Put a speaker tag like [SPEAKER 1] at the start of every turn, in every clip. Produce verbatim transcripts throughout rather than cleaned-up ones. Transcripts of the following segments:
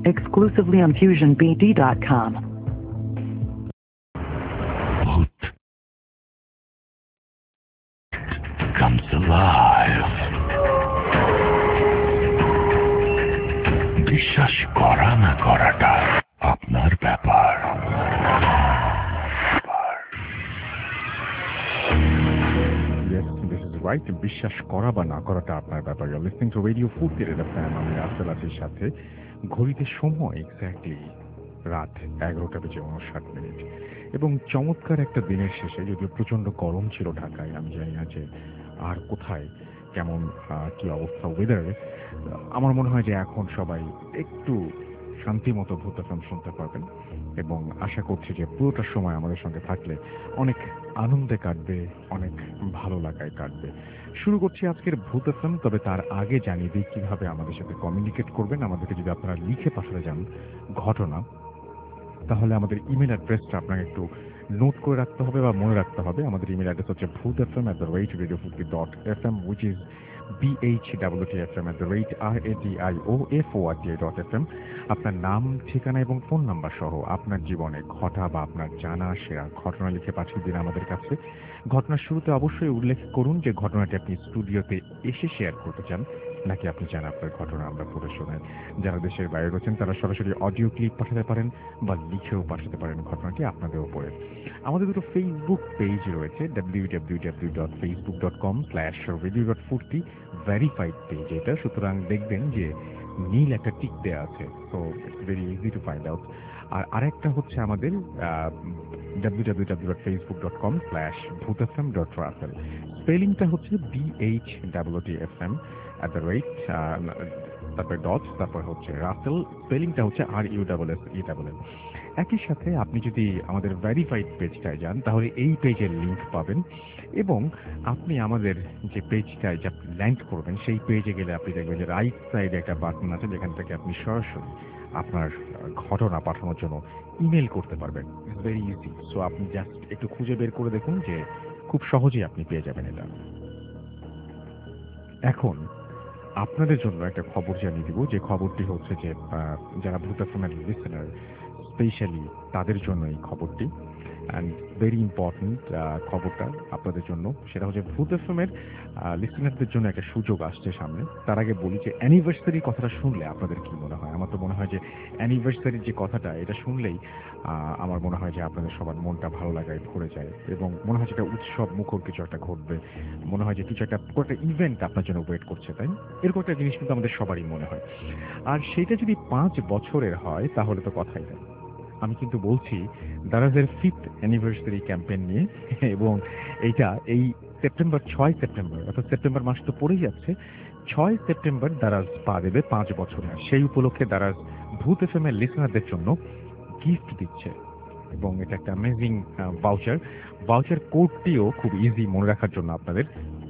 [SPEAKER 1] exclusively on fusion b d dot com.
[SPEAKER 2] Voot comes alive. বিশ্বাস করা না করাটা আপনার ব্যাপার।
[SPEAKER 3] Yes, this is right. বিশ্বাস করা বা না করাটা আপনার ব্যাপার। You're listening to Radio Futi Red F M. আমি রাসেল আছির সাথে। ঘড়িতে সময় এক্স্যাক্টলি রাত এগারোটা বেজে উনষাট মিনিট এবং চমৎকার একটা দিনের শেষে, যদিও প্রচন্ড গরম ছিল ঢাকায়, আমি জানি না যে আর কোথায় কেমন কি অবস্থা ওয়েদারে। আমার মনে হয় যে এখন সবাই একটু শান্তি মতো ভূত এফএম শুনতে পারবেন এবং আশা করছি যে পুরোটা সময় আমাদের সঙ্গে থাকলে অনেক আনন্দে কাটবে, অনেক ভালো লাগায় কাটবে। শুরু করছি আজকের ভূত এফএম। তবে তার আগে জানিয়ে দিই কীভাবে আমাদের সাথে কমিউনিকেট করবেন। আমাদেরকে যদি আপনারা লিখে পাঠাতে যান ঘটনা, তাহলে আমাদের ইমেল অ্যাড্রেসটা আপনাকে একটু নোট করে রাখতে হবে বা মনে রাখতে হবে। আমাদের ইমেল অ্যাড্রেস হচ্ছে Bhoot F M at the rate radio Foorti dot F M, which is BH WT F M at the rate R A D I O F O R T dot F M. আপনার নাম, ঠিকানা এবং phone number সহ আপনার জীবনে ঘটা বা আপনার জানা সেরা ঘটনা লিখে পাঠিয়ে দিন আমাদের কাছে। ঘটনার শুরুতে অবশ্যই উল্লেখ করুন যে ঘটনাটি আপনি স্টুডিওতে এসে শেয়ার করতে চান, নাকি আপনি চান আপনার ঘটনা আমরা পড়ে শোনাই। যারা দেশের বাইরে রয়েছেন তারা সরাসরি অডিও ক্লিপ পাঠাতে পারেন বা লিখেও পাঠাতে পারেন ঘটনাটি আপনাদের উপরে। আমাদের দুটো ফেসবুক পেজ রয়েছে, W W W dot Facebook dot com slash radio dot Foorti, verified page এটা। সুতরাং দেখবেন যে নীল একটা টিক দেওয়া আছে, তো it's very easy to find out. আর আরেকটা হচ্ছে আমাদের W W W dot Facebook dot com slash Bhoot F M dot Russell. স্পেলিংটা হচ্ছে BH WT F M at the rate, তারপরে ডট, তারপর হচ্ছে রাসেল। স্পেলিংটা হচ্ছে R U double S E double L. একই সাথে আপনি যদি আমাদের ভেরিফাইড পেজটায় যান তাহলে এই পেজের লিঙ্ক পাবেন এবং আপনি আমাদের যে পেজটায় যা ল্যান্ড করবেন সেই পেজে গেলে আপনি দেখবেন যে রাইট সাইডে একটা বাটন আছে যেখান থেকে আপনি সরাসরি আপনার ঘটনা পাঠানোর জন্য ইমেল করতে পারবেন। It's very easy. সো আপনি জাস্ট একটু খুঁজে বের করে দেখুন যে খুব সহজেই আপনি পেয়ে যাবেন এটা। এখন আপনাদের জন্য একটা খবর জানিয়ে দিব, যে খবরটি হচ্ছে যে যারা ভূত এফএমের লিসেনার স্পেশালি তাদের জন্য এই খবরটি, অ্যান্ড ভেরি ইম্পর্টেন্ট খবরটা আপনাদের জন্য। সেটা হচ্ছে ভূত এফএমের লিসেনারদের জন্য একটা সুযোগ আসছে সামনে। তার আগে বলি যে অ্যানিভার্সারি কথাটা শুনলে আপনাদের কি মনে হয়? আমার তো মনে হয় যে অ্যানিভার্সারির যে কথাটা, এটা শুনলেই আমার মনে হয় যে আপনাদের সবার মনটা ভালো লাগায় ভরে যায় এবং মনে হয় যে একটা উৎসব মুখর কিছু একটা ঘটবে, মনে হয় যে কিছু একটা একটা ইভেন্ট আপনার জন্য ওয়েট করছে, তাই এরকম একটা জিনিস কিন্তু আমাদের সবারই মনে হয়। আর সেটা যদি পাঁচ বছরের হয় তাহলে তো কথাই নেই। আমি কিন্তু বলছি দারাজের ফিফথ অ্যানিভার্সারি ক্যাম্পেইন নিয়ে, এবং এইটা এই সেপ্টেম্বর ছয় সেপ্টেম্বর, অর্থাৎ সেপ্টেম্বর মাস তো পড়েই যাচ্ছে, ছয় সেপ্টেম্বর দারাজ পা দেবে পাঁচ বছরে। সেই উপলক্ষে দারাজ ভূত এফ এম এর লিসনারদের জন্য গিফট দিচ্ছে এবং এটা একটা অ্যামেজিং ভাউচার। ভাউচার কোডটিও খুব ইজি মনে রাখার জন্য আপনাদের,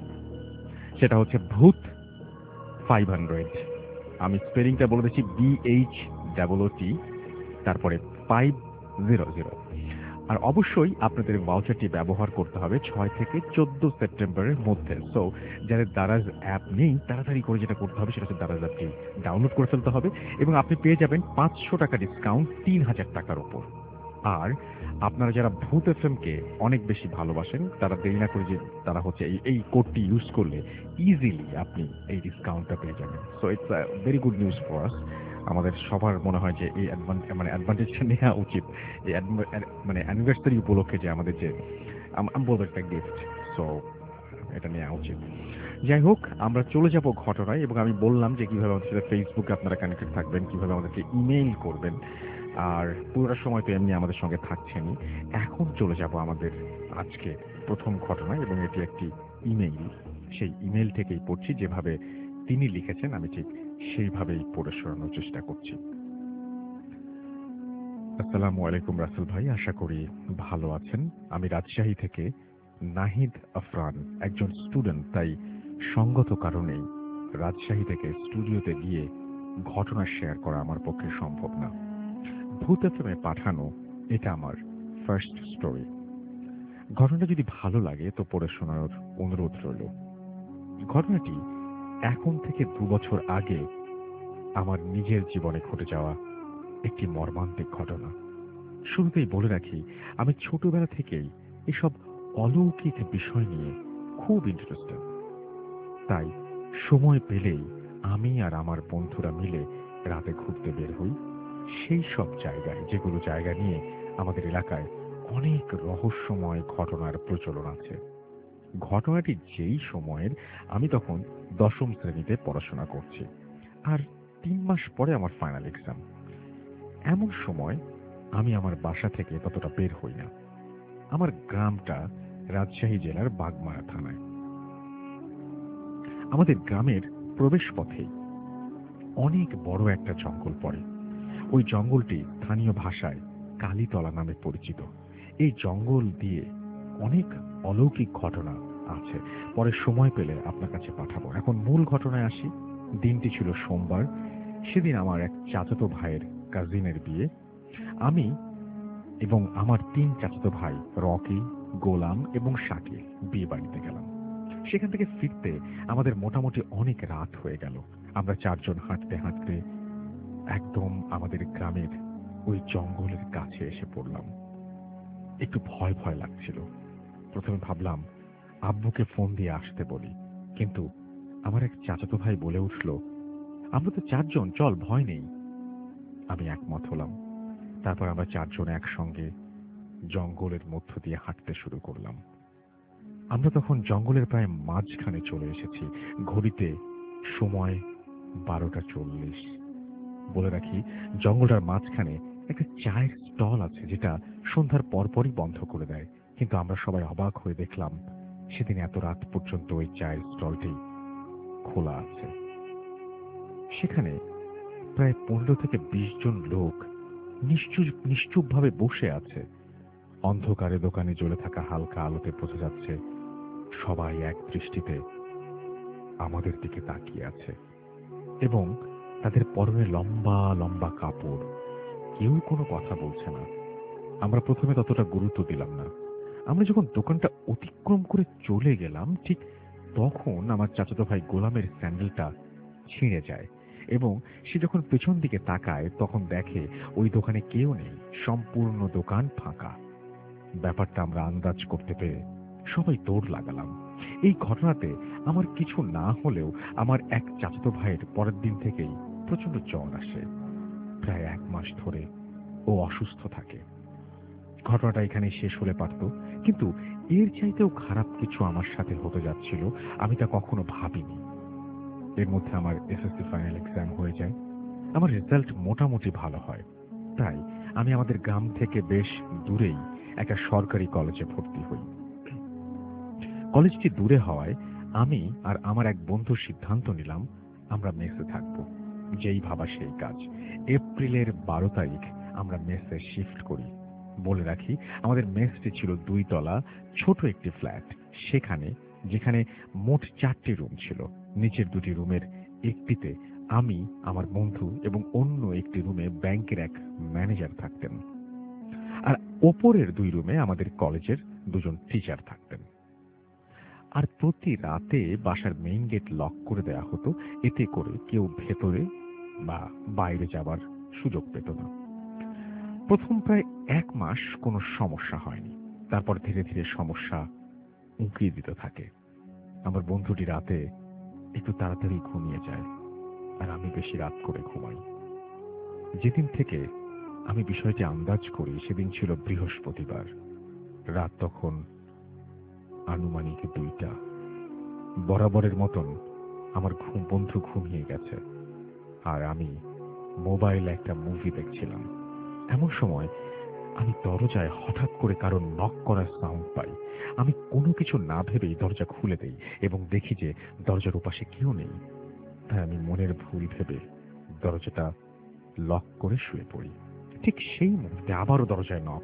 [SPEAKER 3] সেটা হচ্ছে ভূত ফাইভ হান্ড্রেড। আমি স্পেলিংটা বলে দিচ্ছি, বিএইচ ডাবল ও টি, তারপরে ফাইভ জিরো জিরো। আর অবশ্যই আপনাদের ভাউচারটি ব্যবহার করতে হবে ছয় থেকে চোদ্দ সেপ্টেম্বরের মধ্যে। সো যাদের দারাজ অ্যাপ নেই তাড়াতাড়ি করে যেটা করতে হবে সেটা হচ্ছে দারাজ অ্যাপটি ডাউনলোড করে ফেলতে হবে এবং আপনি পেয়ে যাবেন পাঁচশো টাকা ডিসকাউন্ট তিন হাজার টাকার উপর। আর আপনারা যারা ভূত এফ এম কে অনেক বেশি ভালোবাসেন তারা দেরি না করে যে তারা হচ্ছে এই এই কোডটি ইউজ করলে ইজিলি আপনি এই ডিসকাউন্টটা পেয়ে যাবেন। So it's a very good news for us. আমাদের সবার মনে হয় যে এই মানে অ্যাডভান্টেজটা নেওয়া উচিত, এই মানে অ্যানিভার্সারি উপলক্ষে যে আমাদের যে আমি বলবো একটা গিফট, সো এটা নেওয়া উচিত। যাই হোক, আমরা চলে যাব ঘটনায় এবং আমি বললাম যে কিভাবে আমাদের সাথে ফেসবুকে আপনারা কানেক্টেড থাকবেন, কিভাবে আমাদেরকে ইমেইল করবেন, আর পুরোটা সময় তো এমনি আমাদের সঙ্গে থাকছেনই। এখন চলে যাব আমাদের আজকে প্রথম ঘটনায় এবং এটি একটি ইমেইল। সেই ইমেইল থেকেই পড়ছি, যেভাবে তিনি লিখেছেন আমি ঠিক সেইভাবেই পড়ে শোনানোর চেষ্টা করছি। আসসালামু আলাইকুম রাসেল ভাই, আশা করি ভালো আছেন। আমি রাজশাহী থেকে নাহিদ আফরান, একজন স্টুডেন্ট, তাই সঙ্গত কারণেই রাজশাহী থেকে স্টুডিওতে গিয়ে ঘটনা শেয়ার করা আমার পক্ষে সম্ভব না। ভূত এফএমে পাঠানো এটা আমার ফার্স্ট স্টোরি। ঘটনাটা যদি ভালো লাগে তো পড়ে শোনার অনুরোধ রইল। ঘটনাটি এখন থেকে দু বছর আগে আমার নিজের জীবনে ঘটে যাওয়া একটি মর্মান্তিক ঘটনা। শুরুতেই বলে রাখি, আমি ছোটবেলা থেকেই এসব অলৌকিক বিষয় নিয়ে খুব ইন্টারেস্টেড। তাই সময় পেলেই আমি আর আমার বন্ধুরা মিলে রাতে ঘুরতে বের হই সেই সব জায়গায়, যেগুলো জায়গা নিয়ে আমাদের এলাকায় অনেক রহস্যময় ঘটনার প্রচলন আছে। ঘটনাটি যেই সময়ের, আমি তখন দশম শ্রেণীতে পড়াশোনা করছি, আর তিন মাস পরে আমার ফাইনাল এক্সাম। এমন সময় আমি আমার বাসা থেকে ততটা বের হই না। আমার গ্রামটা রাজশাহী জেলার বাগমারা থানায়। আমাদের গ্রামের প্রবেশ পথেই অনেক বড় একটা জঙ্গল পড়ে। ওই জঙ্গলটি স্থানীয় ভাষায় কালীতলা নামে পরিচিত। এই জঙ্গল দিয়ে অনেক অলৌকিক ঘটনা আছে, পরে সময় পেলে আপনার কাছে পাঠাবো। এখন মূল ঘটনায় আসি। দিনটি ছিল সোমবার। সেদিন আমার এক চাচাতো ভাইয়ের কাজিনের বিয়ে। আমি এবং আমার তিন চাচাতো ভাই রকি, গোলাম এবং শাকিল বিয়ে বাড়িতে গেলাম। সেখান থেকে ফিরতে আমাদের মোটামুটি অনেক রাত হয়ে গেল। আমরা চারজন হাঁটতে হাঁটতে একদম আমাদের গ্রামের ওই জঙ্গলের কাছে এসে পড়লাম। একটু ভয় ভয় লাগছিল। প্রথমে ভাবলাম আব্বুকে ফোন দিয়ে আসতে বলি, কিন্তু আমার এক চাচাতো ভাই বলে উঠল, আমরা তো চারজন, চল, ভয় নেই। আমি একমত হলাম। তারপর আমরা চারজন একসঙ্গে জঙ্গলের মধ্য দিয়ে হাঁটতে শুরু করলাম। আমরা তখন জঙ্গলের প্রায় মাঝখানে চলে এসেছি। ঘড়িতে সময় বারোটা চল্লিশ। বলে রাখি, জঙ্গলটার মাঝখানে একটা চায়ের স্টল আছে, যেটা সন্ধ্যার পরপরই বন্ধ করে দেয়। কিন্তু আমরা সবাই অবাক হয়ে দেখলাম সেদিন এত রাত পর্যন্ত ওই চায়ের স্টলটি খোলা আছে। সেখানে প্রায় পনেরো থেকে বিশ জন লোক নিশ্চুপ নিশ্চুপভাবে বসে আছে। অন্ধকারে দোকানে জ্বলে থাকা হালকা আলোতে বোঝা যাচ্ছে সবাই এক দৃষ্টিতে আমাদের দিকে তাকিয়ে আছে, এবং তাদের পরনে লম্বা লম্বা কাপড়। কেউ কোনো কথা বলছে না। আমরা প্রথমে ততটা গুরুত্ব দিলাম না। আমরা যখন দোকানটা অতিক্রম করে চলে গেলাম, ঠিক তখন আমার চাচাতো ভাই গোলামের স্যান্ডেলটা ছিঁড়ে যায়, এবং সে যখন পেছন দিকে তাকায় তখন দেখে ওই দোকানে কেউ নেই, সম্পূর্ণ দোকান ফাঁকা। ব্যাপারটা আমরা আন্দাজ করতে পেরে সবাই দৌড় লাগালাম। এই ঘটনাতে আমার কিছু না হলেও আমার এক চাচাতো ভাইয়ের পরের দিন থেকেই প্রচন্ড জ্বর আসে। প্রায় এক মাস ধরে ও অসুস্থ থাকে। ঘটনাটা এখানে শেষ হলে পারত, কিন্তু এর চাইতেও খারাপ কিছু আমার সাথে হতে যাচ্ছিল, আমি তা কখনো ভাবিনি। এর মধ্যে আমার এসএসসি ফাইনাল এক্সাম হয়ে যায়। আমার রেজাল্ট মোটামুটি ভালো হয়। তাই আমি আমাদের গ্রাম থেকে বেশ দূরেই একটা সরকারি কলেজে ভর্তি হই। কলেজটি দূরে হওয়ায় আমি আর আমার এক বন্ধু সিদ্ধান্ত নিলাম আমরা মেসে থাকব। যেই ভাবা সেই কাজ। এপ্রিলের বারো তারিখ আমরা মেসে শিফট করি। বলে রাখি, আমাদের মেসটি ছিল দুই তলা ছোট একটি ফ্ল্যাট। সেখানে, যেখানে মোট চারটি রুম ছিল, নিচের দুটি রুমের একটিতে আমি, আমার বন্ধু এবং অন্য একটি রুমে ব্যাংকের এক ম্যানেজার থাকতেন, আর ওপরের দুই রুমে আমাদের কলেজের দুজন টিচার থাকতেন। আর প্রতি রাতে বাসার মেইন গেট লক করে দেওয়া হতো, এতে করে কেউ ভেতরে বা বাইরে যাবার সুযোগ পেত না। প্রথম প্রায় এক মাস কোনো সমস্যা হয়নি। তারপর ধীরে ধীরে সমস্যা উঁকিয়ে দিতে থাকে। আমার বন্ধুটি রাতে একটু তাড়াতাড়ি ঘুমিয়ে যায়, আর আমি বেশি রাত করে ঘুমাই। যেদিন থেকে আমি বিষয়টি আন্দাজ করি সেদিন ছিল বৃহস্পতিবার। রাত তখন আনুমানিক দুইটা। বরাবরের মতন আমার ঘুম বন্ধু ঘুমিয়ে গেছে, আর আমি মোবাইলে একটা মুভি দেখছিলাম। এমন সময় আমি দরজায় হঠাৎ করে কারো নক করার সাউন্ড পাই। আমি কোনো কিছু না ভেবেই দরজা খুলে দেই এবং দেখি যে দরজার ওপাশে কেউ নেই। তাই আমি মনের ভুল ভেবে দরজাটা লক করে শুয়ে পড়ি। ঠিক সেই মুহূর্তে আবারও দরজায় নক।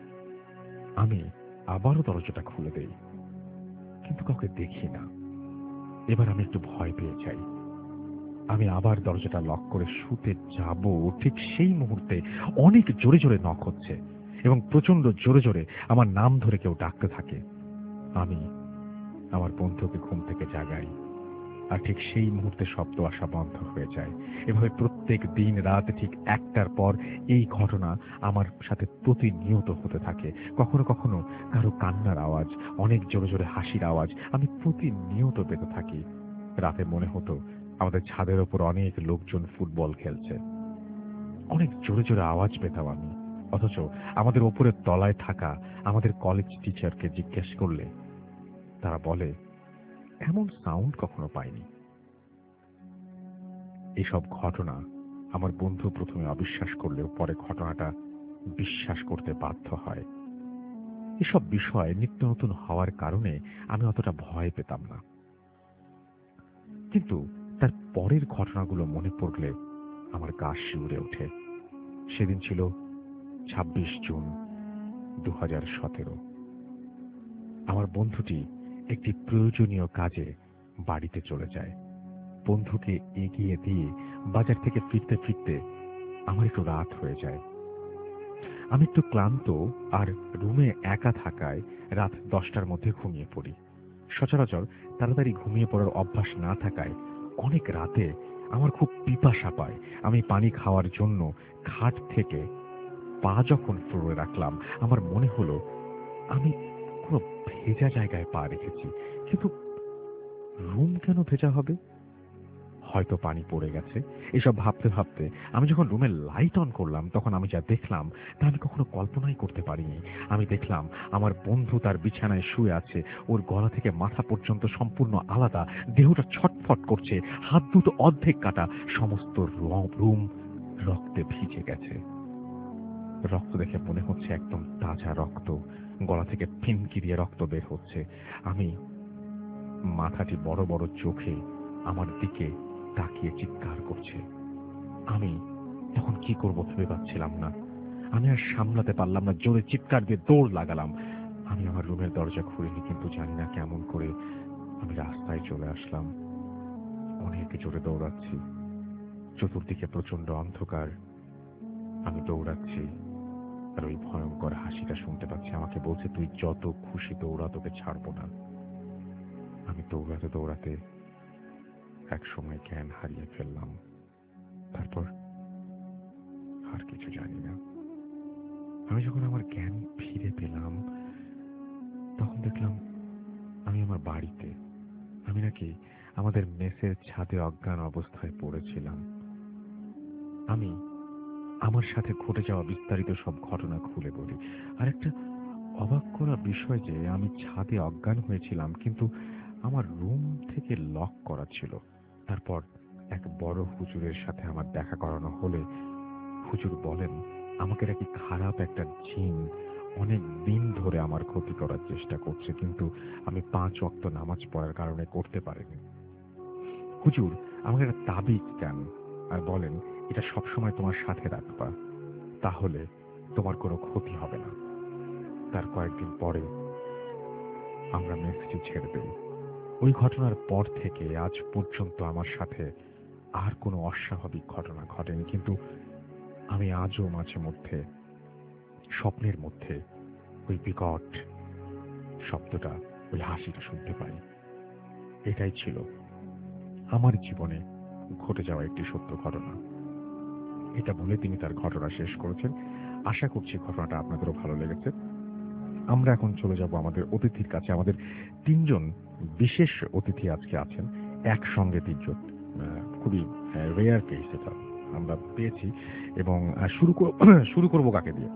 [SPEAKER 3] আমি আবারও দরজাটা খুলে দেই, কিন্তু কাউকে দেখি না। এবার আমি একটু ভয় পেয়ে যাই। আমি আবার দরজাটা লক করে শুতে যাব, ঠিক সেই মুহূর্তে অনেক জোরে জোরে নক হচ্ছে এবং প্রচন্ড জোরে জোরে আমার নাম ধরে কেউ ডাকতে থাকে। আমি আমার বন্ধুকে ঘুম থেকে জাগাই আর ঠিক সেই মুহূর্তে শব্দ আসা বন্ধ হয়ে যায়। এভাবে প্রত্যেক দিন রাত ঠিক একটার পর এই ঘটনা আমার সাথে প্রতিনিয়ত হতে থাকে। কখনো কখনো কারো কান্নার আওয়াজ, অনেক জোরে জোরে হাসির আওয়াজ আমি প্রতিনিয়ত পেতে থাকি। রাতে মনে হতো আমাদের ছাদের ওপর অনেক লোকজন ফুটবল খেলছে। অনেক জোরে জোরে আওয়াজ পেতাম আমি। অথচ আমাদের ওপরের তলায় থাকা আমাদের কলেজ টিচারকে জিজ্ঞেস করলে তারা বলে এমন সাউন্ড কখনো পাইনি। এসব ঘটনা আমার বন্ধু প্রথমে অবিশ্বাস করলেও পরে ঘটনাটা বিশ্বাস করতে বাধ্য হয়। এসব বিষয় নিত্য নতুন হওয়ার কারণে আমি অতটা ভয় পেতাম না, কিন্তু তার পরের ঘটনাগুলো মনে পড়লে আমার গা শিউরে ওঠে। সেদিন ছিল ছাব্বিশ জুন দু হাজার সতেরো। আমার বন্ধুটি একটি প্রয়োজনীয় কাজে বাড়িতে চলে যায়। বন্ধুকে এগিয়ে দিয়ে বাজার থেকে ফিরতে ফিরতে আমার একটু রাত হয়ে যায়। আমি একটু ক্লান্ত আর রুমে একা থাকায় রাত দশটার মধ্যে ঘুমিয়ে পড়ি। সচরাচর তাড়াতাড়ি ঘুমিয়ে পড়ার অভ্যাস না থাকায় অনেক রাতে আমার খুব পিপাসা পায়। আমি পানি খাওয়ার জন্য খাট থেকে পা যখন ফ্লোরে রাখলাম আমার মনে হলো আমি কোনো ভেজা জায়গায় পা রেখেছি, কিন্তু রুম কেন ভেজা হবে? হয়তো পানি পড়ে গেছে। এসব ভাবতে ভাবতে আমি যখন রুমের লাইট অন করলাম তখন আমি যা দেখলাম তা আমি কখনো কল্পনাই করতে পারিনি। আমি দেখলাম আমার বন্ধু তার বিছানায় শুয়ে আছে। ওর গলা থেকে মাথা পর্যন্ত সম্পূর্ণ আলাদা, দেহটা ছটফট করছে, হাত দুটো অর্ধেক কাটা, সমস্ত রুম রক্তে ভিজে গেছে। রক্ত দেখে মনে হচ্ছে একদম তাজা রক্ত, গলা থেকে ফিনকি দিয়ে রক্ত বের হচ্ছে। আমি মাথাটি বড় বড় চোখে আমার দিকে তাকিয়ে চিৎকার করছে। আমি তখন কি করব ভেবে পাচ্ছিলাম না। আমি আর সামলাতে পারলাম না, জোরে চিৎকার দিয়ে দৌড় লাগালাম। আমি আমার রুমের দরজা খুলিনি, কিন্তু জানি না কেমন করে আমি রাস্তায় চলে আসলাম। অনেক জোরে দৌড়াচ্ছি, চতুর্দিকে প্রচন্ড অন্ধকার। আমি দৌড়াচ্ছি আর ওই ভয়ঙ্কর হাসিটা শুনতে পাচ্ছি। আমাকে বলছে, তুই যত খুশি দৌড়া, তোকে ছাড়বো না। আমি দৌড়াতে দৌড়াতে এক সময় জ্ঞান হারিয়ে ফেললাম। তারপর আর কিছু জানি না। আমি যখন আমার জ্ঞান ফিরে পেলাম তখন দেখলাম আমি আমার বাড়িতে। আমি নাকি আমাদের মেসের ছাদে অজ্ঞান অবস্থায় পড়েছিলাম। আমি আমার সাথে ঘটে যাওয়া বিস্তারিত সব ঘটনা খুলে বলি। আর একটা অবাক করা বিষয় যে আমি ছাদে অজ্ঞান হয়েছিলাম, কিন্তু আমার রুম থেকে লক করা ছিল। তারপর এক বড় হুজুরের সাথে আমার দেখা করানো হলে হুজুর বলেন আমাকে নাকি খারাপ একটা জিন অনেক দিন ধরে আমার ক্ষতি করার চেষ্টা করছে, কিন্তু আমি পাঁচ ওয়াক্ত নামাজ পড়ার কারণে করতে পারিনি। হুজুর আমাকে একটা তাবিজ দেন আর বলেন এটা সবসময় তোমার সাথে রাখবা, তাহলে তোমার কোনো ক্ষতি হবে না। তার কয়েকদিন পরে আমরা মেসেজে ছেড়ে দেই। ওই ঘটনার পর থেকে আজ পর্যন্ত আমার সাথে আর কোনো অস্বাভাবিক ঘটনা ঘটেনি, কিন্তু আমি আজও মাঝে মধ্যে স্বপ্নের মধ্যে ওই বিকট শব্দটা, ওই হাসিটা শুনতে পাই। এটাই ছিল আমার জীবনে ঘটে যাওয়া একটি সত্য ঘটনা। এটা বলে তিনি তার ঘটনা শেষ করেছেন। আশা করছি ঘটনাটা আপনাদেরও ভালো লেগেছে। আমরা এখন চলে যাব আমাদের অতিথির কাছে। আমাদের তিনজন বিশেষ অতিথি আজকে আছেন, একসঙ্গে তিনজন। খুবই রেয়ার কেস এটা আমরা পেয়েছি। এবং শুরু শুরু করবো কাকে দিয়ে?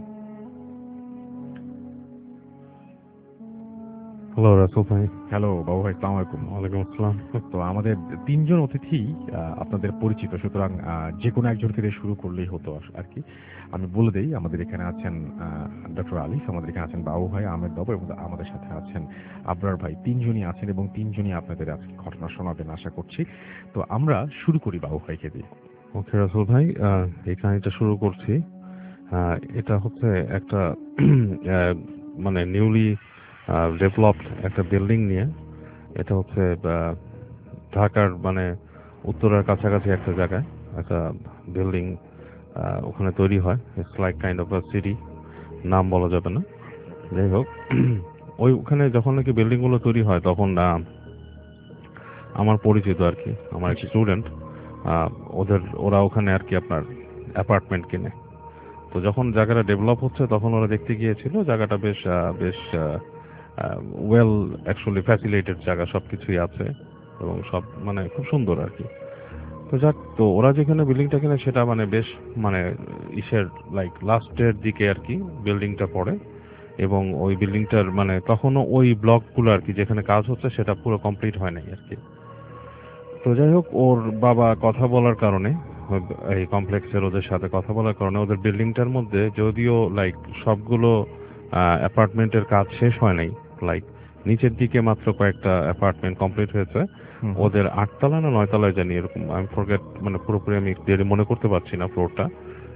[SPEAKER 4] হ্যালো রাসেল ভাই।
[SPEAKER 3] হ্যালো বাবু ভাই, সালাম আলাইকুম।
[SPEAKER 4] ওয়ালাইকুম আসসালাম।
[SPEAKER 3] তো আমাদের তিনজন অতিথি আপনাদের পরিচিত, সুতরাং যে কোনো একজনকে দিয়ে শুরু করলেই হতো আর কি। আমি বলে দেই, আমাদের এখানে আছেন ডক্টর আলিফ, আমাদের এখানে আছেন বাবু ভাই, আহমেদ বাবু, এবং আমাদের সাথে আছেন আবরার ভাই। তিনজনই আছেন এবং তিনজনই আপনাদের আজকে ঘটনা শোনাবেন আশা করছি। তো আমরা শুরু করি বাবু ভাইকে দিয়ে।
[SPEAKER 4] ওকে রাসেল ভাই, এই কাহিনীটা শুরু করছি। এটা হচ্ছে একটা মানে নিউলি ডেভেলপড একটা বিল্ডিং নিয়ে। এটা হচ্ছে ঢাকার মানে উত্তরার কাছাকাছি একটা জায়গায় একটা বিল্ডিং ওখানে তৈরি হয়। It's like kind of a city, নাম বলা যাবে না। যাই হোক, ওই ওখানে যখন নাকি বিল্ডিংগুলো তৈরি হয় তখন আমার পরিচিত আর কি, আমার এক
[SPEAKER 3] জি।
[SPEAKER 4] স্টুডেন্ট, ওদের ওরা ওখানে আর কি আপনার অ্যাপার্টমেন্ট কিনে। তো যখন জায়গাটা ডেভেলপ হচ্ছে তখন ওরা দেখতে গিয়েছিল জায়গাটা বেশ আহ, বেশ ওয়েল অ্যাকচুয়ালি ফ্যাসিলিটেড জায়গা, সবকিছুই আছে এবং সব মানে খুব সুন্দর আর কি। তো যাক, তো ওরা যেখানে বিল্ডিংটা কিনে সেটা মানে বেশ মানে ইসের লাইক লাস্টের দিকে আর কি বিল্ডিংটা পড়ে, এবং ওই বিল্ডিংটার মানে তখনও ওই ব্লকগুলো আর কি যেখানে কাজ হচ্ছে সেটা পুরো কমপ্লিট হয় নাই আর কি। তো যাই হোক, ওর বাবা কথা বলার কারণে ওই- এই কমপ্লেক্সের ওদের সাথে কথা বলার কারণে ওদের বিল্ডিংটার মধ্যে যদিও লাইক সবগুলো অ্যাপার্টমেন্টের কাজ শেষ হয় নাই, লাইক নিচের দিকে মাত্র কয়েকটা অ্যাপার্টমেন্ট কমপ্লিট হয়েছে,
[SPEAKER 3] হুম, হুম।
[SPEAKER 4] ওদের আটতলা না নয়তলায় জানি এরকম, আমি ফরগেট মানে পুরোপুরি আমি clearly মনে করতে পারছি না ফ্লোরটা।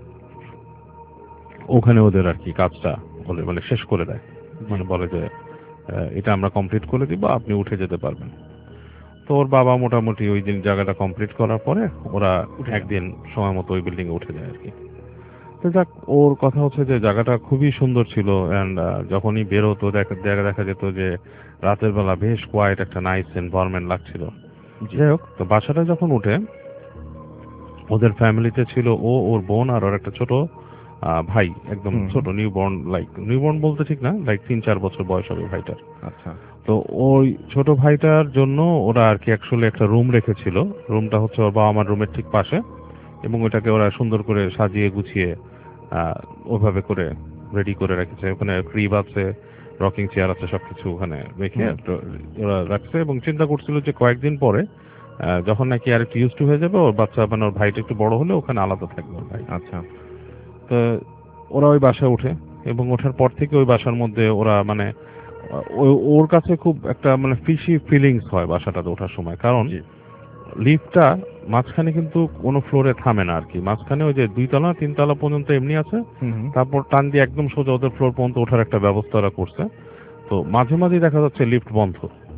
[SPEAKER 4] ওখানে ওদের আর কি কাজটা বলে মানে শেষ করে দেয়, মানে বলে যে আহ, এটা আমরা কমপ্লিট করে দিব, আপনি উঠে যেতে পারবেন। তো ওর বাবা মোটামুটি ওই দিন জায়গাটা কমপ্লিট করার পরে ওরা
[SPEAKER 3] উঠে যান।
[SPEAKER 4] একদিন সময় মতো ওই বিল্ডিং এ উঠে যায় আর কি। তো যাক, ওর কথা হচ্ছে যে জায়গাটা খুবই সুন্দর ছিল, অ্যান্ড যখনই বেরোতো দেখা দেখা দেখা যেত যে রাতের বেলা বেশ কোয়াইট একটা নাইস এনভায়রনমেন্ট লাগছিল।
[SPEAKER 3] জি।
[SPEAKER 4] যাই হোক, তো বাসাটা যখন উঠে ওদের ফ্যামিলিতে ছিল ও, ওর বোন আর ওর একটা ছোট আহ, ভাই, একদম
[SPEAKER 3] হুম,
[SPEAKER 4] ছোট নিউবর্ন, লাইক নিউবর্ন বলতে ঠিক না, লাইক তিন চার বছর বয়স হবে ভাইটার।
[SPEAKER 3] আচ্ছা।
[SPEAKER 4] তো ওই ছোট ভাইটার জন্য ওরা আর কি অ্যাকচুয়ালি একটা রুম রেখেছিল। রুমটা হচ্ছে ওর বাবা আমার রুমের ঠিক পাশে, এবং ওটাকে ওরা সুন্দর করে সাজিয়ে গুছিয়ে আহ, ওইভাবে করে রেডি করে রেখেছে। ওখানে ক্রিব আছে, রকিং চেয়ার আছে, সবকিছু ওখানে রেখে
[SPEAKER 3] হুম।
[SPEAKER 4] তো ওরা রাখছে, এবং চিন্তা করছিল যে কয়েকদিন পরে আহ, যখন নাকি আর একটু ইউজ টু হয়ে যাবে, ওর বাচ্চা মানে ওর ভাইটা একটু বড় হলে ওখানে আলাদা থাকবে ওর ভাই।
[SPEAKER 3] আচ্ছা।
[SPEAKER 4] তো ওরা ওই বাসায় ওঠে, এবং ওঠার পর থেকে ওই বাসার মধ্যে ওরা মানে আহ, ও- ওর কাছে খুব একটা মানে ফিশি ফিলিংস হয় বাসাটাতে ওঠার সময়, কারণ
[SPEAKER 3] জি।
[SPEAKER 4] লিফটটা মাঝখানে কিন্তু কোনো ফ্লোরে থামে না আর কি, মাঝখানে ওই যে দুই তলা তিন তলা পর্যন্ত এমনি আছে,
[SPEAKER 3] হুম, হুম।
[SPEAKER 4] তারপর টান দিয়ে একদম সোজা ওদের ফ্লোর পর্যন্ত ওঠার একটা ব্যবস্থা ওরা করছে। তো মাঝে মাঝে দেখা যাচ্ছে লিফট বন্ধ,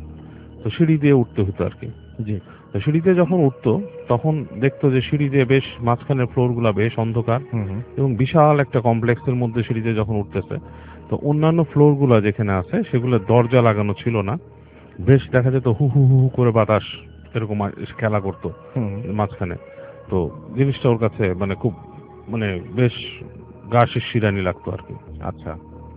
[SPEAKER 4] তো সিঁড়ি দিয়ে উঠতে হতো আর কি।
[SPEAKER 3] জি।
[SPEAKER 4] তো সিঁড়িতে যখন উঠতো তখন দেখতো যে সিঁড়ি দিয়ে বেশ মাঝখানের ফ্লোর গুলা বেশ অন্ধকার,
[SPEAKER 3] হুম, হুম।
[SPEAKER 4] এবং বিশাল একটা কমপ্লেক্সের মধ্যে সিঁড়িতে যখন উঠতেছে, তো অন্যান্য ফ্লোর গুলা যেখানে আছে সেগুলো দরজা লাগানো ছিল না, বেশ দেখা যেত হু হু হু হু করে বাতাস এরকম আ- খেলা করতো
[SPEAKER 3] হুম।
[SPEAKER 4] মাঝখানে। তো জিনিসটা ওর কাছে মানে খুব মানে বেশ গা শিরশিরানি লাগতো আর কি।
[SPEAKER 3] আচ্ছা।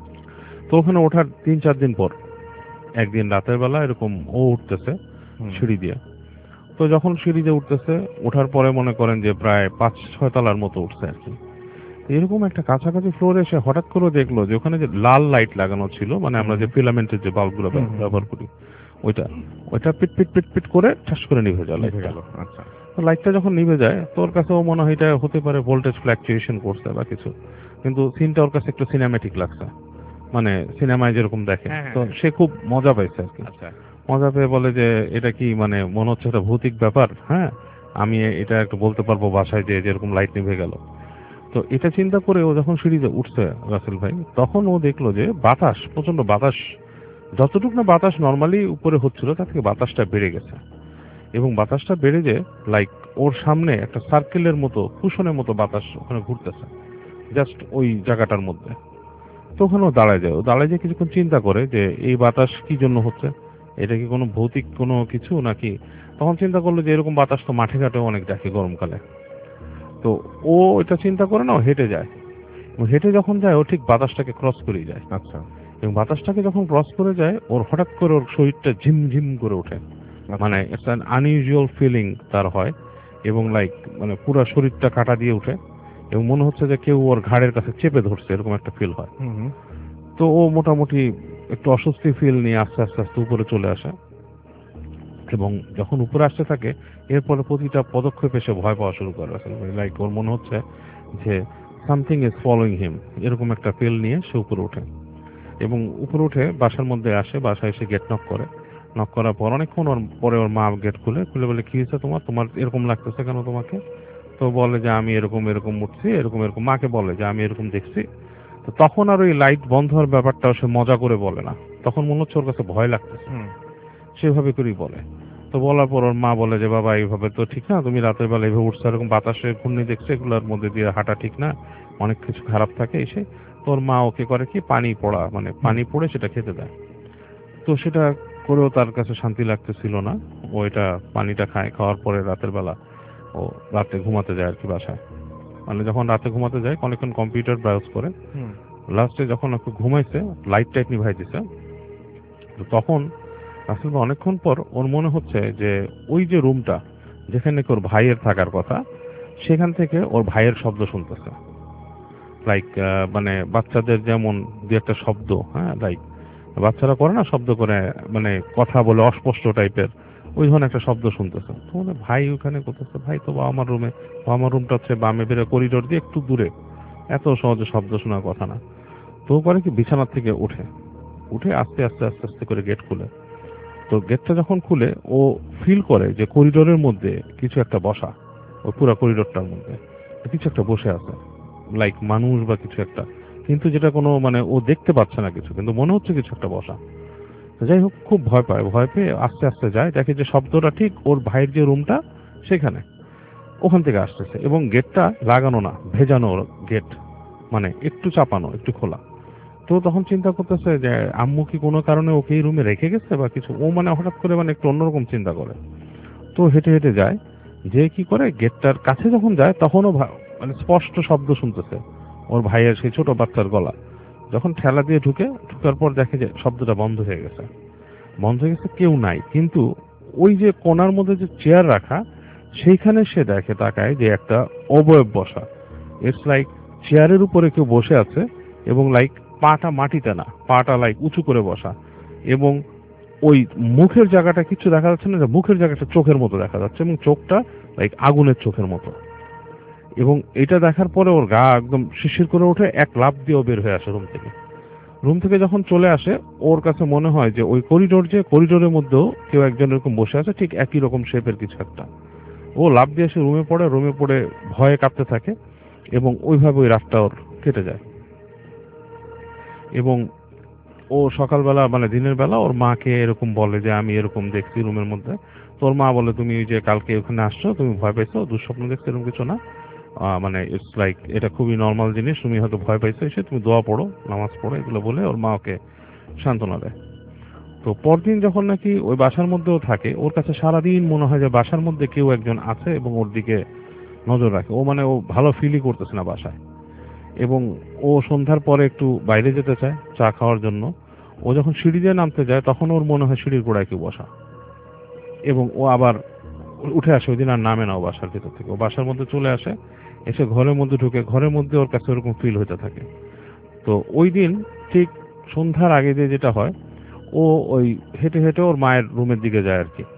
[SPEAKER 4] তো ওখানে ওঠার তিন চার দিন পর একদিন রাতের বেলা এরকম ও উঠতেছে
[SPEAKER 3] হুম।
[SPEAKER 4] সিঁড়ি দিয়ে। তো যখন সিঁড়ি দিয়ে উঠতেছে, ওঠার পরে মনে করেন যে প্রায় পাঁচ ছয় তলার মতো উঠছে আর কি। এরকম একটা কাছাকাছি ফ্লোরে এসে হঠাৎ করে দেখলো যে ওখানে যে লাল লাইট লাগানো ছিল, মানে আমরা যে
[SPEAKER 3] হুম।
[SPEAKER 4] ফিলামেন্টের যে বাল্বগুলো
[SPEAKER 3] হুম, হুম,
[SPEAKER 4] ব্যবহার
[SPEAKER 3] হুম।
[SPEAKER 4] করি, ওইটা ওইটা পিট পিট পিট পিট করে ঠাস করে নিভে যায়
[SPEAKER 3] নিভে
[SPEAKER 4] লাইটটা।
[SPEAKER 3] গেল। আচ্ছা।
[SPEAKER 4] তো লাইটটা যখন নিভে যায় তোর কাছেও মনে হয় এটা হতে পারে ভোল্টেজ ফ্ল্যাকচুয়েশন করছে বা কিছু, কিন্তু সিনটা ওর কাছে একটু সিনেম্যাটিক লাগছে, মানে সিনেমায় যেরকম দেখে।
[SPEAKER 3] হ্যাঁ, হ্যাঁ,
[SPEAKER 4] তো
[SPEAKER 3] হ্যাঁ।
[SPEAKER 4] সে খুব মজা পাইছে আর কি।
[SPEAKER 3] আচ্ছা।
[SPEAKER 4] মজা পেয়ে বলে যে এটা কি মানে মনে হচ্ছে একটা ভৌতিক ব্যাপার, হ্যাঁ আমি এটা একটু বলতে পারবো বাসায় যে যেরকম লাইট নিভে গেল। তো এটা চিন্তা করে ও যখন সিঁড়িতে উঠছে রাসেল ভাই, তখন ও দেখলো যে বাতাস, প্রচন্ড বাতাস, যতটুকু না বাতাস নর্মালি উপরে হচ্ছিল তার থেকে বাতাসটা বেড়ে গেছে, এবং বাতাসটা বেড়ে যে লাইক ওর সামনে একটা সার্কেলের মতো কুশনের মতো বাতাস ওখানে ঘুরতেছে জাস্ট ওই জায়গাটার মধ্যে। তো ওখানে ও দাঁড়ায় যায়, ও দাঁড়ায় যায় কিছুক্ষণ চিন্তা করে যে এই বাতাস কি জন্য হচ্ছে, এটা কি কোনো ভৌতিক কোনো কিছু নাকি। তখন চিন্তা করলো যে এরকম বাতাস তো মাঠে ঘাটেও অনেক দেখে গরমকালে। তো ও এটা চিন্তা করে না, ও হেঁটে যায়, এবং হেঁটে যখন যায় ও ঠিক বাতাসটাকে ক্রস করেই যায়,
[SPEAKER 3] আচ্ছা।
[SPEAKER 4] এবং বাতাসটাকে যখন ক্রস করে যায় ওর হঠাৎ করে ওর শরীরটা ঝিমঝিম করে ওঠে, মানে ইটস অ্যান আনইউজুয়াল ফিলিং তার হয়, এবং লাইক মানে পুরো শরীরটা কাটা দিয়ে ওঠে, এবং মনে হচ্ছে যে কেউ ওর ঘাড়ের কাছে চেপে ধরছে, এরকম একটা ফিল হয়।
[SPEAKER 3] হুম, হুম।
[SPEAKER 4] তো ও মোটামুটি একটু অস্বস্তি ফিল নিয়ে আস্তে আস্তে আস্তে উপরে চলে আসে, এবং যখন উপরে আসতে থাকে এরপরে প্রতিটা পদক্ষেপে সে ভয় পাওয়া শুরু করে আসলে, লাইক ওর মনে হচ্ছে যে সামথিং ইজ ফলোইং হিম, এরকম একটা ফিল নিয়ে সে উপরে ওঠে, এবং উপরে উঠে বাসার মধ্যে আসে, বাসায় এসে গেট নক করে। নক করার পর অনেকক্ষণ ওর পরে ওর মা গেট খুলে খুলে বলে কি হয়েছে তোমার, তোমার এরকম লাগতেছে কেন তোমাকে। তো বলে যে আমি এরকম এরকম উঠছি, এরকম এরকম, মাকে বলে যে আমি এরকম দেখছি। তো তখন আর ওই লাইট বন্ধ হওয়ার ব্যাপারটা সে মজা করে বলে না, তখন মনে হচ্ছে ওর কাছে ভয় লাগতেছে,
[SPEAKER 3] হুম।
[SPEAKER 4] সেভাবে করেই বলে। তো বলার পর ওর মা বলে যে বাবা এইভাবে তো ঠিক না, তুমি রাতের বেলা এইভাবে উঠছো, এরকম বাতাসে ঘূর্ণি দেখছো, এগুলোর মধ্যে দিয়ে হাঁটা ঠিক না, অনেক কিছু খারাপ থাকে এসে। তোর মা ওকে করে কি পানি পড়া মানে পানি পড়ে সেটা খেতে দেয়। তো সেটা করেও তার কাছে শান্তি লাগতেছিল না। ও এটা পানিটা খায়, খাওয়ার পরে রাতের বেলা ও রাতে ঘুমাতে যায় আর কি বাসায়। মানে যখন রাতে ঘুমাতে যায় অনেকক্ষণ কম্পিউটার ব্রাউজ করে, লাস্টে যখন একটু ঘুমাইছে লাইট টাইট নিভাই দিছে, তো তখন আসলে অনেকক্ষণ পর ওর মনে হচ্ছে যে ওই যে রুমটা যেখানে ওর ভাইয়ের থাকার কথা সেখান থেকে ওর ভাইয়ের শব্দ শুনতেছে। লাইক মানে বাচ্চাদের যেমন দু একটা শব্দ, হ্যাঁ লাইক বাচ্চারা করে না শব্দ করে, মানে কথা বলে অস্পষ্ট টাইপের, ওই ধরনের একটা শব্দ শুনতেছে। তো মানে ভাই ওখানে করতেছে, ভাই তো বাবা আমার রুমে, আমার রুমটা হচ্ছে বামে বেরো করিডোর দিয়ে একটু দূরে, এত সহজে শব্দ শোনার কথা না। তো করে কি বিছানার থেকে উঠে উঠে আস্তে আস্তে আস্তে আস্তে করে গেট খুলে, তো গেটটা যখন খুলে ও ফিল করে যে করিডোরের মধ্যে কিছু একটা বসা, ওই পুরো করিডোরটার মধ্যে কিছু একটা বসে আছে, লাইক মানুষ বা কিছু একটা, কিন্তু যেটা কোনো মানে ও দেখতে পাচ্ছে না কিছু, কিন্তু মনে হচ্ছে কিছু একটা বসা। যাই হোক খুব ভয় পায়, ভয় পেয়ে আস্তে আস্তে যায়, দেখে যে শব্দটা ঠিক ওর ভাইয়ের যে রুমটা সেখানে, ওখান থেকে আসতেছে, এবং গেটটা লাগানো না, ভেজানো গেট, মানে একটু চাপানো একটু খোলা। তো তখন চিন্তা করতেছে যে আম্মু কি কোনো কারণে ওকে এই রুমে রেখে গেছে বা কিছু, ও মানে হঠাৎ করে মানে একটু অন্যরকম চিন্তা করে। তো হেঁটে হেঁটে যায়, যে কি করে গেটটার কাছে যখন যায় তখনও মানে স্পষ্ট শব্দ শুনতেছে ওর ভাইয়ের সেই ছোট বাচ্চার গলা। যখন ঠেলা দিয়ে ঢুকে ঢুকার পর দেখে যে শব্দটা বন্ধ হয়ে গেছে, বন্ধ হয়ে গেছে, কেউ নাই, কিন্তু ওই যে কোণার মধ্যে যে চেয়ার রাখা সেইখানে সে দেখে তাকায় যে একটা অবয়ব বসা। ইটস লাইক চেয়ারের উপরে কেউ বসে আছে, এবং লাইক পাটা মাটিতে না, পাটা লাইক উঁচু করে বসা, এবং ওই মুখের জায়গাটা কিছু দেখা যাচ্ছে না, যে মুখের জায়গাটা চোখের মতো দেখা যাচ্ছে, এবং চোখটা লাইক আগুনের চোখের মতো। এবং এটা দেখার পরে ওর গা একদম শিরশির করে ওঠে, এক লাফ দিয়েও বের হয়ে আসে রুম থেকে। রুম থেকে যখন চলে আসে ওর কাছে মনে হয় যে ওই করিডোর, যে করিডোরের মধ্যেও কেউ একজন এরকম বসে আছে, ঠিক একই রকম শেপের কিছু একটা। ও লাফ দিয়ে এসে রুমে পড়ে, রুমে পড়ে ভয়ে কাঁপতে থাকে, এবং ওইভাবে ওই রাতটা ওর কেটে যায়। এবং ও সকালবেলা মানে দিনের বেলা ওর মাকে এরকম বলে যে আমি এরকম দেখছি রুমের মধ্যে। তোর মা বলে তুমি যে কালকে ওখানে আসছো, তুমি ভয় পাইছো, দুঃস্বপ্ন দেখছো, এরকম কিছু না, মানে ইটস লাইক এটা খুবই নর্মাল জিনিস, তুমি হয়তো ভয় পাইছো, এসে তুমি দোয়া পড়ো, নামাজ পড়ো, এগুলো বলে ওর মা ওকে সান্ত্বনা দেয়। তো পরদিন যখন নাকি ওই বাসার মধ্যেও থাকে, ওর কাছে সারাদিন মনে হয় যে বাসার মধ্যে কেউ একজন আছে এবং ওর দিকে নজর রাখে। ও মানে ও ভালো ফিলই করতেছে না বাসায়, এবং ও সন্ধ্যার পরে একটু বাইরে যেতে চায় চা খাওয়ার জন্য। ও যখন সিঁড়ি দিয়ে নামতে যায় তখন ওর মনে হয় সিঁড়ির গোড়ায় কেউ বসা, এবং ও আবার উঠে আসে, ওই দিন আর নামে না ও বাসার ভিতর থেকে, ও বাসার মধ্যে চলে আসে, এসে ঘরের মধ্যে ঢুকে, ঘরের মধ্যে ওর কাছে ওরকম ফিল হতে থাকে। তো ওই দিন ঠিক সন্ধ্যার আগে দিয়ে যেটা হয়, ও ওই হেঁটে হেঁটে ওর মায়ের রুমের দিকে যায় আর কি,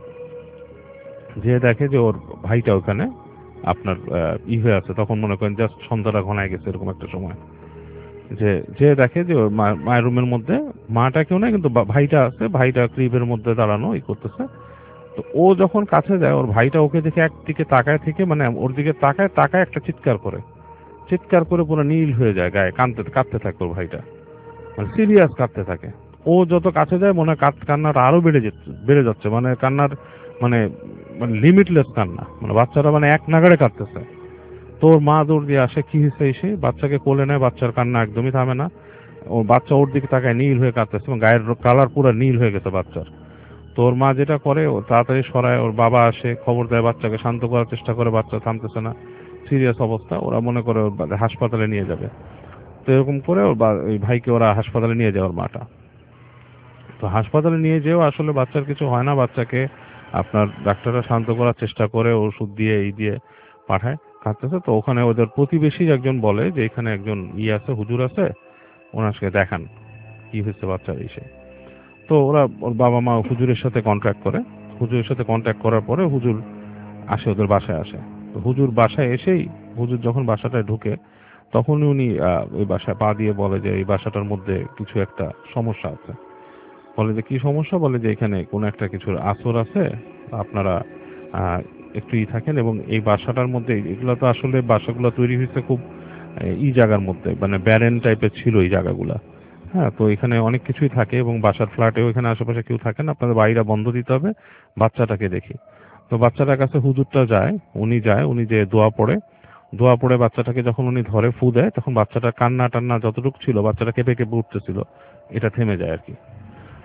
[SPEAKER 4] যে দেখে যে ওর ভাইটা ওখানে আপনার ই হয়ে আছে, তখন মনে করেন জাস্ট সন্ধ্যাটা ঘনায় গেছে এরকম একটা সময়, যে যে দেখে যে ওর মায়ের রুমের মধ্যে মাটা কেউ নাই, কিন্তু ভাইটা আছে, ভাইটা ক্রিবের মধ্যে দাঁড়ানো ই করতেছে। তো ও যখন কাছে যায়, ওর ভাইটা ওকে দেখে একদিকে তাকায় থেকে, মানে ওর দিকে তাকায় তাকায় একটা চিৎকার করে, চিৎকার করে পুরো নীল হয়ে যায় গায়ে, কাঁদতে কাঁদতে থাকে ওর ভাইটা, মানে সিরিয়াস কাঁদতে থাকে। ও যত কাছে যায় মনে হয় কান্নাটা আরো বেড়ে যাচ্ছে বেড়ে যাচ্ছে মানে কান্নার মানে মানে লিমিটলেস কান্না, মানে বাচ্চারা মানে এক নাগাড়ে কাঁদতেছে। তোর মা দৌড় দিয়ে আসে, কি হয়েছে, এসে বাচ্চাকে কোলে নেয়, বাচ্চার কান্না একদমই থামে না, ওর বাচ্চা ওর দিকে তাকায় নীল হয়ে কাঁদতেছে, এবং গায়ের কালার পুরো নীল হয়ে গেছে বাচ্চার। তোর মা যেটা করে, ও তাড়াতাড়ি সরায়, ওর বাবা আসে, খবর দেয়, বাচ্চাকে শান্ত করার চেষ্টা করে, বাচ্চা থামতেছে না, সিরিয়াস অবস্থা, ওরা মনে করে হাসপাতালে নিয়ে যাবে। তো এরকম করে ওর ওই ভাইকে ওরা হাসপাতালে নিয়ে যায় ওর মাটা। তো হাসপাতালে নিয়ে যেও আসলে বাচ্চার কিছু হয় না, বাচ্চাকে আপনার ডাক্তাররা শান্ত করার চেষ্টা করে, ওষুধ দিয়ে এই দিয়ে পাঠায়, কাঁদতেছে। তো ওখানে ওদের প্রতিবেশী একজন বলে যে এখানে একজন ই আছে, হুজুর আছে, ওনার সাথে দেখান কি হয়েছে বাচ্চার এসে। তো ওরা ওর বাবা মা হুজুরের সাথে কন্ট্যাক্ট করে, হুজুরের সাথে কন্ট্যাক্ট করার পরে হুজুর আসে, ওদের বাসায় আসে। তো হুজুর বাসায় এসেই, হুজুর যখন বাসাটায় ঢুকে তখনই উনি ওই বাসায় পা দিয়ে বলে যে এই বাসাটার মধ্যে কিছু একটা সমস্যা আছে। বলে যে কি সমস্যা, বলে যে এখানে কোনো একটা কিছুর আসর আছে, আপনারা একটু ই থাকেন, এবং এই বাসাটার মধ্যে, এগুলো তো আসলে বাসাগুলো তৈরি হয়েছে খুব ই জায়গার মধ্যে, মানে ব্যারেন টাইপের ছিল এই জায়গাগুলা, হ্যাঁ। তো এখানে অনেক কিছুই থাকে, এবং বাসার ফ্ল্যাটেও এখানে আশেপাশে কেউ থাকে না, আপনাদের বাড়িটা বন্ধ দিতে হবে, বাচ্চাটাকে দেখি। তো বাচ্চাটার কাছে হুজুরটা যায়, উনি যায়, উনি যে দোয়া পড়ে, দোয়া পড়ে বাচ্চাটাকে যখন উনি ধরে ফু দেয়, তখন বাচ্চাটার কান্না টান্না যতটুকু ছিল, বাচ্চাটা কেঁপে কেঁপে উঠতেছিল, এটা থেমে যায় আর কি।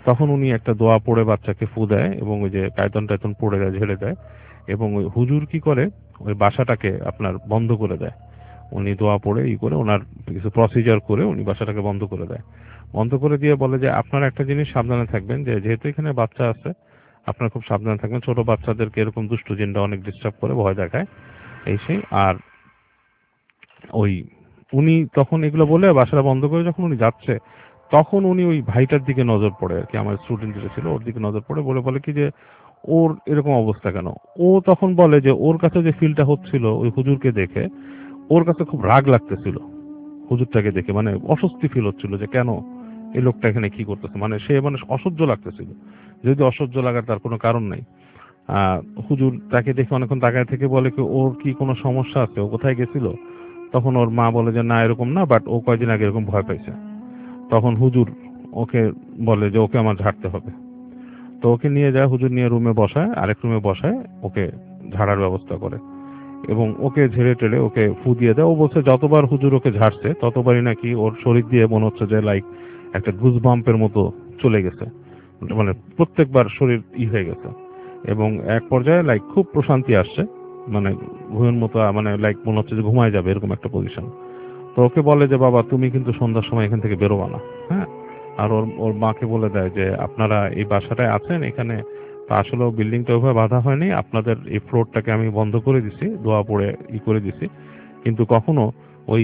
[SPEAKER 4] তখন উনি একটা দোয়া পড়ে বাচ্চাকে ফু দেয় এবং ওই যে কায়তন টায়তন পড়ে দেয়, ঝেড়ে দেয়, এবং ওই হুজুর কি করে ওই বাসাটাকে আপনার বন্ধ করে দেয়। উনি দোয়া পড়ে ই করে ওনার কিছু প্রসিজার করে উনি বাসাটাকে বন্ধ করে দেয়। বন্ধ করে দিয়ে বলে যে আপনারা একটা জিনিস সাবধানে থাকবেন, যে যেহেতু এখানে বাচ্চা আছে আপনারা খুব সাবধানে থাকবেন, ছোট বাচ্চাদেরকে এরকম দুষ্টু জিনটা অনেক ডিস্টার্ব করে, ভয় দেখায়, এই সেই। আর ওই উনি তখন এগুলো বলে বাসাটা বন্ধ করে যখন উনি যাচ্ছে, তখন উনি ওই ভাইটার দিকে নজর পড়ে আর কি, আমার স্টুডেন্ট যেটা ছিল ওর দিকে নজর পড়ে, বলে বলে কি যে ওর এরকম অবস্থা কেন। ও তখন বলে যে ওর কাছে যে ফিলটা হচ্ছিল ওই হুজুরকে দেখে, ওর কাছে খুব রাগ লাগতেছিল হুজুরটাকে দেখে, মানে অস্বস্তি ফিল হচ্ছিল যে কেন এই লোকটা এখানে কি করতেছে, মানে সে মানে অসহ্য লাগতেছিল, যদি অসহ্য লাগার তার কোনো কারণ নাই। আহ হুজুর তাকে দেখে অনেকক্ষণ তাকায় থেকে বলে কি ওর কি কোনো সমস্যা আছে, ও কোথায় গেছিল। তখন ওর মা বলে যে না এরকম না, বাট ও কয়েকদিন আগে এরকম ভয় পাইছে। তখন হুজুর ওকে বলে যে ওকে আমার ঝাড়তে হবে। তো ওকে নিয়ে যায়, হুজুর নিয়ে রুমে বসায়, আরেক রুমে বসায়, ওকে ঝাড়ার ব্যবস্থা করে এবং ওকে ঝেড়ে টেড়ে ওকে ফু দিয়ে দেয়। ও বলছে যতবার হুজুর ওকে ঝাড়ছে ততবারই নাকি ওর শরীর দিয়ে মনে হচ্ছে যে লাইক একটা গুজবাম্পের মতো চলে গেছে, মানে প্রত্যেকবার শরীর ই হয়ে গেছে, এবং এক পর্যায়ে লাইক খুব প্রশান্তি আসছে, মানে ঘুমের মতো, মানে লাইক মনে হচ্ছে যে ঘুমায় যাবে এরকম একটা পজিশন। তো ওকে বলে যে বাবা তুমি কিন্তু সন্ধ্যার সময় এখান থেকে বেরোবা না, হ্যাঁ। আর ওর ওর মাকে বলে দেয় যে আপনারা এই বাসাটায় আছেন, এখানে তো আসলে বিল্ডিংটা ওইভাবে বাঁধা হয়নি, আপনাদের এই ফ্লোরটাকে আমি বন্ধ করে দিছি, দোয়া পড়ে ই করে দিছি, কিন্তু কখনো ওই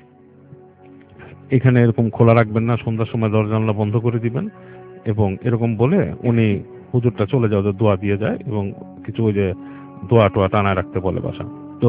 [SPEAKER 4] এখানে এরকম খোলা রাখবেন না, সন্ধ্যার সময় দরজা জানলা বন্ধ করে দিবেন। এবং এরকম বলে উনি হুজুরটা চলে যাও, দোয়া দিয়ে যায় এবং কিছু ওই যে দোয়া টোয়া টানায় রাখতে বলে বাসা। তো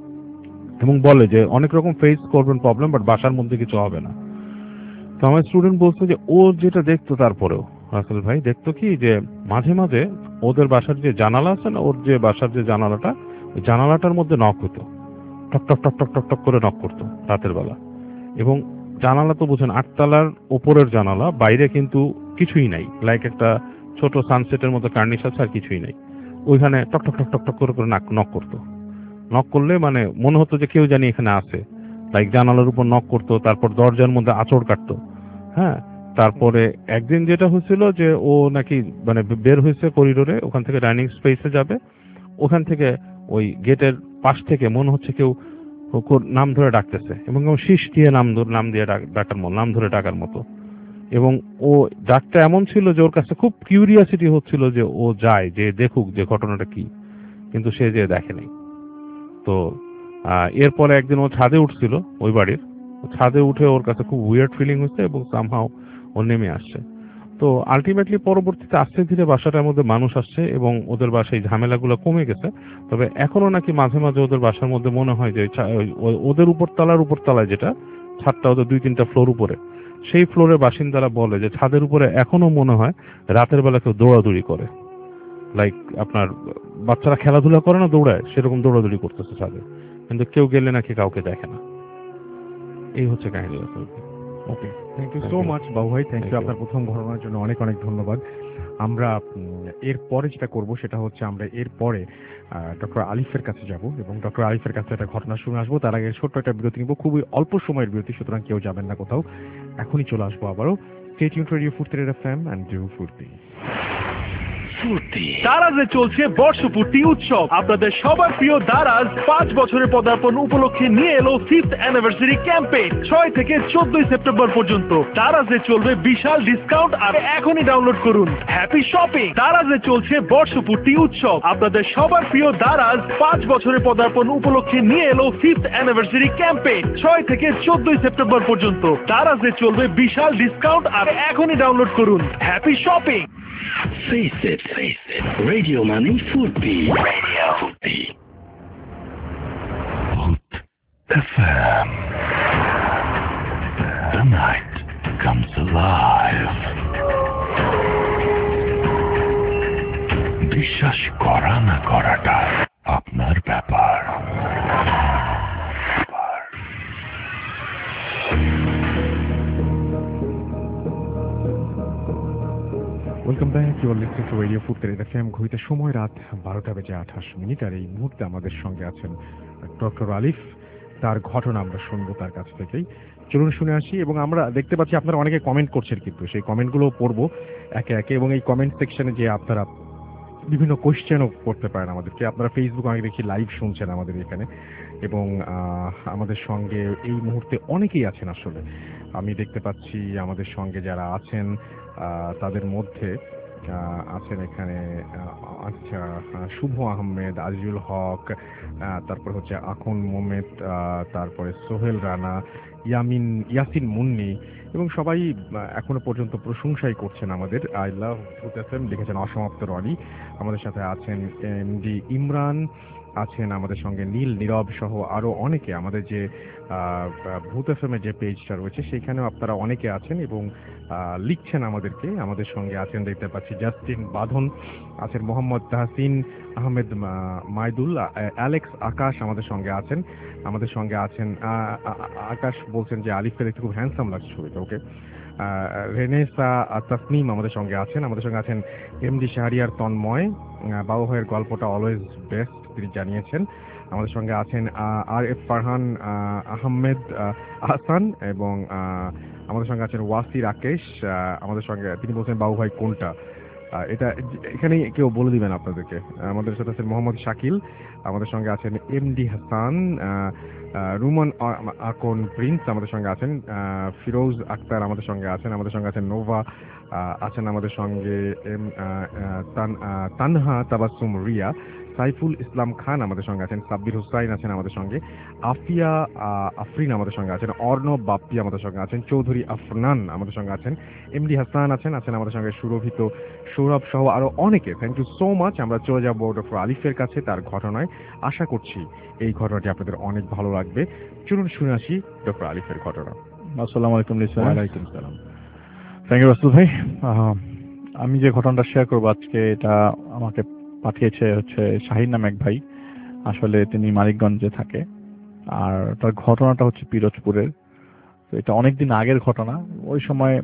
[SPEAKER 4] এবং বলে যে অনেক রকম ফেস করবেন প্রবলেম, বাট বাসার মধ্যে কিছু হবে না। তো আমার স্টুডেন্ট বলছে যে ও যেটা দেখতো, তারপরেও রাসেল ভাই দেখতো কি যে মাঝে মাঝে ওদের বাসার যে জানালা আছে না, ওর যে বাসার যে জানালাটা, ওই জানালাটার মধ্যে নক হতো, টক টক টক টক টক টক করে নক করতো রাতের বেলা। এবং জানালা তো বুঝেন আটতলার ওপরের জানালা, বাইরে কিন্তু কিছুই নাই, লাইক একটা ছোট সানসেটের মতো কার্নিশ আছে আর কিছুই নাই, ওইখানে টক টক টক টক টক করে করে নক করতো। নক করলে মানে মনে হতো যে কেউ জানি এখানে আছে, লাইক জানালার উপর নক করতো, তারপর দরজার মধ্যে আঁচড় কাটতো, হ্যাঁ। তারপরে একদিন যেটা হয়েছিল যে ও নাকি মানে বের হয়েছে করিডোরে, ওখান থেকে ডাইনিং স্পেসে যাবে, ওখান থেকে ওই গেটের পাশ থেকে মনে হচ্ছে কেউ নাম ধরে ডাকতেছে, এবং শীষ দিয়ে নাম ধরে নাম দিয়ে ডাকার মতো, নাম ধরে ডাকার মতো। এবং ও ডাকটা এমন ছিল যে ওর কাছে খুব কিউরিয়াসিটি হচ্ছিল যে ও যায় যে দেখুক যে ঘটনাটা কি, কিন্তু সে যে দেখে নাই। তো এরপরে একদিন ও ছাদে উঠছিল ওই বাড়ির, ছাদে উঠে ওর কাছে খুব উইয়ার্ড ফিলিং হচ্ছে এবং সামহাও ও নেমে আসছে। তো আলটিমেটলি পরবর্তীতে আস্তে ধীরে বাসাটার মধ্যে মানুষ আসছে এবং ওদের বাসায় ঝামেলাগুলো কমে গেছে। তবে এখনো নাকি মাঝে মাঝে ওদের বাসার মধ্যে মনে হয় যে ওদের উপর তলার উপর তলায় যেটা ছাদটা, ওদের দুই তিনটা ফ্লোর উপরে, সেই ফ্লোরের বাসিন্দারা বলে যে ছাদের উপরে এখনো মনে হয় রাতের বেলা কেউ দৌড়াদৌড়ি করে, লাইক আপনার বাচ্চারা খেলাধুলা করে না দৌড়ায়, সেরকম দৌড়াদৌড়ি করতেছে ছাদে, কিন্তু কেউ গেলে নাকি কাউকে দেখে না। এই হচ্ছে কাহিনী।
[SPEAKER 3] Okay, thank you so much Babu ভাই, থ্যাংক ইউ। আপনার প্রথম ঘটনার জন্য অনেক অনেক ধন্যবাদ। আমরা এর পরে যেটা করব সেটা হচ্ছে আমরা এর পরে ডক্টর আলিফের কাছে যাব এবং ডক্টর আলিফের কাছে একটা ঘটনা শুনে আসবো। তার আগে ছোট্ট একটা বিরতি নিব, খুবই অল্প সময়ের বিরতি, সুতরাং কেউ যাবেন না কোথাও, এখনই চলে আসবো আবারও। Stay tuned radio Foorti FM and do Foorti.
[SPEAKER 5] দারাজে চলছে বর্ষপূর্তি উৎসব। আপনাদের সবার প্রিয় দারাজ পাঁচ বছরের পদার্পণ উপলক্ষে নিয়ে এলো ফিফথ অ্যানিভার্সারি ক্যাম্পেইন। ছয় থেকে চোদ্দই সেপ্টেম্বর পর্যন্ত দারাজে চলবে বিশাল ডিসকাউন্ট। আর এখনই ডাউনলোড করুন হ্যাপি শপিং। দারাজে চলছে বর্ষপূর্তি উৎসব। আপনাদের সবার প্রিয় দারাজ পাঁচ বছরের পদার্পণ উপলক্ষে নিয়ে এলো ফিফথ অ্যানিভার্সারি ক্যাম্পেইন। ছয় থেকে চোদ্দই সেপ্টেম্বর পর্যন্ত দারাজে চলবে বিশাল ডিসকাউন্ট। আর এখনই ডাউনলোড করুন happy shopping.
[SPEAKER 2] Face it, face it. Radio Money Furti. Radio Furti. Hoot F M. The night comes alive. বিশ্বাস করা না করাটা আপনার ব্যাপার।
[SPEAKER 3] Welcome back, you are listening to radio Foorti FM. ঘড়িতে সময় রাত বারোটা বেজে আঠাশ মিনিট। আর এই মুহূর্তে আমাদের সঙ্গে আছেন ডক্টর আলিফ, তার ঘটনা আমরা শুনবো তার কাছ থেকেই। চলুন শুনে আসি। এবং আমরা দেখতে পাচ্ছি আপনারা অনেকে কমেন্ট করছেন, কিন্তু সেই কমেন্টগুলো পড়বো একে একে। এবং এই কমেন্ট সেকশনে যে আপনারা বিভিন্ন কোয়েশ্চেনও করতে পারেন আমাদেরকে। আপনারা ফেসবুক অনেক দেখি লাইভ শুনছেন আমাদের এখানে, এবং আমাদের সঙ্গে এই মুহূর্তে অনেকেই আছেন। আসলে আমি দেখতে পাচ্ছি আমাদের সঙ্গে যারা আছেন তাদের মধ্যে আছেন এখানে আচ্ছা শুভ আহমেদ, আজিজুল হক, তারপর হচ্ছে আখন মোমেদ, তারপরে সোহেল রানা, ইয়ামিন ইয়াসিন মুন্নি, এবং সবাই এখনো পর্যন্ত প্রশংসাই করছেন আমাদের। আই লাভ ভূত এফএম লিখেছেন অসমাপ্ত রনি। আমাদের সাথে আছেন এমডি ইমরান, আছেন আমাদের সঙ্গে নীল নীরব সহ আরো অনেকে। আমাদের যে ভূত এফএম এর যে পেজটা রয়েছে সেখানেও আপনারা অনেকে আছেন এবং লিখছেন আমাদেরকে। আমাদের সঙ্গে আছেন দেখতে পাচ্ছি জাস্টিন বাঁধন, আছেন মোহাম্মদ তাহসিন আহমেদ মাইদুল, অ্যালেক্স আকাশ আমাদের সঙ্গে আছেন। আমাদের সঙ্গে আছেন আকাশ বলছেন যে আলিফকে দেখতে খুব হ্যান্ডসাম লাগছে ছবিতে, ওকে। রেনেসা তাসনিম আমাদের সঙ্গে আছেন। আমাদের সঙ্গে আছেন এমডি শাহরিয়ার তন্ময়, বাবু ভাইয়ের গল্পটা অলওয়েজ বেস্ট তিনি জানিয়েছেন। আমাদের সঙ্গে আছেন আর এফ ফারহান আহমেদ আহসান, এবং আমাদের সঙ্গে আছেন ওয়াসি রাকেশ। আমাদের সঙ্গে তিনি বলছেন বাবু ভাই কোনটা, এটা এখানে কেউ বলে দিবেন আপনাদেরকে। আমাদের সাথে আছেন মোহাম্মদ শাকিল, আমাদের সঙ্গে আছেন এমডি হাসান, রুমান আকন প্রিন্স আমাদের সঙ্গে আছেন, ফিরোজ আক্তার আমাদের সঙ্গে আছেন। আমাদের সঙ্গে আছেন নোভা, আছেন আমাদের সঙ্গে তানহা তাবাসুম রিয়া, সাইফুল ইসলাম খান আমাদের সঙ্গে আছেন, সাব্বির হুসাইন আছেন আমাদের সঙ্গে, আফিয়া আফরিন আমাদের সঙ্গে আছেন, অর্ণব বাপ্পি আমাদের সঙ্গে আছেন, চৌধুরী আফনান আমাদের সঙ্গে আছেন, এমডি হাসান আছেন আছেন আমাদের সঙ্গে, সুরভিত সৌরভ সহ আরো অনেকে। Thank you so much. আমরা চলে যাবো ডক্টর আলিফের কাছে তার ঘটনায়। আশা করছি এই ঘটনাটি আপনাদের অনেক ভালো লাগবে। চলুন শুনে আসি ডক্টর আলিফের ঘটনা।
[SPEAKER 6] আসসালামু আলাইকুম।
[SPEAKER 3] ওয়ালাইকুম সালাম।
[SPEAKER 6] থ্যাংক ইউ রাসেল ভাই। আমি যে ঘটনাটা শেয়ার করবো আজকে, এটা আমাকে পাঠিয়েছে হচ্ছে শাহিন নামে এক ভাই। আসলে তিনি মানিকগঞ্জে থাকে, আর তার ঘটনাটা হচ্ছে পিরোজপুরের। তো এটা অনেকদিন আগের ঘটনা। ওই সময়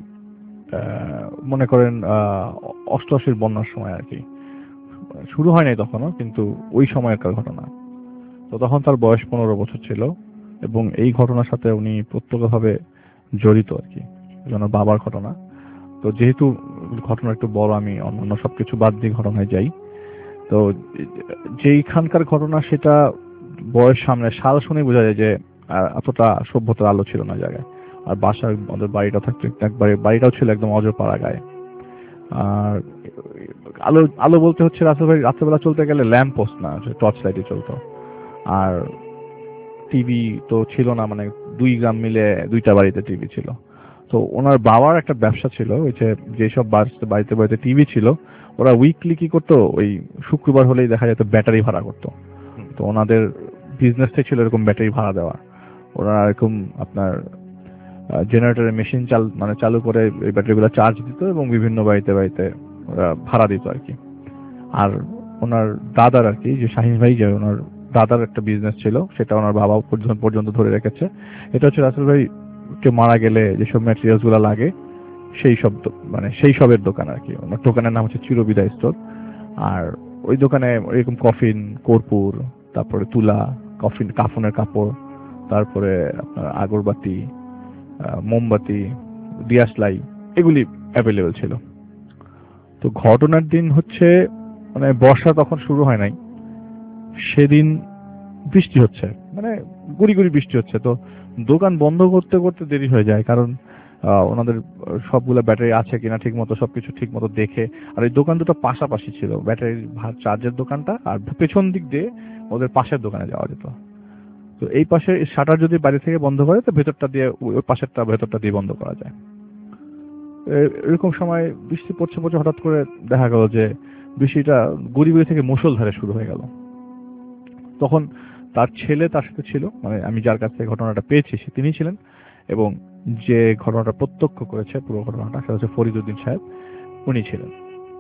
[SPEAKER 6] মনে করেন অষ্টআশির বন্যার সময় আর কি, শুরু হয় নাই তখনও, কিন্তু ওই সময়কার ঘটনা। তো তখন তার বয়স পনেরো বছর ছিল, এবং এই ঘটনার সাথে উনি প্রত্যক্ষভাবে জড়িত আর কি, ওনার বাবার ঘটনা। তো যেহেতু ঘটনা একটু বড়, আমি অন্যান্য সবকিছু বাদ দিয়ে ঘটনায় যাই। তো যেইখানকার ঘটনা সেটা বয়স সামনে সাল শুনে বোঝা যায় যে এতটা সভ্যতার আলো ছিল না জায়গায়। আর বাসার আমাদের বাড়িটা থাকতো একবারে, বাড়িটাও ছিল একদম অজপাড়া গায়ে। আর আলো আলো বলতে হচ্ছে রাসেল ভাই রাত্রেবেলা চলতে গেলে ল্যাম্প পোস্ট না, টর্চ লাইটে চলতো। আর টিভি তো ছিল না, মানে দুই গ্রাম মিলে দুইটা বাড়িতে টিভি ছিল। তো ওনার বাবার একটা ব্যবসা ছিল, ওই যে যেসব বাড়িতে বাড়িতে টিভি ছিল, ওরা উইকলি কি করতো, ওই শুক্রবার হলেই দেখা যেত ব্যাটারি ভাড়া করতো। তো ওনাদের বিজনেসটাই ছিল এরকম ব্যাটারি ভাড়া দেওয়া। ওরা এরকম আপনার জেনারেটরের মেশিন চাল মানে চালু করে এই ব্যাটারিগুলো চার্জ দিত এবং বিভিন্ন বাড়িতে বাড়িতে ওরা ভাড়া দিত আর কি। আর ওনার দাদার আর কি, যে শাহিন ভাই, যে ওনার দাদার একটা বিজনেস ছিল, সেটা ওনার বাবা পর্যন্ত ধরে রেখেছে। এটা হচ্ছে রাসেল ভাই কে মারা গেলে যেসব ম্যাটেরিয়ালস গুলো লাগে সেই সব, মানে সেই সবের দোকান আর কি। ওনার দোকানের নাম হচ্ছে চিরবিদায় স্টোর। আর ওই দোকানে এরকম কফিন, কর্পূর, তারপরে তুলা, কফিন কাফনের কাপড়, তারপরে আপনার আগরবাতি, মোমবাতি, দিয়াশলাই, এগুলি অ্যাভেলেবেল ছিল। তো ঘটনার দিন হচ্ছে মানে বর্ষা তখন শুরু হয় নাই, সেদিন বৃষ্টি হচ্ছে, মানে গুড়ি গুড়ি বৃষ্টি হচ্ছে। তো দোকান বন্ধ করতে করতে দেরি হয়ে যায়, কারণ ওনাদের সবগুলো ব্যাটারি আছে কিনা ঠিক মতো সবকিছু ঠিক মতো দেখে। আর এই দোকান দুটো পাশাপাশি ছিল, ব্যাটারির চার্জের দোকানটা, আর পেছন দিক দিয়ে ওদের পাশের দোকানে যাওয়া যেত। তো এই পাশে শাটার যদি বাড়ি থেকে বন্ধ করে, তো ভেতরটা দিয়ে ওই পাশেরটা ভেতরটা দিয়ে বন্ধ করা যায়। এরকম সময় বৃষ্টি পড়ছে পড়ছে হঠাৎ করে দেখা গেল যে বৃষ্টিটা গুড়ি গুড়ি থেকে মুষলধারে শুরু হয়ে গেল। তখন তার ছেলে তার সাথে ছিল, মানে আমি যার কাছ থেকে ঘটনাটা পেয়েছি সে তিনি ছিলেন, এবং যে ঘটনাটা প্রত্যক্ষ করেছে পুরো ঘটনাটা সেটা হচ্ছে ফরিদউদ্দিন সাহেব, উনি ছিলেন।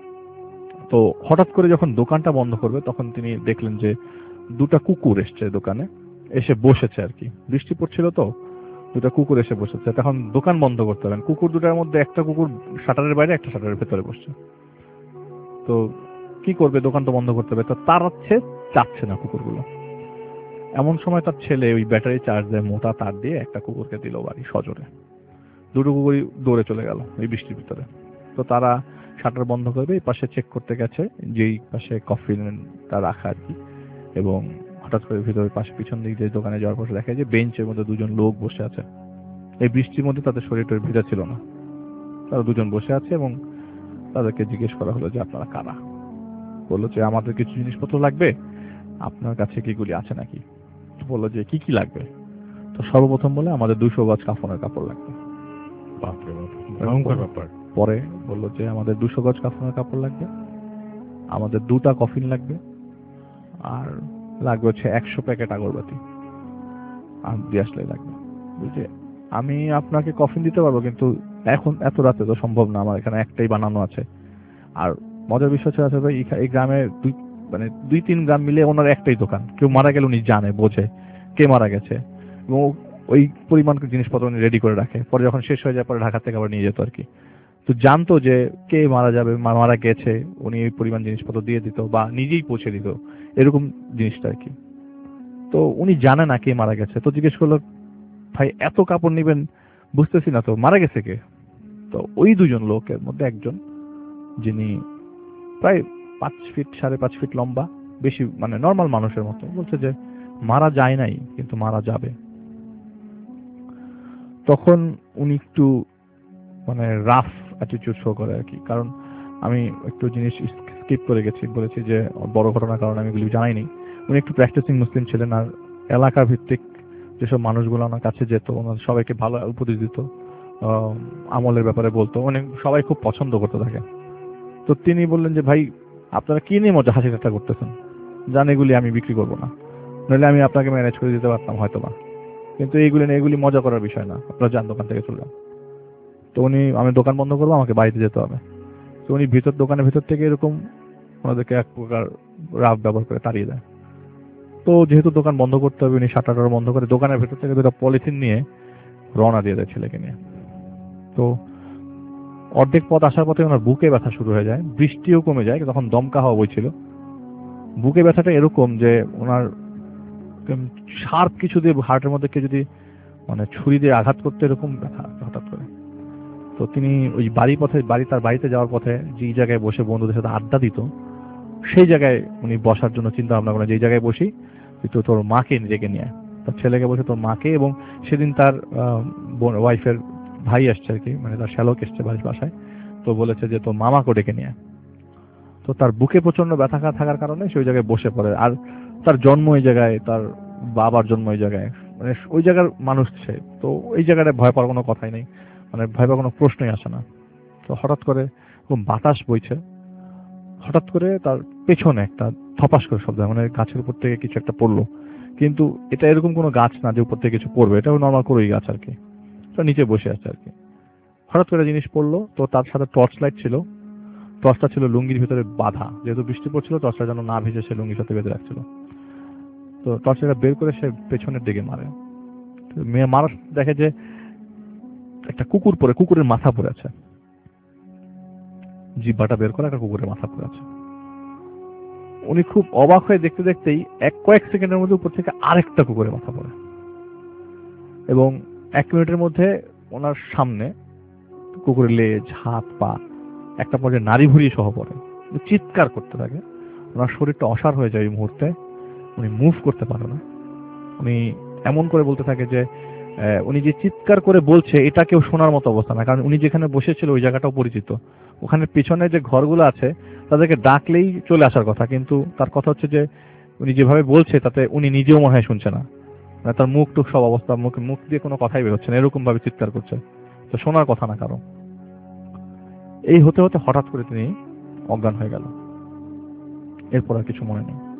[SPEAKER 6] তো হঠাৎ করে যখন দোকানটা বন্ধ করবে, তখন তিনি দেখলেন যে দুটা কুকুর এসছে দোকানে, এসে বসেছে আর কি। বৃষ্টি পড়ছিল তো, দুটা কুকুর এসে বসেছে। তখন দোকান বন্ধ করতে হবে, কুকুর দুটার মধ্যে একটা কুকুর শাটারের বাইরে, একটা শাটারের ভেতরে বসছে। তো কি করবে, দোকান তো বন্ধ করতে হবে। তো তাড়াচ্ছে, চাচ্ছে না কুকুরগুলো। এমন সময় তার ছেলে ওই ব্যাটারি চার্জ দিয়ে মোটা তার দিয়ে একটা কুকুরকে দিল বাড়ি সজোরে। দুটো কুকুরই দৌড়ে চলে গেল এই বৃষ্টির ভিতরে। তো তারা শাটার বন্ধ করবে, এই পাশে চেক করতে গেছে যেই পাশে কফিনটা রাখা আর কি, এবং হঠাৎ করে ভিতরে পাশে পিছন দিক দিয়ে দোকানে যাওয়ার পরে দেখা যায় যে বেঞ্চের মধ্যে দুজন লোক বসে আছে। এই বৃষ্টির মধ্যে তাদের শরীরটা ভিজা ছিল না, তারা দুজন বসে আছে এবং তাদেরকে জিজ্ঞেস করা হলো যে আপনারা কারা। বললো যে আমাদের কিছু জিনিসপত্র লাগবে, আপনার কাছে কিগুলি আছে নাকি। বললো যে কি কি লাগবে। তো সর্বপ্রথম বলে আমাদের দুশো গজ কাফনের কাপড় লাগবে।
[SPEAKER 3] বাপরে বাপ, ভয়ঙ্কর ব্যাপার।
[SPEAKER 6] পরে বললো যে আমাদের দুশো গজ কাফনের কাপড় লাগবে, আমাদের দুটা কফিন লাগবে, আর লাগবে হচ্ছে একশো প্যাকেট আগরবাতি আর দিয়াশলাই লাগবে। বুঝলে আমি আপনাকে কফিন দিতে পারবো, কিন্তু এখন এত রাতে তো সম্ভব না, আমার এখানে একটাই বানানো আছে। আর মজার বিষয় হচ্ছে আছে ভাই, এই গ্রামে দুই মানে দুই তিন গ্রাম মিলে ওনার একটাই দোকান, কেউ মারা গেলে উনি জানে বোঝে কে মারা গেছে, এবং ওই পরিমাণ জিনিসপত্র উনি রেডি করে রাখে। পরে যখন শেষ হয়ে যায় পরে ঢাকা থেকে আবার নিয়ে যেত আর কি। তো জানতো যে কে মারা যাবে, মারা গেছে, উনি ওই পরিমাণ জিনিসপত্র দিয়ে দিত বা নিজেই পৌঁছে দিত, এরকম জিনিসটা আর কি। তো উনি জানে না কে মারা গেছে। তো জিজ্ঞেস করলো ভাই এত কাপড় নিবেন, বুঝতেছি না তো মারা গেছে কে। তো ওই দুজন লোকের মধ্যে একজন, যিনি প্রায় পাঁচ ফিট সাড়ে পাঁচ ফিট লম্বা, বেশি মানে নর্মাল মানুষের মতো, বলছে যে মারা যায় নাই কিন্তু মারা যাবে। তখন উনি একটু মানে রাফ অ্যাটিটিউড শো করে আর কি, কারণ আমি একটু জিনিস স্কিপ করে গেছি, বলেছি যে বড় ঘটনার কারণে আমি এগুলি জানাইনি। উনি একটু প্র্যাকটিসিং মুসলিম ছিলেন, আর এলাকার ভিত্তিক যেসব মানুষগুলো ওনার কাছে যেত ওনার সবাইকে ভালো উপদেশ দিত, আমলের ব্যাপারে বলতো, উনি সবাই খুব পছন্দ করতে থাকে। তো তিনি বললেন যে ভাই আপনারা কি নিয়ে মজা হাসি ঠাট্টা করতেছেন, জান এগুলি আমি বিক্রি করবো না, নইলে আমি আপনাকে ম্যানেজ করে দিতে পারতাম হয়তো না, কিন্তু এইগুলি না, এগুলি মজা করার বিষয় না, আপনারা যান দোকান থেকে চলে যান। তো উনি আমি দোকান বন্ধ করবো, আমাকে বাড়িতে যেতে হবে। তো উনি ভিতর দোকানের ভিতর থেকে এরকম ওনাদেরকে এক প্রকার রাফ ব্যবহার করে তাড়িয়ে দেয়। তো যেহেতু দোকান বন্ধ করতে হবে, উনি শাটার বন্ধ করে দোকানের ভেতর থেকে দুটো পলিথিন নিয়ে রওনা দিয়ে দেয় ছেলেকে নিয়ে। তো অর্ধেক পথ আসার পথে ওনার বুকে ব্যথা শুরু হয়ে যায়, বৃষ্টিও কমে যায়, তখন দমকা হওয়া বইছিল। বুকে ব্যথাটা এরকম যে ওনার শার্প কিছু দিয়ে হার্টের মধ্যে কে যদি মানে ছুরি দিয়ে আঘাত করতে, এরকম ব্যথা হঠাৎ করে। তো তিনি ওই বাড়ি পথে বাড়ি তার বাড়িতে যাওয়ার পথে যে জায়গায় বসে বন্ধুদের সাথে আড্ডা দিত, সেই জায়গায় উনি বসার জন্য চিন্তা ভাবনা করেন, যে জায়গায় বসি তুই তোর মাকে ডেকে নিয়ে, তার ছেলেকে বসে তোর মাকে, এবং সেদিন তার ওয়াইফের ভাই আসছে আর কি, মানে তার শ্যালক এসছে বাড়ির বাসায়, তো বলেছে যে তোর মামাকে ডেকে নিয়ে। তো তার বুকে প্রচন্ড ব্যথা থাকার কারণে সে ওই জায়গায় বসে পড়ে। আর তার জন্ম ওই জায়গায়, তার বাবার জন্ম ওই জায়গায়, মানে ওই জায়গার মানুষ সে, তো এই জায়গাটা ভয় পাওয়ার কোনো কথাই নেই, মানে ভয় পাওয়ার কোনো প্রশ্নই আসে না। তো হঠাৎ করে বাতাস বইছে, হঠাৎ করে তার পেছনে একটা থপাস করে শব্দ, মানে গাছের উপর থেকে কিছু একটা পড়লো, কিন্তু এটা এরকম কোনো গাছ না যে উপর থেকে কিছু পড়বে, এটা নর্মাল করোই গাছ আর কি, তো নিচে বসে আছে আর কি। হঠাৎ করে জিনিস পড়লো, তো তার সাথে টর্চ লাইট ছিল, টর্চটা ছিল লুঙ্গির ভিতরে বাঁধা, যেহেতু বৃষ্টি পড়ছিল টর্চটা যেন না ভিজে সে লুঙ্গির সাথে বেঁধে রাখছিল। তো টর্চটা বের করে সে পেছনের দিকে মারে, মেয়ে মানুষ দেখে যে একটা কুকুর পরে, কুকুরের মাথা পড়ে আছে, জিব্বাটা বের করে একটা কুকুরের মাথা পড়ে আছে। উনি খুব অবাক হয়ে দেখতে দেখতেই এক কয়েক সেকেন্ডের মধ্যে উপর থেকে আরেকটা কুকুরের মাথা পড়ে, এবং এক মিনিটের মধ্যে ওনার সামনে কুকুরের লেজ, হাত, পা, একটা পর্যায়ে নাড়ি ভুড়ি সহ পড়ে, চিৎকার করতে থাকে। ওনার শরীরটা অসাড় হয়ে যায় এই মুহূর্তে, উনি মুভ করতে পারে না। উনি এমন করে বলতে থাকে যে উনি যে চিৎকার করে বলছে এটা কেউ শোনার মতো অবস্থা না, কারণ উনি যেখানে বসেছিল ওই জায়গাটাও পরিচিত, ওখানে পিছনে যে ঘরগুলো আছে তাদেরকে ডাকলেই চলে আসার কথা, কিন্তু তার কথা হচ্ছে যে উনি যেভাবে বলছে তাতে উনি নিজেও মনে হয় শুনছে না, মানে তার মুখ টুক সব অবস্থা, মুখ মুখ দিয়ে কোনো কথাই বেরোচ্ছে না, এরকম ভাবে চিৎকার করছে, তো শোনার কথা না কারো। এই হতে হতে হঠাৎ করে তিনি অজ্ঞান হয়ে গেল, এরপর আর কিছু মনে নেই।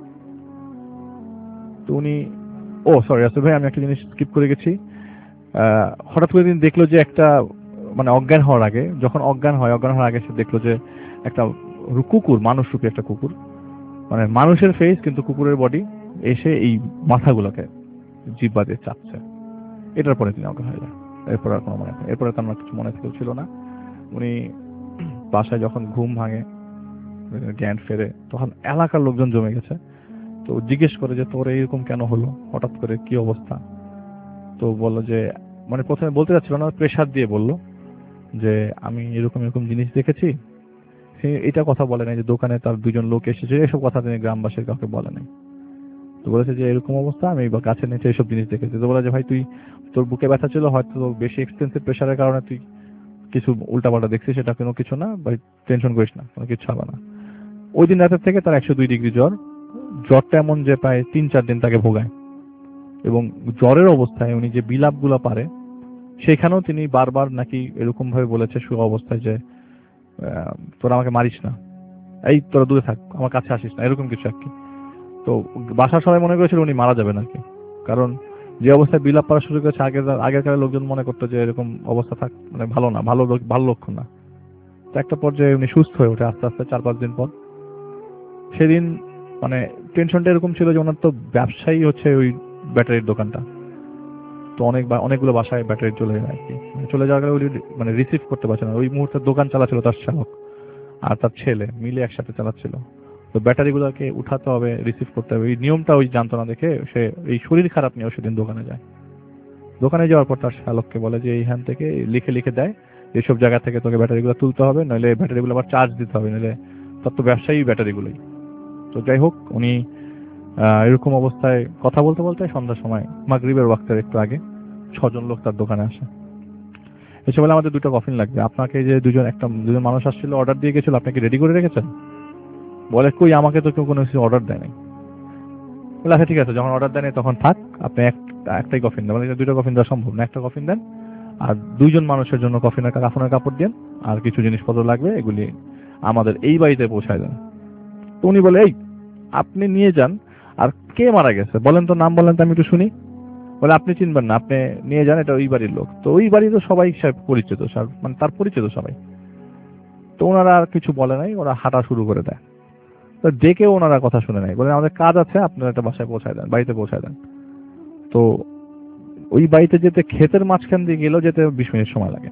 [SPEAKER 6] তো উনি ও সরি আসলে ভাই আমি একটা জিনিস স্কিপ করে গেছি। হঠাৎ করে তিনি দেখলো যে একটা মানে অজ্ঞান হওয়ার আগে, যখন অজ্ঞান হয় অজ্ঞান হওয়ার আগে সে দেখলো যে একটা কুকুর, মানুষ রূপী একটা কুকুর, মানে মানুষের ফেস কিন্তু কুকুরের বডি, এসে এই মাথাগুলোকে জিব্বা দিয়ে চাপছে। এটার পরে তিনি অজ্ঞান হয়ে যায়, এরপর আর কোনো মনে নেই, এরপরে তো আমার কিছু মনে ছিল না। উনি বাসায় যখন ঘুম ভাঙে, জ্ঞান ফেরে, তখন এলাকার লোকজন জমে গেছে, তো জিজ্ঞেস করে যে তোর এরকম কেন হলো, হঠাৎ করে কি অবস্থা? তো বললো যে মানে প্রথমে বলতে যাচ্ছিল না, প্রেশার দিয়ে বলল যে আমি এরকম এরকম জিনিস দেখেছি। সে এটা কথা বলে নাই যে দোকানে তার দুজন লোক এসেছে, এসব কথা তিনি গ্রামবাসীর কাউকে বলে নাই। তো বলেছে যে এরকম অবস্থা, আমি গাছের নিচে এসব জিনিস দেখেছি। তো বলে যে ভাই তুই তোর বুকে ব্যথা ছিল, হয়তো বেশি এক্সপেন্সিভ প্রেশারের কারণে তুই কিছু উল্টাপাল্টা দেখছিস, সেটা কোনো কিছু না ভাই, টেনশন করিস না, কোনো কিছু হবে না। ওই দিন রাতের থেকে তার একশো দুই ডিগ্রি জ্বর। জ্বরটা এমন যে প্রায় তিন চার দিন তাকে ভোগায়, এবং জ্বরের অবস্থায় উনি যে বিলাপ গুলা পারে সেখানেও তিনি বারবার নাকি এরকম ভাবে বলেছে শুয়ে অবস্থায় যে তোরা আমাকে মারিস না, এই তোরা দূরে থাক, আমার কাছে আসিস না, এরকম কিছু আর কি। তো বাসার সবাই মনে করেছিল উনি মারা যাবেন আর কি, কারণ যে অবস্থায় বিলাপ পড়া শুরু করেছে আগের আগেরকার লোকজন মনে করতো যে এরকম অবস্থা থাক মানে ভালো না, ভালো ভালো লক্ষণ না। তো একটা পর্যায়ে উনি সুস্থ হয়ে ওঠে আস্তে আস্তে চার পাঁচ দিন পর। সেদিন মানে টেনশনটা এরকম ছিল যে ওনার তো ব্যবসায়ী হচ্ছে ওই ব্যাটারির দোকানটা, তো অনেক অনেকগুলো বাসায় ব্যাটারি চলে যায় আর কি। চলে যাওয়ার কারণে মানে রিসিভ করতে পারছে না, ওই মুহূর্তে দোকান চালাচ্ছিল তার চালক আর তার ছেলে মিলে একসাথে চালাচ্ছিল। তো ব্যাটারিগুলোকে উঠাতে হবে, রিসিভ করতে হবে, এই নিয়মটা ওই জানতো না দেখে সে এই শরীর খারাপ নিয়েও সেদিন দোকানে যায়। দোকানে যাওয়ার পর তার চালককে বলে যে এইখান থেকে লিখে লিখে দেয় এইসব জায়গা থেকে তোকে ব্যাটারিগুলো তুলতে হবে, নইলে ব্যাটারিগুলো আবার চার্জ দিতে হবে, নইলে তার তো ব্যবসায়ী ব্যাটারিগুলোই। তো যাই হোক উনি এরকম অবস্থায় কথা বলতে বলতে সন্ধ্যার সময় মাগরিবের ওয়াক্তের একটু আগে ছজন লোক তার দোকানে আসে, এসে বলে আমাদের দুটো কফিন লাগবে। আপনাকে যে দুজন একটা দুজন মানুষ আসছিল অর্ডার দিয়ে গেছিল, আপনাকে রেডি করে রেখেছেন? বলে কই, আমাকে তো কেউ কোনো কিছু অর্ডার দেয় নাই। বলে আচ্ছা ঠিক আছে, যখন অর্ডার দেয়নি তখন থাক, আপনি একটাই কফিন দেন, মানে দুটো কফিন দেওয়া সম্ভব না, একটা কফিন দেন আর দুইজন মানুষের জন্য কফিনের কাফনের কাপড় দেন আর কিছু জিনিসপত্র লাগবে এগুলি আমাদের এই বাড়িতে পৌঁছায় দেন। তো উনি বলে এই আপনি নিয়ে যান, আর কে মারা গেছে বলেন তো, নাম বলেন তো আমি একটু শুনি। বলে আপনি চিনবেন না, আপনি নিয়ে যান, এটা ওই বাড়ির লোক। তো ওই বাড়ি তো সবাই পরিচিত, মানে তার পরিচিত সবাই। তো ওনারা আর কিছু বলে নাই, ওরা হাঁটা শুরু করে দেয়। তো ডেকে ওনারা কথা শুনে নাই, বলে আমাদের কাজ আছে, আপনারা একটা বাসায় পৌঁছায় দেন, বাড়িতে পৌঁছায় দেন। তো ওই বাড়িতে যেতে ক্ষেতের মাঝখান দিয়ে গেলেও যেতে বিশ মিনিট সময় লাগে।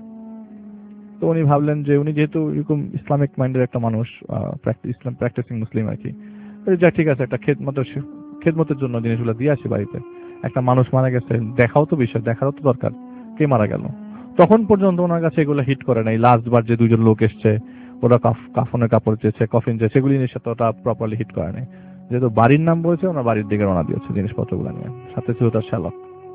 [SPEAKER 6] তো উনি ভাবলেন যে উনি যেহেতু এরকম ইসলামিক মাইন্ডের একটা মানুষ, ইসলাম প্র্যাকটিসিং মুসলিম আর কি, যা ঠিক আছে একটা খেদমত খেদমতের জন্য জিনিসগুলো দিয়ে আসি বাড়িতে, একটা মানুষ মারা গেছে, দেখাও তো বিষয়, দেখারও তো দরকার কে মারা গেল। তখন পর্যন্ত ওনার কাছে এগুলো হিট করে নাই। লাস্ট বার যে দুজন লোক এসছে ওরা কাফনের কাপড় চেয়েছে, কফিন চেয়েছে, সেগুলি জিনিস ওটা প্রপারলি হিট করে নাই। যেহেতু বাড়ির নাম বলছে ওনার বাড়ির দিকে রওনা দিয়েছে জিনিসপত্রগুলো নিয়ে, সাথে ছিল তার শ্যালক।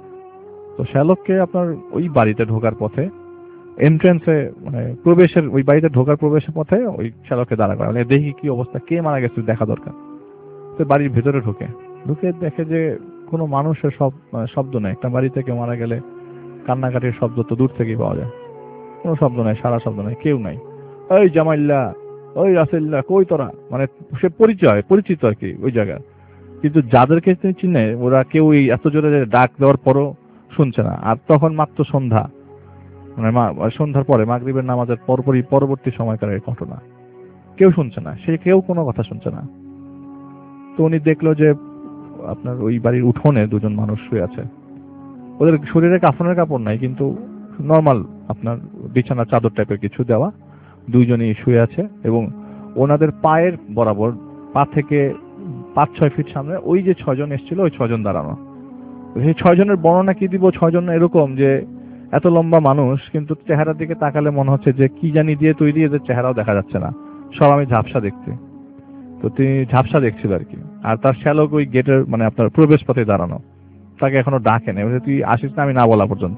[SPEAKER 6] তো শ্যালককে আপনার ওই বাড়িতে ঢোকার পথে এন্ট্রান্সে মানে প্রবেশের ওই বাড়িতে ঢোকার প্রবেশের পথে ওই শ্যালককে দাঁড়া করা, মানে দেখি কি অবস্থা, কে মারা গেছে দেখা দরকার। তো বাড়ির ভেতরে ঢোকে ঢুকে দেখে যে কোনো মানুষের সব শব্দ নেই। একটা বাড়ি থেকে মারা গেলে কান্নাকাটির শব্দ তো দূর থেকেই পাওয়া যায়, কোনো শব্দ নাই, সারা শব্দ নাই, কেউ নাই। ওই জামাইল্লা, ওই রাসেল্লা, কই তোরা, মানে সে পরিচয় পরিচিত আর কি ওই জায়গা। কিন্তু যাদেরকে তিনি চিনে ওরা কেউ এত জোরে ডাক দেওয়ার পরও শুনছে না। আর তখন মাত্র সন্ধ্যা, মানে সন্ধ্যার পরে মাগরিবের নামাজের পরপরই পরবর্তী সময়কার ঘটনা, কেউ শুনছে না, সে কেউ কোনো কথা শুনছে না। তো উনি দেখলো যে আপনার ওই বাড়ির উঠোনে দুজন মানুষ শুয়ে আছে, ওদের শরীরে কাফনের কাপড় নাই কিন্তু নর্মাল আপনার বিছানা চাদর টাইপের কিছু দেওয়া, দুইজনই শুয়ে আছে এবং ওনাদের পায়ের বরাবর পা থেকে পাঁচ ছয় ফিট সামনে ওই যে ছয়জন এসেছিল ওই ছয়জন দাঁড়ানো। সেই ছয়জনের বর্ণনা কি দিব, ছয়জন এরকম যে এত লম্বা মানুষ কিন্তু চেহারার দিকে তাকালে মনে হচ্ছে যে কি জানি দিয়ে তৈরি, এদের চেহারাও দেখা যাচ্ছে না, সব আমি ঝাপসা দেখছি। তো তিনি ঝাপসা দেখছিল আর কি। আর তার শ্যালক ওই গেটের মানে আপনার প্রবেশ পথে দাঁড়ানো, তাকে এখনো ডাকে নেই, তুই আসিস না আমি না বলা পর্যন্ত।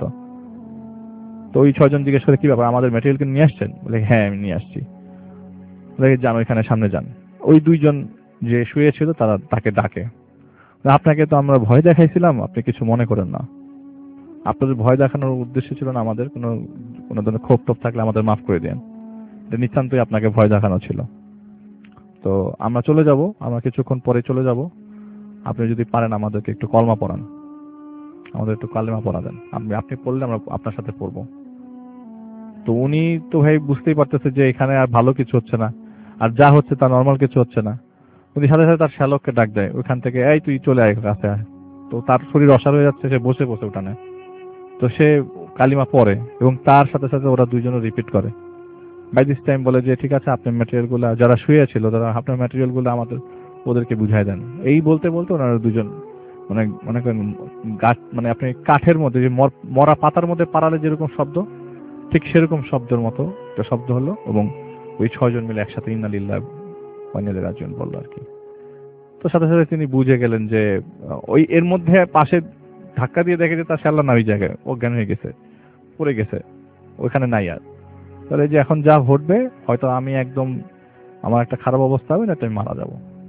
[SPEAKER 6] তো ওই ছয়জন জিজ্ঞেস করে কি ব্যাপার, আমাদের ম্যাটেরিয়ালকে নিয়ে আসছেন? বলে হ্যাঁ আমি নিয়ে আসছি। বলে যান ওইখানে সামনে যান। ওই দুইজন যে শুয়েছিল তারা তাকে ডাকে, আপনাকে তো আমরা ভয় দেখাইছিলাম, আপনি কিছু মনে করেন না, আপনাদের ভয় দেখানোর উদ্দেশ্য ছিল না, আমাদের কোনো কোনো ধরনের ক্ষোভ টোপ থাকলে আমাদের মাফ করে দেন, এটা নিতান্তই আপনাকে ভয় দেখানো ছিল। তো আমরা চলে যাব, আমরা কিছুক্ষণ পরে চলে যাব, আপনি যদি পারেন আমাদেরকে একটু কলমা পড়ান, আমাদের একটু কালেমা পড়া দেন, আপনি আপনি পড়লে আমরা আপনার সাথে পড়বো। তো উনি তো ভাই বুঝতেই পারতেছে যে এখানে আর ভালো কিছু হচ্ছে না, আর যা হচ্ছে তা নর্মাল কিছু হচ্ছে না। উনি সাথে সাথে তার শ্যালককে ডাক দেয় ওইখান থেকে, এই তুই চলে আয় কাছে আয়। তো তার শরীর অসাড় হয়ে যাচ্ছে, সে বসে বসে উঠানে। তো সে কালিমা পড়ে এবং তার সাথে সাথে ওরা দুইজনও রিপিট করে। বাই দিস টাইম বলে যে ঠিক আছে, আপনার ম্যাটেরিয়াল গুলা, যারা শুয়ে ছিল তারা আপনার ম্যাটেরিয়াল গুলো আমাদের ওদেরকে বুঝাই দেন। এই বলতে বলতে ওনারা দুজন মানে মনে করেন গাছ মানে আপনি কাঠের মধ্যে যে মরা পাতার মধ্যে পাড়ালে যেরকম শব্দ, ঠিক সেরকম শব্দের মতো একটা শব্দ হলো এবং ওই ছয়জন মিলে একসাথে ইন্না লিল্লাহ ওয়া ইন্না ইলাইহি রাজিউন বললো আর কি। তো সাথে সাথে তিনি বুঝে গেলেন যে ওই এর মধ্যে পাশে ধাক্কা দিয়ে দেখে যে তার শাল্লা না ওই জায়গায় অজ্ঞান হয়ে গেছে, পড়ে গেছে, ওইখানে নাই আর। তাহলে যে এখন যা ঘটবে হয়তো আমি একদম আমার একটা খারাপ অবস্থা হবে, না আমি মারা যাব।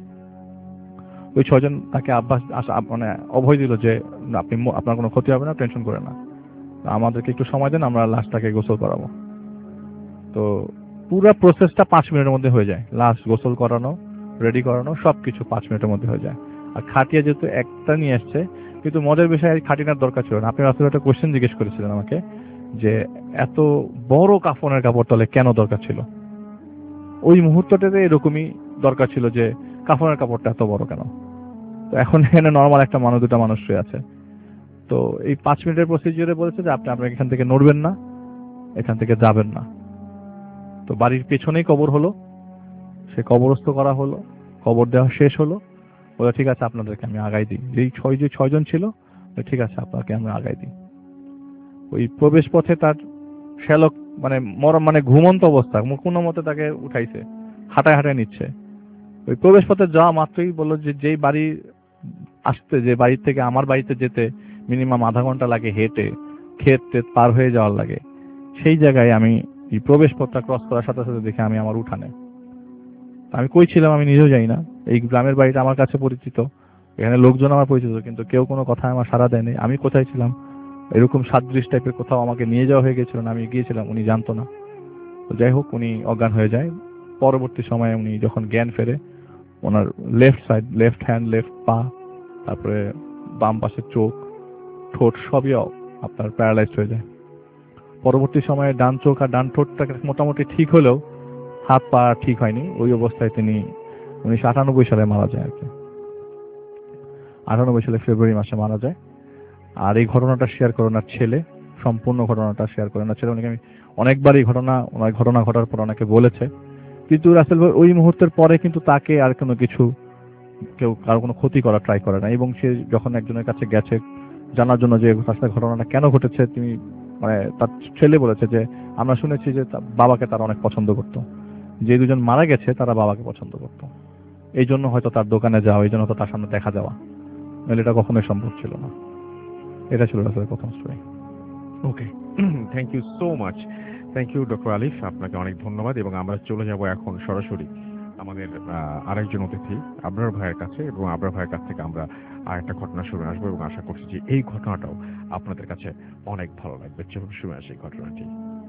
[SPEAKER 6] ওই ছয়জন তাকে আব্বাস মানে অভয় দিল যে আপনি আপনার কোনো ক্ষতি হবে না, টেনশন করে না, আমাদেরকে একটু সময় দেন, আমরা লাশটাকে গোসল করাবো। তো পুরো প্রসেসটা পাঁচ মিনিটের মধ্যে হয়ে যায়, লাশ গোসল করানো, রেডি করানো সবকিছু পাঁচ মিনিটের মধ্যে হয়ে যায়। আর খাটিয়া যেহেতু একটা নিয়ে আসছে, কিন্তু মজার বিষয় খাটিনার দরকার ছিল না। আপনি আসলে একটা কোশ্চেন জিজ্ঞেস করেছিলেন আমাকে যে এত বড় কাফনের কাপড় তলে কেন দরকার ছিল। ওই মুহূর্তটাতে এরকমই দরকার ছিল যে কাফনের কাপড়টা এত বড় কেন। তো এখন এখানে নর্মাল একটা মানুষ, দুটা মানুষ শুয়ে আছে। তো এই পাঁচ মিনিটের প্রসিজিওরে বলেছে যে আপনি আপনার এখান থেকে নড়বেন না, এখান থেকে যাবেন না। তো বাড়ির পেছনেই কবর হলো, সে কবরস্থ করা হলো, কবর দেওয়া শেষ হলো। বলে ঠিক আছে আপনাদেরকে আমি আগাই দিই, যেই ছয় যে ছয়জন ছিল ঠিক আছে আপনাকে আমি আগাই দিই। ওই প্রবেশ পথে তার শ্যালক মানে মরম মানে ঘুমন্ত অবস্থা, কোনো মতে তাকে উঠাইছে, হাঁটায় হাঁটায় নিচ্ছে। ওই প্রবেশ পথে যাওয়া মাত্রই বললো যে যেই বাড়ি আসতে, যে বাড়ির থেকে আমার বাড়িতে যেতে মিনিমাম আধা ঘন্টা লাগে হেঁটে, ক্ষেত টেত পার হয়ে যাওয়ার লাগে, সেই জায়গায় আমি এই প্রবেশ পথটা ক্রস করার সাথে সাথে দেখে আমি আমার উঠানে। আমি কই ছিলাম আমি নিজেও জানি না। এই গ্রামের বাড়িটা আমার কাছে পরিচিত, এখানে লোকজন আমার পরিচিত, কিন্তু কেউ কোনো কথা আমার সাড়া দেয়নি। আমি কোথায় ছিলাম, এরকম সাদৃশ টাইপের কোথাও আমাকে নিয়ে যাওয়া হয়ে গেছিল না, আমি গিয়েছিলাম, উনি জানতো না। তো যাই হোক উনি অজ্ঞান হয়ে যায়। পরবর্তী সময়ে উনি যখন জ্ঞান ফেরে, ওনার left side, left hand, left পা, তারপরে বাম পাশে চোখ, ঠোঁট সবই আপনার প্যারালাইজড হয়ে যায়। পরবর্তী সময়ে ডান চোখ আর ডান ঠোঁটটা মোটামুটি ঠিক হলেও হাত পা ঠিক হয়নি। ওই অবস্থায় তিনি উনিশশো আটানব্বই সালে মারা যায় আর কি। আটানব্বই সালে ফেব্রুয়ারি মাসে মারা যায়। আর এই ঘটনাটা শেয়ার করে ওনার ছেলে, সম্পূর্ণ ঘটনাটা শেয়ার করে ওনার ছেলে। উনি আমি অনেকবার এই ঘটনা ওনার ঘটনা ঘটার পর ওনাকে বলেছে, কিন্তু রাসেল ভাই ওই মুহূর্তের পরে কিন্তু তাকে আর কোনো কিছু কেউ কারো কোনো ক্ষতি করা ট্রাই করে না। এবং সে যখন একজনের কাছে গেছে জানার জন্য যে তার সাথে ঘটনাটা কেন ঘটেছে, তিনি মানে তার ছেলে বলেছে যে আমরা শুনেছি যে বাবাকে তারা অনেক পছন্দ করতো, যে দুজন মারা গেছে তারা বাবাকে পছন্দ করতো, এই জন্য হয়তো তার দোকানে যাওয়া, এই জন্য হয়তো তার সামনে দেখা যাওয়া, নাহলে এটা কখনোই সম্ভব ছিল না। এটা ছিল রাসেলের প্রথম story.
[SPEAKER 3] Okay, thank you so much. Thank you doctor Alif, আপনাকে অনেক ধন্যবাদ। এবং আমরা চলে যাব এখন সরাসরি আমাদের আরেকজন অতিথি আবরার ভাইয়ের কাছে, এবং আবরার ভাইয়ের কাছ থেকে আমরা আর একটা ঘটনা শুনে আসবো, এবং আশা করছি যে এই ঘটনাটাও আপনাদের কাছে অনেক ভালো লাগবে। চলুন শুনে আসি ঘটনাটি।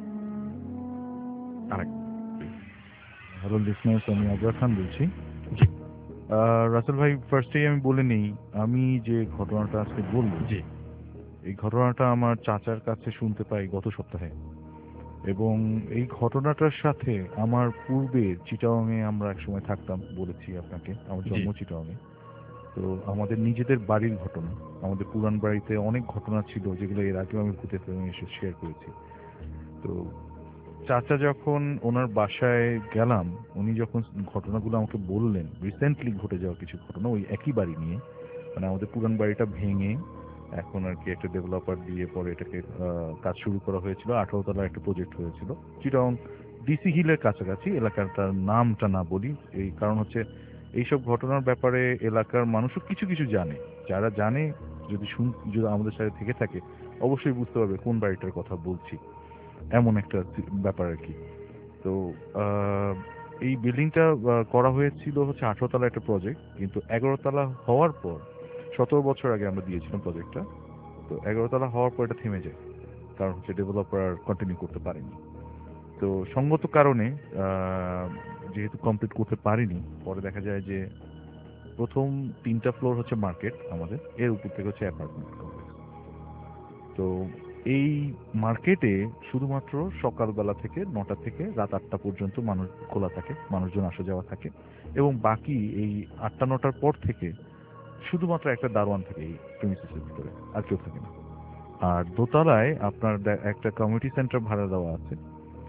[SPEAKER 3] আরেক
[SPEAKER 6] হ্যালো লিসনার্স, আমি আবরার খান বলছি। রাসেল ভাই, ফার্স্টেই আমি বলে নিই, আমি যে ঘটনাটা আজকে বলবো,
[SPEAKER 3] জি,
[SPEAKER 6] এই ঘটনাটা আমার চাচার কাছে শুনতে পাই গত সপ্তাহে। এবং এই ঘটনাটার সাথে আমার পূর্বে চিটাগাংয়ে আমরা এক সময় থাকতাম, বলেছি আপনাকে, আমার জন্ম চিটাগাংয়ে। তো আমাদের নিজেদের বাড়ির ঘটনা, আমাদের পুরান বাড়িতে অনেক ঘটনা ছিল যেগুলো এর আগেও আমি ভূতের প্রেমে এসে শেয়ার করেছি। তো চাচা যখন ওনার বাসায় গেলাম, উনি যখন ঘটনাগুলো আমাকে বললেন, রিসেন্টলি ঘটে যাওয়া কিছু ঘটনা ওই একই বাড়ি নিয়ে, মানে আমাদের পুরান বাড়িটা ভেঙে এখন আর কি একটা ডেভেলপার দিয়ে পরে এটাকে কাজ শুরু করা হয়েছিল, আঠারো তলার একটা প্রজেক্ট হয়েছিল চিটাগাং ডিসি হিলের কাছাকাছি। এলাকাটার নামটা না বলি, এই কারণ হচ্ছে এইসব ঘটনার ব্যাপারে এলাকার মানুষও কিছু কিছু জানে। যারা জানে যদি শুন যদি আমাদের সাথে থেকে থাকে অবশ্যই বুঝতে পারবে কোন বাড়িটার কথা বলছি, এমন একটা ব্যাপার আর কি। তো এই বিল্ডিংটা করা হয়েছিল হচ্ছে আঠারো তলা একটা প্রজেক্ট, কিন্তু এগারো তলা হওয়ার পর, সতেরো বছর আগে আমরা দিয়েছিলাম প্রজেক্টটা, তো এগারো তলা হওয়ার পর এটা থেমে যায়, কারণ হচ্ছে ডেভেলপার আর কন্টিনিউ করতে পারেনি। তো সঙ্গত কারণে যেহেতু কমপ্লিট করতে পারিনি, পরে দেখা যায় যে প্রথম তিনটা ফ্লোর হচ্ছে মার্কেট আমাদের, এর উপর থেকে হচ্ছে অ্যাপার্টমেন্ট কমপ্লেক্স। তো এই মার্কেটে শুধুমাত্র সকালবেলা থেকে নটা থেকে রাত আটটা পর্যন্ত মানুষ খোলা থাকে, মানুষজন আসা যাওয়া থাকে, এবং বাকি এই আটটা নটার পর থেকে শুধুমাত্র একটা দারোয়ান থাকে এই প্রেমিসিসের ভিতরে, আর কেউ থাকে না। আর দোতলায় আপনার একটা কমিউনিটি সেন্টার ভাড়া দেওয়া আছে,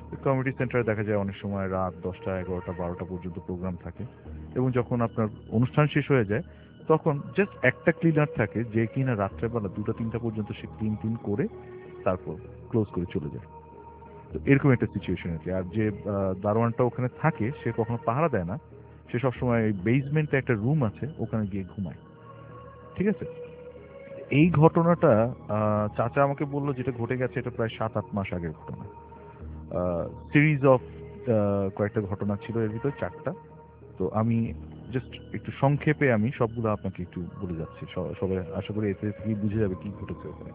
[SPEAKER 3] কমিউনিটি সেন্টারে দেখা যায় অনেক সময় রাত দশটা এগারোটা বারোটা পর্যন্ত প্রোগ্রাম থাকে, এবং যখন আপনার অনুষ্ঠান শেষ হয়ে যায় তখন জাস্ট একটা ক্লিনার থাকে যে কিনা রাত্রেবেলা দুটা তিনটা পর্যন্ত সে ক্লিন ক্লিন করে তারপর ক্লোজ করে চলে যায়। তো এরকম একটা সিচুয়েশন আর কি। আর যে আহ, দারোয়ানটা ওখানে থাকে সে কখনো পাহারা দেয় না, সে সবসময় বেসমেন্টে একটা রুম আছে ওখানে গিয়ে ঘুমায়। ঠিক আছে, এই ঘটনাটা আহ, চাচা আমাকে বললো যেটা ঘটে গেছে এটা প্রায় সাত আট মাস আগের ঘটনা। সিরিজ অফ কয়েকটা ঘটনা ছিল এর ভিতরে চারটা। তো আমি জাস্ট একটু সংক্ষেপে আমি সবগুলো আপনাকে একটু বলে যাচ্ছি, স- সবাই আশা করি এতে থেকে বুঝে যাবে কি ঘটেছে ওখানে।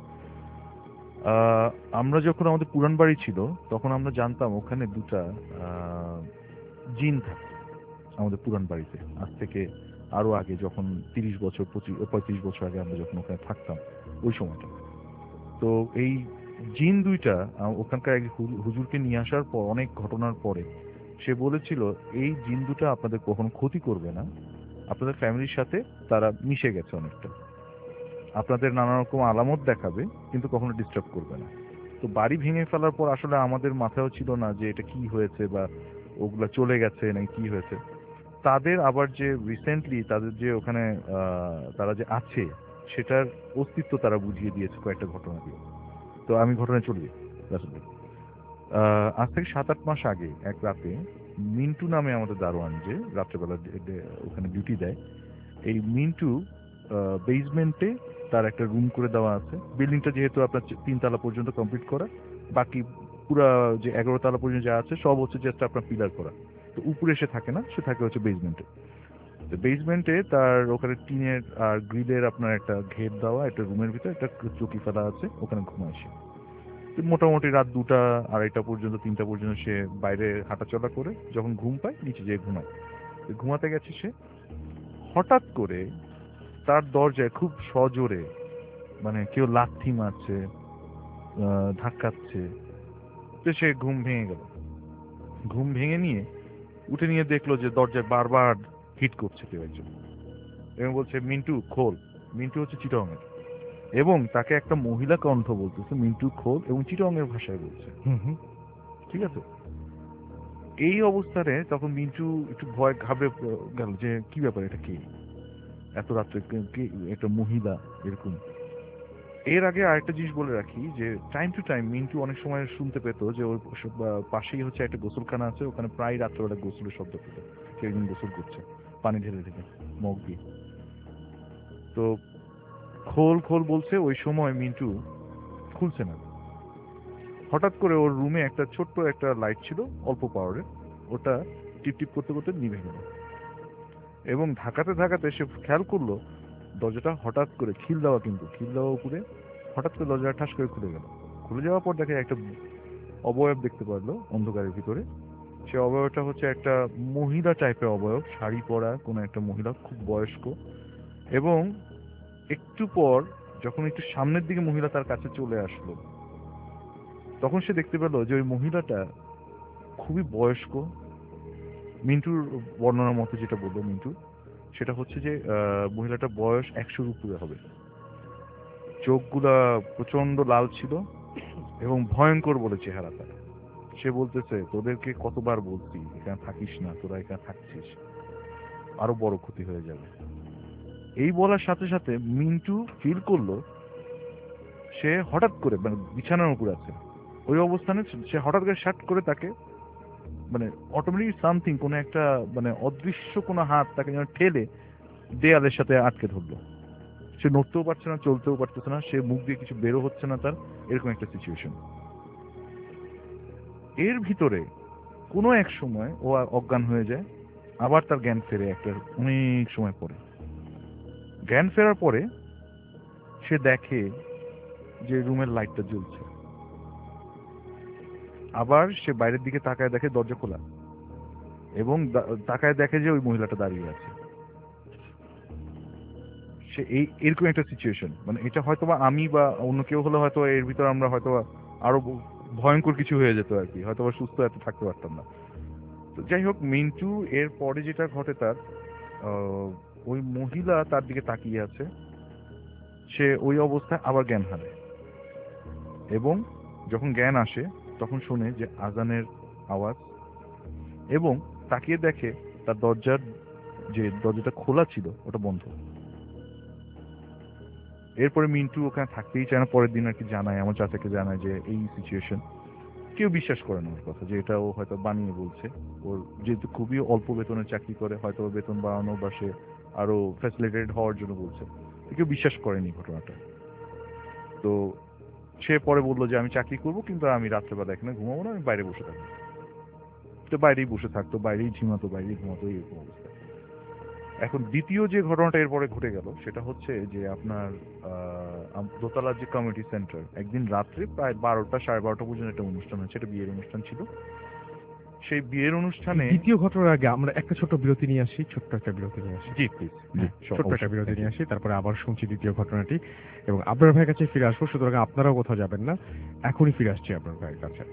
[SPEAKER 3] আহ, আমরা যখন আমাদের পুরান বাড়ি ছিল তখন আমরা জানতাম ওখানে দুটা আহ, জিন থাকে আমাদের পুরান বাড়িতে, আজ থেকে আরো আগে যখন তিরিশ বছর পঁচিশ পঁয়ত্রিশ বছর আগে আমরা যখন ওখানে থাকতাম ওই সময়টা। তো এই জিন দুইটা আহ, ওখানকার এক হু- হুজুরকে নিয়ে আসার পর অনেক ঘটনার পরে সে বলেছিল এই জিন দুটো আপনাদের কখনো ক্ষতি করবে না, আপনাদের ফ্যামিলির সাথে তারা মিশে গেছে অনেকটা, আপনাদের নানা রকম আলামত দেখাবে কিন্তু কখনো ডিস্টার্ব করবে না। তো বাড়ি ভেঙে ফেলার পর আসলে আমাদের মাথাও ছিল না যে এটা কি হয়েছে বা ওগুলা চলে গেছে নাকি কি হয়েছে। তাদের আবার যে রিসেন্টলি তাদের যে ওখানে আহ, তারা যে আছে সেটার অস্তিত্ব তারা বুঝিয়ে দিয়েছে কয়েকটা ঘটনা দিয়ে। তো আমি ঘটনায় চলে যাই। রাসেল ভাই, আহ, আজ থেকে সাত আট মাস আগে এক রাতে মিন্টু নামে আমাদের দারোয়ান যে রাত্রেবেলা ডে- ডে- ওখানে ডিউটি দেয়, এই মিন্টু বেসমেন্টে তার একটা রুম করে দেওয়া আছে। বিল্ডিংটা যেহেতু আপনার চে- তিনতলা পর্যন্ত কমপ্লিট করা, বাকি পুরা যে এগারো তলা পর্যন্ত যা আছে সব হচ্ছে জাস্ট আপনার পিলার করা। তো উপরে সে থাকে না, সে থাকে হচ্ছে বেসমেন্টে। তো বেসমেন্টে তার ওখানে টিনের আর গ্রিলের আপনার একটা ঘের দেওয়া একটা রুমের ভিতরে একটা চৌকি ফেলা আছে, ওখানে ঘুমায় সে। তো মোটামুটি রাত দুটা আড়াইটা পর্যন্ত তিনটা পর্যন্ত সে বাইরে হাঁটাচলা করে যখন ঘুম পায় নিচে যেয়ে ঘুমায়। তো ঘুমাতে গেছে সে, হঠাৎ করে তার দরজায় খুব সজোরে মানে কেউ লাথি মারছে, আহ, ধাক্কাচ্ছে। তো সে ঘুম ভেঙে গেল। ঘুম ভেঙে নিয়ে উঠে নিয়ে দেখলো যে দরজায় বারবার হিট করছে কেউ একজন, এবং বলছে মিন্টু খোল। মিন্টু হচ্ছে চিটংয়ের, এবং তাকে একটা মহিলা কণ্ঠ বলতেছে মিন্টু খোল, এবং চিটংয়ের ভাষায় বলছে।
[SPEAKER 6] হুম হুম।
[SPEAKER 3] ঠিক আছে, এই অবস্থানে তখন মিন্টু একটু ভয় ঘাবড়ে গেল যে কি ব্যাপার, এটা কি এত রাত্রে কে- কে- একটা মহিলা এরকম। এর আগে আরেকটা জিনিস বলে রাখি যে টাইম টু টাইম মিন্টু অনেক সময় শুনতে পেত যে ওর স- বা- পাশেই হচ্ছে একটা গোসলখানা আছে, ওখানে প্রায় রাত্রেবেলা গোসলের শব্দ পেত, কেউ একজন গোসল করছে পানি ঢেলে ঢেলে মগ দিয়ে। তো খোল খোল বলছে, ওই সময় মিন্টু খুলছে না। হঠাৎ করে ওর রুমে একটা ছোট্ট একটা লাইট ছিল অল্প পাওয়ারের, ওটা টিপ টিপ করতে করতে নিভে গেল, এবং ধাকাতে ধাকাতে সে খেয়াল করলো দরজাটা হঠাৎ করে খিল দেওয়া, কিন্তু খিল দেওয়া উপরে হঠাৎ করে দরজাটা ঠাস করে খুলে গেল। খুলে যাওয়ার পর দেখে একটা অবয়ব দেখতে পারলো অন্ধকারের ভিতরে। সে অবয়বটা হচ্ছে একটা মহিলা টাইপের অবয়ব, শাড়ি পরা কোনো একটা মহিলা, খুব বয়স্ক। এবং একটু পর যখন একটু সামনের দিকে মহিলা তার কাছে চলে আসলো, তখন সে দেখতে পেল যে ওই মহিলাটা খুবই বয়স্ক। মিন্টুর বর্ণনার মতো যেটা বললো মিন্টু, সেটা হচ্ছে যে আহ, মহিলাটার বয়স একশোর উপরে হবে, চোখগুলা প্রচন্ড লাল ছিল এবং ভয়ঙ্কর বলে চেহারা তার। সে বলতেছে তোদেরকে কতবার বলছি এখানে থাকিস না, তোরা এখানে থাকছিস আরো বড় ক্ষতি হয়ে যাবে। এই বলার সাথে সাথে মিন্টু ফিল করলো সে হঠাৎ করে মানে বিছানার উপর আছে ওই অবস্থানে, সে হঠাৎ করে শার্ট করে তাকে মানে অটোমেটিক সামথিং কোনো একটা মানে অদৃশ্য কোনো হাত তাকে যেন ঠেলে দেয়ালের সাথে আটকে ধরলো। সে নড়তেও পারছে না, চলতেও পারতেছে না, সে মুখ দিয়ে কিছু বেরো হচ্ছে না তার, এরকম একটা সিচুয়েশন। এর ভিতরে কোনো এক সময় ও আর অজ্ঞান হয়ে যায়, আবার তার জ্ঞান ফেরে একটা অনেক সময় পরে। জ্ঞান ফেরার পরে সে দেখে যে রুমের লাইটটা জ্বলছে, আবার সে বাইরের দিকে তাকায় দেখে দরজা খোলা, এবং দা- তাকায় দেখে যে ওই মহিলাটা দাঁড়িয়ে আছে। সে এই এরকম একটা সিচুয়েশন, মানে এটা হয়তো বা আমি বা অন্য কেউ হলে হয়তো এর ভিতর আমরা হয়তো বা আরো ব- ভয়ঙ্কর কিছু হয়ে যেত আর কি, হয়তো বা সুস্থ এত থাকতে পারতাম না। তো যাই হোক, মিন্টু এর পরে যেটা ঘটে তার আহ, ওই মহিলা তার দিকে তাকিয়ে আছে, সে ওই অবস্থায় আবার জ্ঞান হারায়, এবং যখন জ্ঞান আসে
[SPEAKER 7] তখন শোনে যে আজানের আওয়াজ এবং তাকিয়ে দেখে তার দরজার যে দরজাটা খোলা ছিল ওটা বন্ধ। এরপরে মিন্টু ওখানে থাকতেই চায় না, পরের দিন আর কি জানায়, আমার চাচাকে জানায় যে এই সিচুয়েশন। কেউ বিশ্বাস করে না ওর কথা, যে এটা ও হয়তো বানিয়ে বলছে। ওর যেহেতু খুবই অল্প বেতনের চাকরি করে, হয়তো বেতন বাড়ানো বা সে আরো ফ্যাসিলিটেটেড হওয়ার জন্য বলছে, কেউ বিশ্বাস করেনি ঘটনাটা। তো সে পরে বললো যে আমি চাকরি করবো, কিন্তু আমি রাত্রেবেলা এখানে ঘুমাবো না, আমি বাইরে বসে থাকবো। তো বাইরেই বসে থাকতো, বাইরেই ঝিমাতো, বাইরেই ঘুমাতো, এরকম অবস্থা। এখন দ্বিতীয় যে ঘটনাটা এরপরে ঘটে গেল সেটা হচ্ছে যে আপনার দোতলার যে কমিউনিটি সেন্টার, একদিন রাত্রে প্রায় বারোটা সাড়ে বারোটা পর্যন্ত একটা অনুষ্ঠান হচ্ছে, একটা বিয়ের অনুষ্ঠান ছিল। সেই বিয়ের অনুষ্ঠানে
[SPEAKER 3] দ্বিতীয় ঘটনার আগে আমরা একটা ছোট্ট বিরতি নিয়ে আসি, ছোট্ট একটা বিরতি নিয়ে আসি।
[SPEAKER 7] জি প্লিজ,
[SPEAKER 3] ছোট্ট একটা বিরতি নিয়ে আসি, তারপরে আবার শুনছি দ্বিতীয় ঘটনাটি এবং আপনার ভাইয়ের কাছে ফিরে আসবো। সুতরাং আপনারাও কোথাও যাবেন না, এখনই ফিরে আসছি আপনার ভাইয়ের কাছে।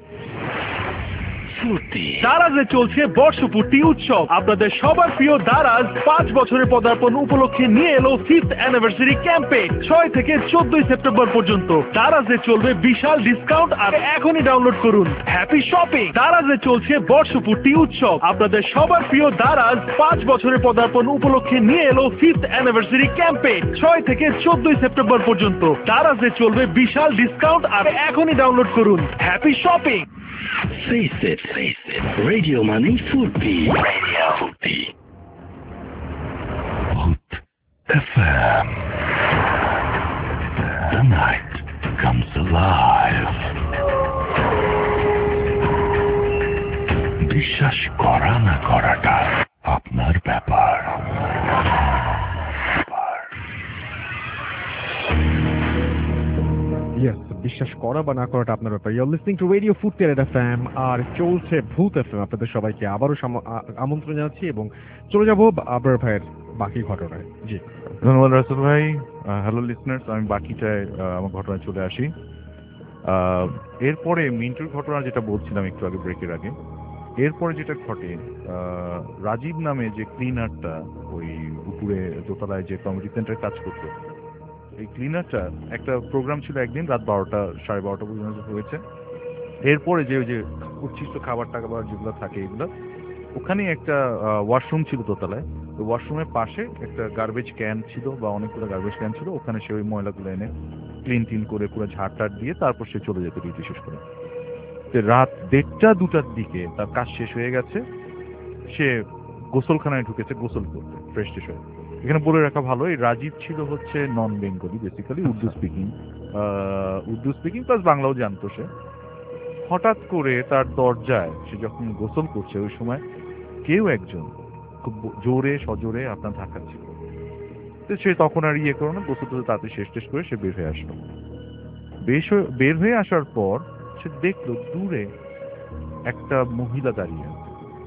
[SPEAKER 5] দারাজে চলছে বর্ষপূর্তি উৎসব। আপনাদের সবার প্রিয় দারাজ পাঁচ বছরের পদার্পণ উপলক্ষে নিয়ে এলো ফিফথ অ্যানিভার্সারি ক্যাম্পেইন। ছয় থেকে চোদ্দই সেপ্টেম্বর পর্যন্ত দারাজে চলবে বিশাল ডিসকাউন্ট। আর এখনই ডাউনলোড করুন হ্যাপি শপিং। দারাজে চলছে বর্ষপূর্তি উৎসব। আপনাদের সবার প্রিয় দারাজ পাঁচ বছরের পদার্পণ উপলক্ষে নিয়ে এলো ফিফথ অ্যানিভার্সারি ক্যাম্পেইন। ছয় থেকে চোদ্দই সেপ্টেম্বর পর্যন্ত দারাজে চলবে বিশাল ডিসকাউন্ট। আর এখনই ডাউনলোড করুন happy shopping.
[SPEAKER 2] Face it, face it. Radio Money Fupi. Radio Fupi. Hoop F M. The night comes alive. বিশ্বাস করা না করাটা আপনার ব্যাপার।
[SPEAKER 3] ইয়েস, বিশ্বাস করা বা না করাটা আপনার ব্যাপার। You are listening to radio Foorti টেরেড এফএম, আর চলছে ভূত এফএম। আপনাদের সবাইকে আবারও আমন্ত্রণ জানাচ্ছি এবং চলে যাব আবরার ভাইয়ের বাকি ঘটনায়। জি
[SPEAKER 7] ধন্যবাদ রাসেল ভাই। হ্যালো লিসনার্স, আমি বাকিটায় আমার ঘটনায় চলে আসি। এরপরে মিন্টুর ঘটনা যেটা বলছিলাম একটু আগে, ব্রেকের আগে, এরপরে যেটা ঘটে, রাজীব নামে যে ক্লিনারটা ওই উপরে দোতলায় যে কমিউনিটি সেন্টারে কাজ করতো, এই ক্লিনারটা একটা প্রোগ্রাম ছিল একদিন রাত বারোটা সাড়ে বারোটা পর্যন্ত হয়েছে। এরপরে যে ওই যে উচ্ছিষ্ট খাবার টাবার যেগুলো থাকে এগুলো, ওখানে একটা ওয়াশরুম ছিল দোতলায়। ওই ওয়াশরুমের পাশে একটা গার্বেজ ক্যান ছিল বা অনেকগুলো গার্বেজ ক্যান ছিল, ওখানে সে ওই ময়লাগুলো এনে ক্লিন টিন করে পুরো ঝাড় টাড় দিয়ে তারপর সে চলে যেত ডিউটি শেষ করে। তো রাত দেড়টা দুটার দিকে তার কাজ শেষ হয়ে গেছে, সে গোসলখানায় ঢুকেছে গোসল করতে ফ্রেশ ট্রেশ হয়ে। এখানে বলে রাখা ভালো, এই রাজীব ছিল হচ্ছে non Bengali, basically Urdu speaking, Urdu speaking plus বাংলাও জানতো সে। হঠাৎ করে তার দরজায় সে যখন গোসল করছে ওই সময় কেউ একজন খুব জোরে সজোরে আপনার ধাক্কাচ্ছিল। তো সে তখন আর ইয়ে করো না, গোসল টোসল তাতে শেষ টেস করে সে বের হয়ে আসলো। বেশ বের হয়ে আসার পর সে দেখলো দূরে একটা মহিলা দাঁড়িয়ে আছে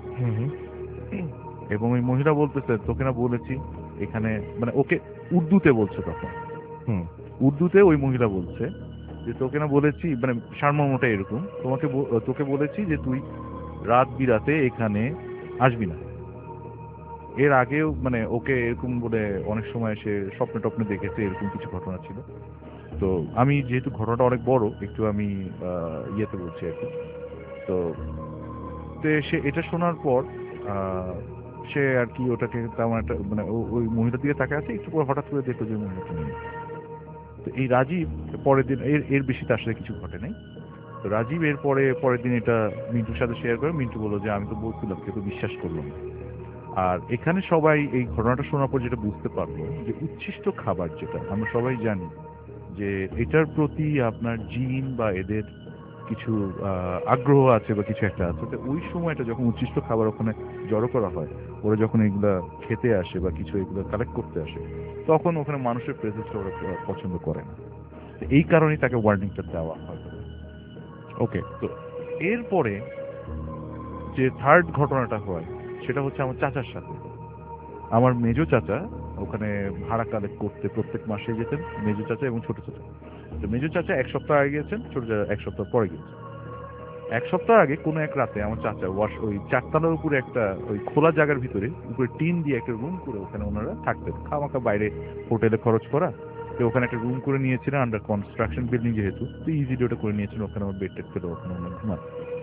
[SPEAKER 7] এবং ওই মহিলা বলতেছে, তোকে না বলেছি এখানে, মানে ওকে উর্দুতে বলছে তখন, হুম উর্দুতে ওই মহিলা বলছে যে তোকে না বলেছি, মানে সারমর্মটা এরকম, তোমাকে তোকে বলেছি যে তুই রাত বিরাতে এখানে আসবি না। এর আগেও মানে ওকে এরকম বলে অনেক সময় সে স্বপ্নে টপ্নে দেখেছে, এরকম কিছু ঘটনা ছিল। তো আমি যেহেতু ঘটনাটা অনেক বড়, একটু আমি ইয়েতে বলছি আর কি। তো সে এটা শোনার পর সে আর কি ওটাকে তেমন একটা মানে ওই মহিলার দিকে তাকে আছে, একটু পর হঠাৎ করে দেখলো যে মহিলাটা নেই। তো এই রাজীব পরের দিন, এর এর বেশি তার সাথে কিছু ঘটে নাই। তো রাজীব এর পরে পরের দিন এটা মিন্টুর সাথে শেয়ার করে। মিন্টু বললো যে আমি তো বলছিলাম, কেউ তো বিশ্বাস করলো না। আর এখানে সবাই এই ঘটনাটা শোনার পর যেটা বুঝতে পারলো যে উচ্ছিষ্ট খাবার, যেটা আমরা সবাই জানি যে এটার প্রতি আপনার জিন বা এদের কিছু আগ্রহ আছে বা কিছু একটা আছে। তো ওই সময়টা যখন উচ্ছিষ্ট খাবার ওখানে জড়ো করা হয়, ওরা যখন এগুলা খেতে আসে বা কিছু এগুলো কালেক্ট করতে আসে, তখন ওখানে মানুষের প্রেজেন্সটা ওরা পছন্দ করে না। এই কারণেই তাকে ওয়ার্নিংটা দেওয়া হয়। ওকে, তো এরপরে যে থার্ড ঘটনাটা হয় সেটা হচ্ছে আমার চাচার সাথে। আমার মেজো চাচা ওখানে ভাড়া কালেক্ট করতে প্রত্যেক মাসে যেতেন, মেজো চাচা এবং ছোট চাচা। তো মেজো চাচা এক সপ্তাহ আগে গিয়েছেন, ছোট চাচা এক সপ্তাহ পরে গিয়েছেন। এক সপ্তাহ আগে কোনো এক রাতে আমার চাচা ওয়াশ ওই চারতলার উপরে একটা ওই খোলা জায়গার ভিতরে উপরে টিন দিয়ে একটা রুম করে ওখানে ওনারা থাকতেন। খামাখা বাইরে হোটেলে খরচ করা, তো ওখানে একটা রুম করে নিয়েছিলেন আন্ডার কনস্ট্রাকশন বিল্ডিং যেহেতু, তো ইজিলি ওটা করে নিয়েছিলেন, ওখানে আমার বেড টেড ছিল, ওখানে ওনার ঘুমান।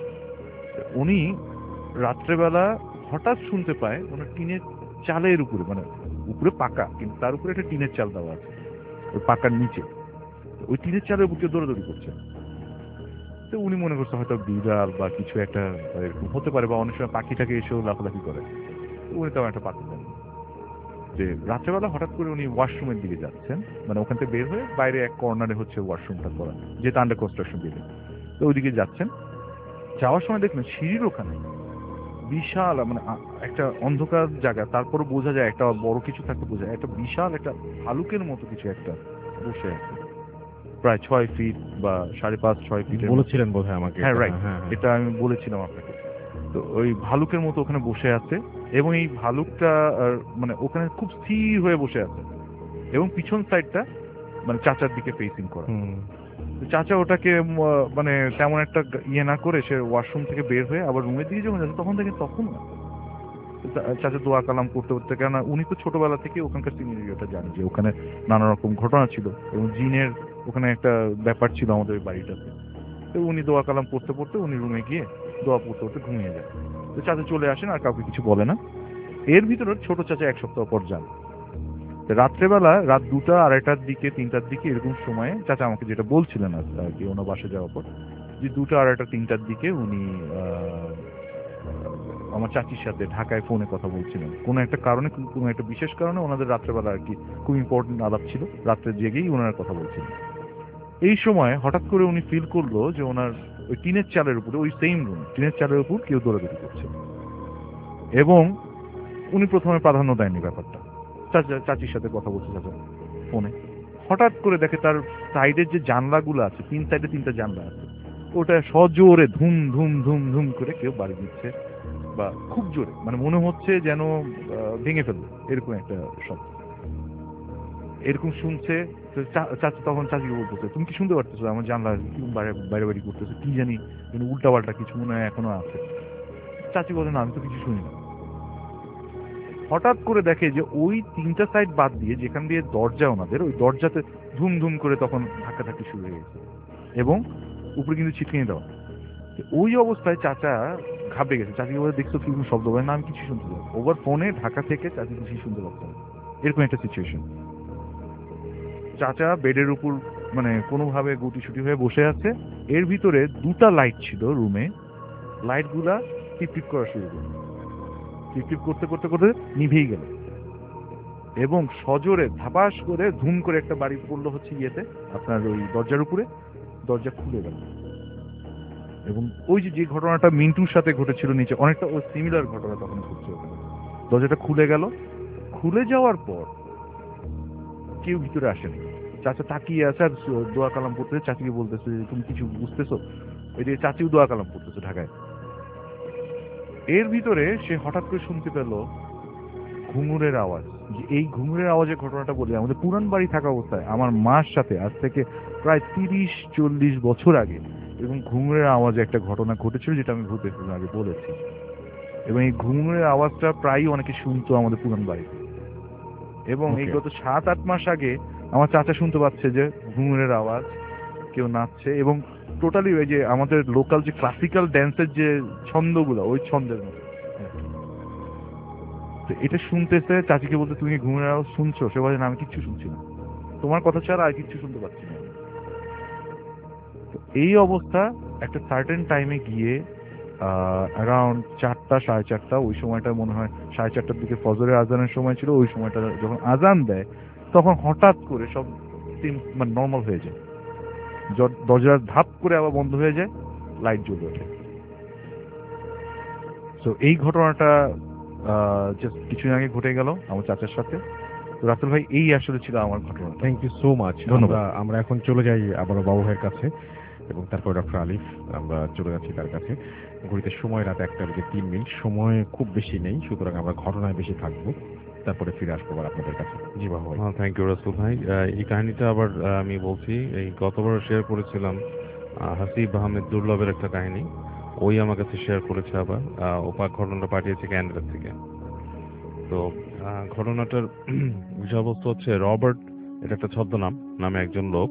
[SPEAKER 7] উনি রাত্রেবেলা হঠাৎ শুনতে পায় ওনার টিনের চালের উপরে, মানে উপরে পাকা কিন্তু তার উপরে একটা টিনের চাল দেওয়া আছে, ওই পাকার নিচে ওই টিনের চালের উপর কেউ দৌড়াদৌড়ি করছে। তো উনি মনে করছে হয়তো বিড়াল বা কিছু একটা এরকম হতে পারে, বা অনেক সময় পাখিটাকে এসেও লাফালাফি করে। তো উনি তেমন একটা পাত্তা দেন না। যে রাত্রেবেলা হঠাৎ করে উনি ওয়াশরুমের দিকে যাচ্ছেন, মানে ওখান থেকে বের হয়ে বাইরে এক কর্নারে হচ্ছে ওয়াশরুমটা করা, যেটা আন্ডার কনস্ট্রাকশন বিল্ডিং। তো ওইদিকে যাচ্ছেন, যাওয়ার সময় দেখলেন সিঁড়ির ওখানে বিশাল, মানে আ- একটা অন্ধকার জায়গা, তারপরে বোঝা যায় একটা বড় কিছু থাকতে বোঝা যায়, একটা বিশাল একটা ভালুকের মতো কিছু একটা বসে আছে, প্রায় ছয় ফিট বা সাড়ে পাঁচ ছয় ফিট।
[SPEAKER 3] বলেছিলেন বোধহয় আমাকে।
[SPEAKER 7] হ্যাঁ
[SPEAKER 3] এটা।
[SPEAKER 7] রাইট,
[SPEAKER 3] হ্যাঁ, হ্যাঁ।
[SPEAKER 7] এটা আমি বলেছিলাম আপনাকে। তো ওই ভালুকের মতো ওখানে বসে আছে, এবং এই ভালুকটা আহ, মানে ওখানে খুব স্থির হয়ে বসে আছে, এবং পিছন সাইডটা মানে চাচার দিকে ফেসিং করা।
[SPEAKER 3] হুম।
[SPEAKER 7] তো চাচা ওটাকে উম, আহ, মানে তেমন একটা গা- ইয়ে না করে সে ওয়াশরুম থেকে বের হয়ে আবার রুমের দিকে যখন যাচ্ছে তখন দেখে তখন না চা- চাচা দোয়া কালাম করতে করতে, কেননা উনি তো ছোটবেলা থেকে ওখানকার সিনিয়রিটা জানে যে ওখানে নানা রকম ঘটনা ছিল এবং জিনের ওখানে একটা ব্যাপার ছিল আমাদের ওই বাড়িটাতে। তো উনি দোয়া কালাম পড়তে পড়তে উনি রুমে গিয়ে দোয়া পড়তে পড়তে ঘুমিয়ে যায়। তো চাচা চলে আসেন আর কাউকে কিছু বলে না। এর ভিতরে ছোট চাচা এক সপ্তাহ পর যান। তো রাত্রেবেলা রাত দুটা আড়াইটার দিকে তিনটার দিকে এরকম সময়ে চাচা আমাকে যেটা বলছিলেন আর আর কি ওনার বাসা যাওয়ার পর, যে দুটা আড়াইটা তিনটার দিকে উনি আহ, আমার চাচির সাথে ঢাকায় ফোনে কথা বলছিলেন কোনো একটা কারণে, কোনো একটা বিশেষ কারণে ওনাদের রাত্রেবেলা আর কি খুব ইম্পর্টেন্ট আলাপ ছিল, রাত্রে জেগেই ওনারা কথা বলছিলেন। এই সময় হঠাৎ করে উনি ফিল করলো যে ওনার ওই টিনের চালের উপরে, ওই সেম রুম টিনের চালের উপর কেউ দৌড়াদৌড়ি করছে, এবং উনি প্রথমে প্রাধান্য দেয়নি ব্যাপারটা, চাচা চাচির সাথে কথা বলছে চাচা ফোনে। হঠাৎ করে দেখে তার সাইডের যে জানলাগুলো আছে, তিন সাইডে তিনটা জানলা আছে, ওটা সজোরে ধুম ধুম ধুম ধুম করে কেউ বাড়ি দিচ্ছে, বা খুব জোরে, মানে মনে হচ্ছে যেন আহ, ভেঙে ফেলবে এরকম একটা শব্দ এরকম শুনছে। তো চা- চাচা তখন চাচিকে বলতেছে, তুমি কি শুনতে পারতেছো আমার জানলা কি বাইরে বাইরে বাড়ি করতেছে, কি জানি উল্টা পাল্টা কিছু মনে হয় এখনো আছে। চাচি বলে, না আমি তো কিছু শুনি না। হঠাৎ করে দেখে যে ওই তিনটা সাইড বাদ দিয়ে যেখান দিয়ে দরজা ওনাদের, ওই দরজাতে ধুম ধুম করে তখন ধাক্কাধাক্কি শুরু হয়ে গেছে, এবং উপরে কিন্তু ছিটকিয়ে দেওয়া। তো ওই অবস্থায় চাচা ঘাবড়ে গেছে। চাচিকে বলে, দেখছো কি কোনো শব্দ হয় না, আমি কিছু শুনতে পাই ওভার ফোনে ঢাকা থেকে, চাচি কিছুই শুনতে পাচ্ছে না, এরকম একটা সিচুয়েশন। চাচা বেডের উপর মানে কোনোভাবে গুটিসুটি হয়ে বসে আছে, এর ভিতরে দুটা লাইট ছিল রুমে, লাইটগুলা টিপ টিপ করা শুরু করলো, টিপ টিপ করতে করতে করতে নিভেই গেল, এবং সজোরে ধাপাস করে ধুম করে একটা বাড়ি পড়লো হচ্ছে ইয়েতে আপনার ওই দরজার উপরে, দরজা খুলে গেল। এবং ওই যে যে ঘটনাটা মিন্টুর সাথে ঘটেছিল নিচে, অনেকটা ওই সিমিলার ঘটনা তখন ঘটছে ওখানে। দরজাটা খুলে গেল, খুলে যাওয়ার পর কেউ ভিতরে আসেনি। চাচা তাকিয়ে আছে আর দোয়া কালাম পড়তেছে, চাচিকে বলতেছে যে তুমি কিছু বুঝতেছো, ওই যে চাচিও দোয়া কালাম পড়তেছে ঢাকায়। এর ভিতরে সে হঠাৎ করে শুনতে পেল ঘুঙুরের আওয়াজ। যে এই ঘুঙুরের আওয়াজের ঘটনাটা বলি, আমাদের পুরান বাড়ি থাকা অবস্থায় আমার মার সাথে আজ থেকে প্রায় তিরিশ চল্লিশ বছর আগে এবং ঘুঙুরের আওয়াজে একটা ঘটনা ঘটেছিল, যেটা আমি ভূতের ফিল্ম আগে বলেছি। এবং এই ঘুঙুরের আওয়াজটা প্রায়ই অনেকে শুনতো আমাদের পুরান বাড়িতে, এবং এই
[SPEAKER 3] Okay.
[SPEAKER 7] গত সাত আট মাস আগে আমার চাচা শুনতে পাচ্ছে যে ঘুঙুরের আওয়াজ, কেউ নাচছে, এবং টোটালি ওই যে আমাদের লোকাল যে ক্লাসিক্যাল ড্যান্সের যে ছন্দগুলো, ওই ছন্দের মতো। তো এটা শুনতেছে, চাচিকে বলতে, তুমি কি ঘুমের আওয়াজ শুনছো? সে বলে, না আমি কিচ্ছু শুনছি না, তোমার কথা ছাড়া আর কিচ্ছু শুনতে পাচ্ছি না। তো এই অবস্থা একটা সার্টেন টাইমে গিয়ে অ্যারাউন্ড চারটা সাড়ে চারটা, ওই সময়টা মনে হয় সাড়ে চারটার দিকে ফজরের আজানের সময় ছিল, ওই সময়টা যখন আজান দেয় তখন হঠাৎ করে সব সিম- মানে নর্মাল হয়ে যায়, জ- দরজা ধাপ করে আবার বন্ধ হয়ে যায়, লাইট জ্বলে ওঠে। তো এই ঘটনাটা জাস্ট কিছুদিন আগে ঘটে গেল আমার চাচার সাথে। তো রাসেল ভাই, এই আসলে ছিল আমার ঘটনা।
[SPEAKER 3] Thank you so much.
[SPEAKER 7] ধন্যবাদ।
[SPEAKER 3] আমরা আমরা এখন চলে যাই আবারও বাবু ভাইয়ের কাছে, এবং তারপর ডক্টর আলিফ, আমরা চলে যাচ্ছি তার কাছে। ঘড়িতে সময় রাত একটা বেজে তিন মিনিট, সময় খুব বেশি নেই, সুতরাং আমরা ঘটনায় বেশি থাকবো, তারপরে ফিরে আসবো আবার আপনাদের কাছে। জি বাবু ভাই।
[SPEAKER 4] থ্যাংক ইউ রাসেল ভাই। আহ, এই কাহিনীটা আবার আহ, আমি বলছি, এই গতবার শেয়ার করেছিলাম আহ, হাসিব আহমেদ দুর্লভের একটা কাহিনী, ওই আমার কাছে শেয়ার করেছে আবার। আহ, ওপা ঘটনাটা পাঠিয়েছে ক্যানাডা থেকে। তো আহ, ঘটনাটার বিষয়বস্তু হচ্ছে রবার্ট এটা একটা ছদ্মনাম নামে একজন লোক,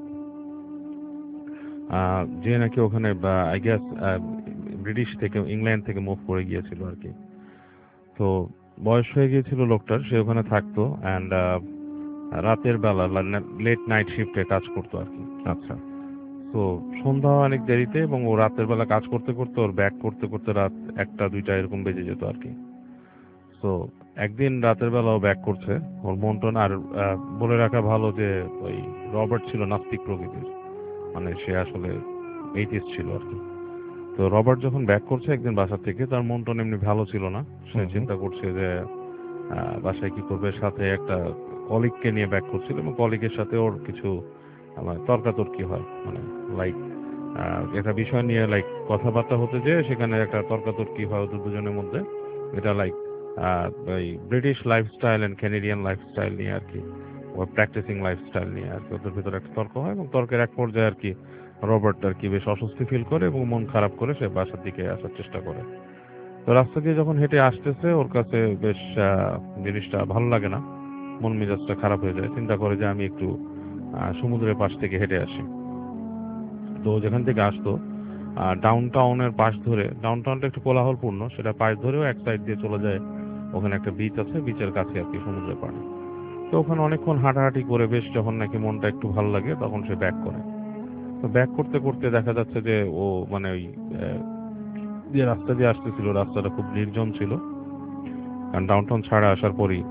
[SPEAKER 4] আহ, যে নাকি ওখানে আই গেস ব্রিটিশ থেকে ইংল্যান্ড থেকে মুভ করে গিয়েছিল আর কি। তো বয়স হয়ে গিয়েছিল লোকটার, সে ওখানে থাকতো অ্যান্ড রাতের বেলা লেট নাইট শিফটে কাজ করতো আর কি।
[SPEAKER 3] আচ্ছা।
[SPEAKER 4] তো সন্ধ্যা অনেক দেরিতে, এবং ও রাতের বেলা কাজ করতে করতে ওর ব্যাক করতে করতে রাত একটা দুইটা এরকম বেজে যেত আর কি। তো একদিন রাতের বেলা ও ব্যাক করছে, ওর মন টন আর আহ, বলে রাখা ভালো যে ওই রবার্ট ছিল নাস্তিক প্রকৃতির, মানে সে আসলে এইটিস্ট ছিল আর কি। তো রবার্ট যখন ব্যাক করছে একদিন বাসা থেকে, তার মন টন এমনি ভালো ছিল না। সে
[SPEAKER 3] হুম হুম।
[SPEAKER 4] চিন্তা করছে যে আহ, বাসায় কি করবে, সাথে একটা কলিগকে নিয়ে ব্যাক করছিল এবং কলিগের সাথে ওর কিছু মানে তর্কাতর্কি হয়, মানে লাইক একটা বিষয় নিয়ে লাইক কথাবার্তা হতে যেয়ে সেখানে একটা তর্কাতর্কি হয় ওদের দুজনের মধ্যে। এটা লাইক ওই British lifestyle and Canadian lifestyle নিয়ে আর কি, ওর প্র্যাকটিসিং লাইফস্টাইল নিয়ে আর কি ওদের ভিতরে একটা তর্ক হয়, এবং তর্কের এক পর্যায়ে আর কি রবার্ট আর কি বেশ অস্বস্তি ফিল করে এবং মন খারাপ করে সে বাসার দিকে আসার চেষ্টা করে। তো রাস্তা দিয়ে যখন হেঁটে আসতেছে ওর কাছে বেশ আহ, জিনিসটা ভালো লাগে না, মন মেজাজটা খারাপ হয়ে যায়। চিন্তা করে যে আমি একটু আহ, সমুদ্রের পাশ থেকে হেঁটে আসি। তো যেখান থেকে আসতো ডাউন টাউনের পাশ ধরে, ডাউন টাউনটা একটু কোলাহলপূর্ণ, সেটা পাশ ধরেও এক সাইড দিয়ে চলে যায়, ওখানে একটা বিচ আছে, বিচের কাছে আর কি সমুদ্রের পাড়ে। তো ওখানে অনেকক্ষণ হাঁটাহাঁটি করে বেশ যখন নাকি মনটা একটু ভালো লাগে তখন সে ব্যাক করে। তো ব্যাক করতে করতে দেখা যাচ্ছে যে ও মানে ওই আহ, যে রাস্তা দিয়ে আসতেছিল রাস্তাটা খুব নির্জন ছিল, কারণ ডাউনটাউন ছাড়া আসার পরই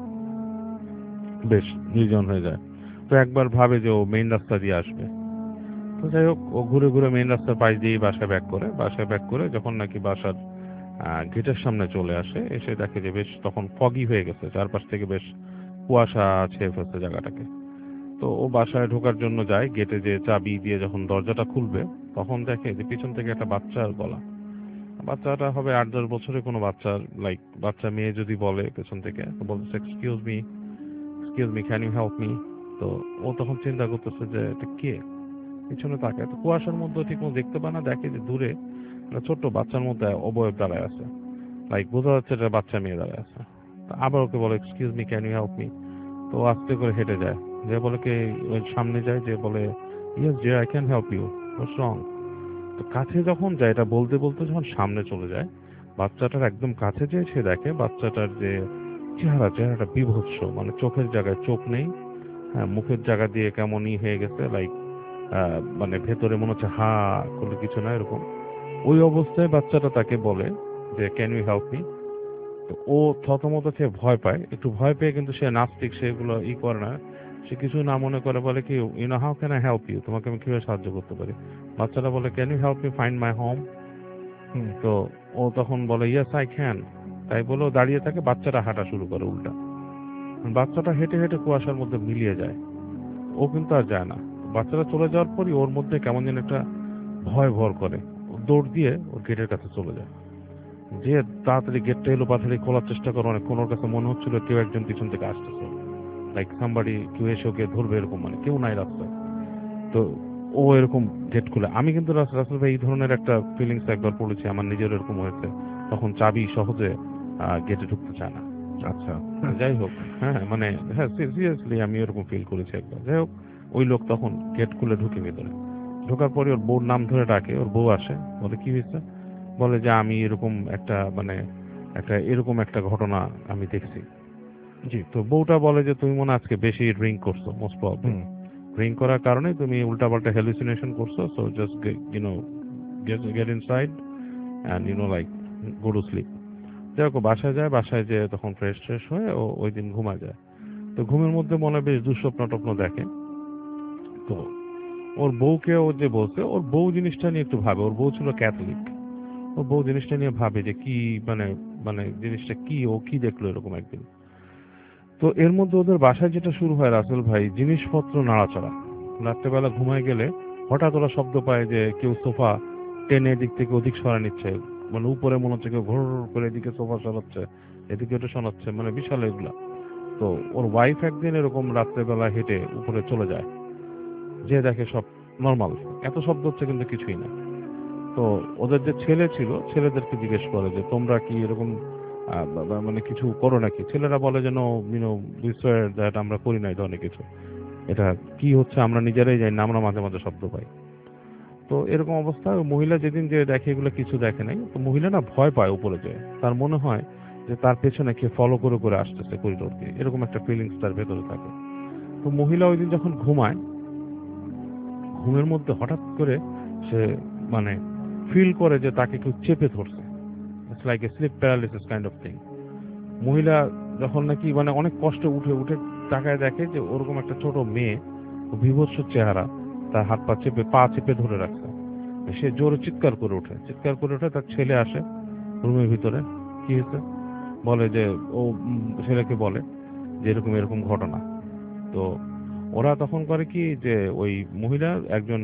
[SPEAKER 4] বেশ নির্জন হয়ে যায়। তো একবার ভাবে যে ও মেইন রাস্তা দিয়ে আসবে। তো যাই হোক, ও ঘুরে ঘুরে মেইন রাস্তার পাশ দিয়েই বাসায় ব্যাক করে। বাসায় ব্যাক করে যখন নাকি বাসার গেটের সামনে চলে আসে, এসে দেখে যে বেশ তখন ফগি হয়ে গেছে, চারপাশ থেকে বেশ কুয়াশা ছেয়ে ফেলছে জায়গাটাকে। তো ও বাসায় ঢোকার জন্য যায়, গেটে যে চাবি দিয়ে যখন দরজাটা খুলবে তখন দেখে যে পিছন থেকে একটা বাচ্চার গলা। বাচ্চাটা হবে আট দশ বছরের কোনো বাচ্চা, লাইক বাচ্চা মেয়ে যদি বলে পেছন থেকে, তো বলতেছে excuse me excuse me can you help me. তো ও তখন চিন্তা করতেছে যে এটা কে, পিছনে তাকায়, তো কুয়াশার মধ্যে ঠিক মতো দেখতে পায় না, দেখে যে দূরে একটা ছোট্ট বাচ্চার মধ্যে অবয়ব দাঁড়ায় আছে, লাইক বোঝা যাচ্ছে এটা বাচ্চা মেয়ে দাঁড়ায় আছে। তো আবার ওকে বলে excuse me can you help me. তো ও আস্তে করে হেঁটে যায়, যে বলে কি ওই সামনে যায়, যে বলে yes dear I can help you, what's wrong. তো কাছে যখন যায়, এটা বলতে বলতে যখন সামনে চলে যায়, বাচ্চাটার একদম কাছে যেয়ে সে দেখে বাচ্চাটার যে চেহারা, চেহারাটা বিভৎস, মানে চোখের জায়গায় চোখ নেই, হ্যাঁ মুখের জায়গা দিয়ে কেমনই হয়ে গেছে, লাইক মানে ভেতরে মনে হচ্ছে হা কোনো কিছু না এরকম। ওই অবস্থায় বাচ্চাটা তাকে বলে যে ক্যান ইউ হেল্প মি। তো ও থতমত খেয়ে ভয় পায়, একটু ভয় পেয়ে, কিন্তু সে নাস্তিক, সেগুলো ই করে না, সে কিছু না মনে করে বলে কি you know how can I help you, তোমাকে আমি কিভাবে সাহায্য করতে পারি। বাচ্চাটা বলে can you help me find my home. তো ও তখন বলে ইয়েস আই ক্যান। তাই বলে ও দাঁড়িয়ে থাকে, বাচ্চাটা হাঁটা শুরু করে উল্টা। বাচ্চাটা হেঁটে হেঁটে কুয়াশার মধ্যে মিলিয়ে যায়, ও কিন্তু আর যায় না। বাচ্চাটা চলে যাওয়ার পরই ওর মধ্যে কেমন যেন একটা ভয় ভর করে, ও দৌড় দিয়ে ওর গেটের কাছে চলে যায়, যে তাড়াতাড়ি গেটটা এলো পাথাড়ি খোলার চেষ্টা করে, অনেকক্ষণ ওর কাছে মনে হচ্ছিল কেউ একজন পিছন থেকে আসতেছে, লাইক সামবাড়ি কেউ এসে ওকে ধরবে এরকম, মানে কেউ নাই রাস্তায়। তো ও এরকম গেট খুলে, আমি কিন্তু রাসেল ভাই এই ধরনের একটা ফিলিংস একবার পড়েছি, আমার নিজের এরকম হয়েছে, তখন চাবি সহজে গেটে ঢুকতে চায় না।
[SPEAKER 3] আচ্ছা।
[SPEAKER 4] যাই হোক, হ্যাঁ মানে হ্যাঁ সিরিয়াসলি আমি এরকম ফিল করেছি একবার। যাই হোক, ওই লোক তখন গেট খুলে ঢুকে ভেতরে, ঢোকার পরে ওর বউর নাম ধরে ডাকে, ওর বউ আসে, বলে কি হয়েছে, বলে যে আমি এরকম একটা মানে একটা এরকম একটা ঘটনা আমি দেখছি। জি। তো বউটা বলে যে তুমি মনে হয় আজকে বেশি ড্রিঙ্ক করছো, মোস্ট প্রবাবলি ড্রিঙ্ক করার কারণে তুমি উল্টাপাল্টা হ্যালুসিনেশন করছো, so just you know get get inside and you know like go to sleep. যাই হোক, বাসায় যায়, বাসায় যেয়ে তখন ফ্রেশ ট্রেশ হয়ে ও ওই দিন ঘুমায় যায়। তো ঘুমের মধ্যে মনে বেশ দুঃস্বপ্ন টপ্ন দেখে। তো ওর বউকে ও যে বলছে, ওর বউ জিনিসটা নিয়ে একটু ভাবে, ওর বউ ছিল ক্যাথলিক, ওর বউ জিনিসটা নিয়ে ভাবে যে কি মানে মানে জিনিসটা কি, ও কি দেখলো এরকম একদিন। তো এর মধ্যে ওদের বাসায় যেটা শুরু হয় রাসেল ভাই, জিনিসপত্র নাড়াচাড়া। রাত্রেবেলা ঘুমায় গেলে হঠাৎ ওরা শব্দ পায় যে কেউ সোফা টেনে এদিক থেকে ওদিক সরা নিচ্ছে, মানে উপরে মনে হচ্ছে কেউ ঘোর করে এদিকে সোফা সরাচ্ছে, এদিকে ওটা শোনাচ্ছে, মানে বিশাল এগুলা। তো ওর ওয়াইফ একদিন এরকম রাত্রেবেলা হেঁটে উপরে চলে যায়, যে দেখে সব নর্মাল, এত শব্দ হচ্ছে কিন্তু কিছুই না। তো ওদের যে ছেলে ছিল, ছেলেদেরকে জিজ্ঞেস করে যে তোমরা কি এরকম আহ, বা- বা মানে কিছু করো নাকি। ছেলেরা বলে যে no you know we swore that আমরা করি না এই ধরনের কিছু। এটা কি হচ্ছে আমরা নিজেরাই জানি না, আমরা মাঝে মাঝে শব্দ পাই। তো এরকম অবস্থা, মহিলা যেদিন যে দেখে এগুলো কিছু দেখে নাই, তো মহিলা না ভয় পায় উপরে যায়, তার মনে হয় যে তার পেছনে কে ফলো করে করে আসতেছে করিডোর দিয়ে, এরকম একটা ফিলিংস তার ভেতরে থাকে। তো মহিলা ওই দিন যখন ঘুমায়, ঘুমের মধ্যে হঠাৎ করে সে মানে ফিল করে যে তাকে কেউ চেপে ধরছে। It's like a sleep paralysis kind of thing. মহিলা যখন নাকি মানে অনেক কষ্টে উঠে উঠে তাকায় দেখে যে ওরকম একটা ছোট মেয়ে, বিভৎস চেহারা, তার হাত পা চেপে পা চেপে ধরে রাখছে। সে জোরে চিৎকার করে ওঠে, চিৎকার করে ওঠে, তার ছেলে আসে রুমের ভিতরে। কি হয়েছে বলে যে ও ছেলেকে বলে যে এরকম এরকম ঘটনা। তো ওরা তখন করে কি যে ওই মহিলা একজন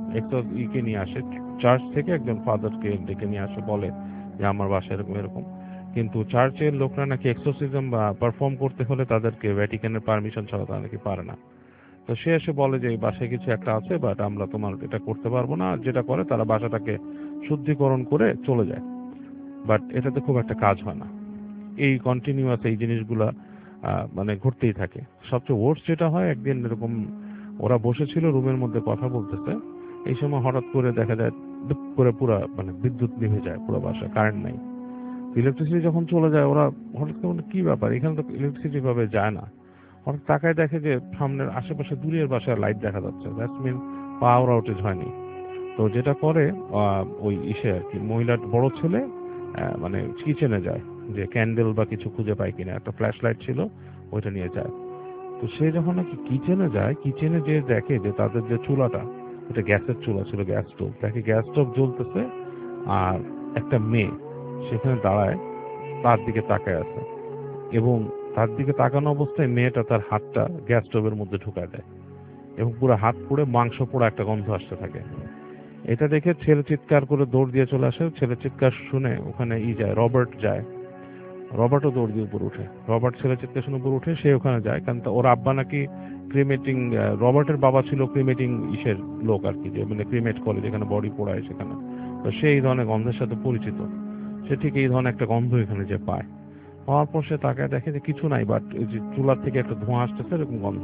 [SPEAKER 4] ইকে নিয়ে আসে, চার্চ থেকে একজন ফাদারকে ডেকে নিয়ে আসে, বলে যে আমার বাসায় এরকম এরকম। কিন্তু চার্চের লোকরা নাকি এক্সোরসিজম বা পারফর্ম করতে হলে তাদেরকে ভ্যাটিকানের পারমিশন ছাড়া তারা নাকি পারে না। তো সে এসে বলে যে এই বাসায় কিছু একটা আছে, বাট আমরা তোমার এটা করতে পারবো না। যেটা করে তারা বাসাটাকে শুদ্ধিকরণ করে চলে যায়, বাট এটাতে খুব একটা কাজ হয় না। এই কন্টিনিউয়াস এই জিনিসগুলা মানে ঘটতেই থাকে। সবচেয়ে ওয়ার্স্ট যেটা হয়, একদিন এরকম ওরা বসেছিল রুমের মধ্যে কথা বলতেছে, এই সময় হঠাৎ করে দেখা যায় দুপ করে পুরা মানে বিদ্যুৎ নিভে যায়, পুরো বাসা, কারেন্ট নাই। ইলেকট্রিসিটি যখন চলে যায়, ওরা হঠাৎ করে কি ব্যাপার, এখানে তো ইলেকট্রিসিটি ভাবে যায় না। হঠাৎ তাকায় দেখে যে সামনের আশেপাশে দূরের বাসায় লাইট দেখা যাচ্ছে, দ্যাটস মিন পাওয়ার আউটেজ হয়নি। তো যেটা করে ওই ইসে আর কি, মহিলার বড় ছেলে মানে কিচেনে যায় যে ক্যান্ডেল বা কিছু খুঁজে পায় কিনা, একটা ফ্ল্যাশ লাইট ছিল, ওইটা নিয়ে যায়। তো সে যখন নাকি কিচেনে যায়, কিচেনে যে দেখে যে তাদের যে চুলাটা, এটা গ্যাসের চুলা ছিল, গ্যাস স্টোভ, দেখে গ্যাস স্টোভ জ্বলতেছে আর একটা মেয়ে সেখানে দাঁড়ায় তার দিকে তাকায় আছে, এবং তার দিকে তাকানো অবস্থায় মেয়েটা তার হাতটা গ্যাস স্টোভের মধ্যে ঢুকায় দেয়, এবং পুরো হাত পুড়ে মাংস পোড়া একটা গন্ধ আসতে থাকে। এটা দেখে ছেলে চিৎকার করে দৌড় দিয়ে চলে আসে। ছেলে চিৎকার শুনে ওখানে ই যায়, রবার্ট যায়, রবার্টও দৌড় দিয়ে উপর উঠে। রবার্ট ছেলে চিৎকার শুনে উপর উঠে, সে ওখানে যায়, কারণ ওর আব্বা নাকি ক্রিমেটিং, রবার্টের বাবা ছিল ক্রিমেটিং ইসের লোক আর কি, যে মানে ক্রিমেট করে যেখানে বডি পোড়ায় সেখানে। তো সে এই ধরনের গন্ধের সাথে পরিচিত, সে ঠিক এই ধরনের একটা গন্ধ এখানে যে পায়। পাওয়ার পর সে তাকায় দেখে যে কিছু নাই, বাট এই যে চুলার থেকে একটা ধোঁয়া আসতেছে, এরকম গন্ধ।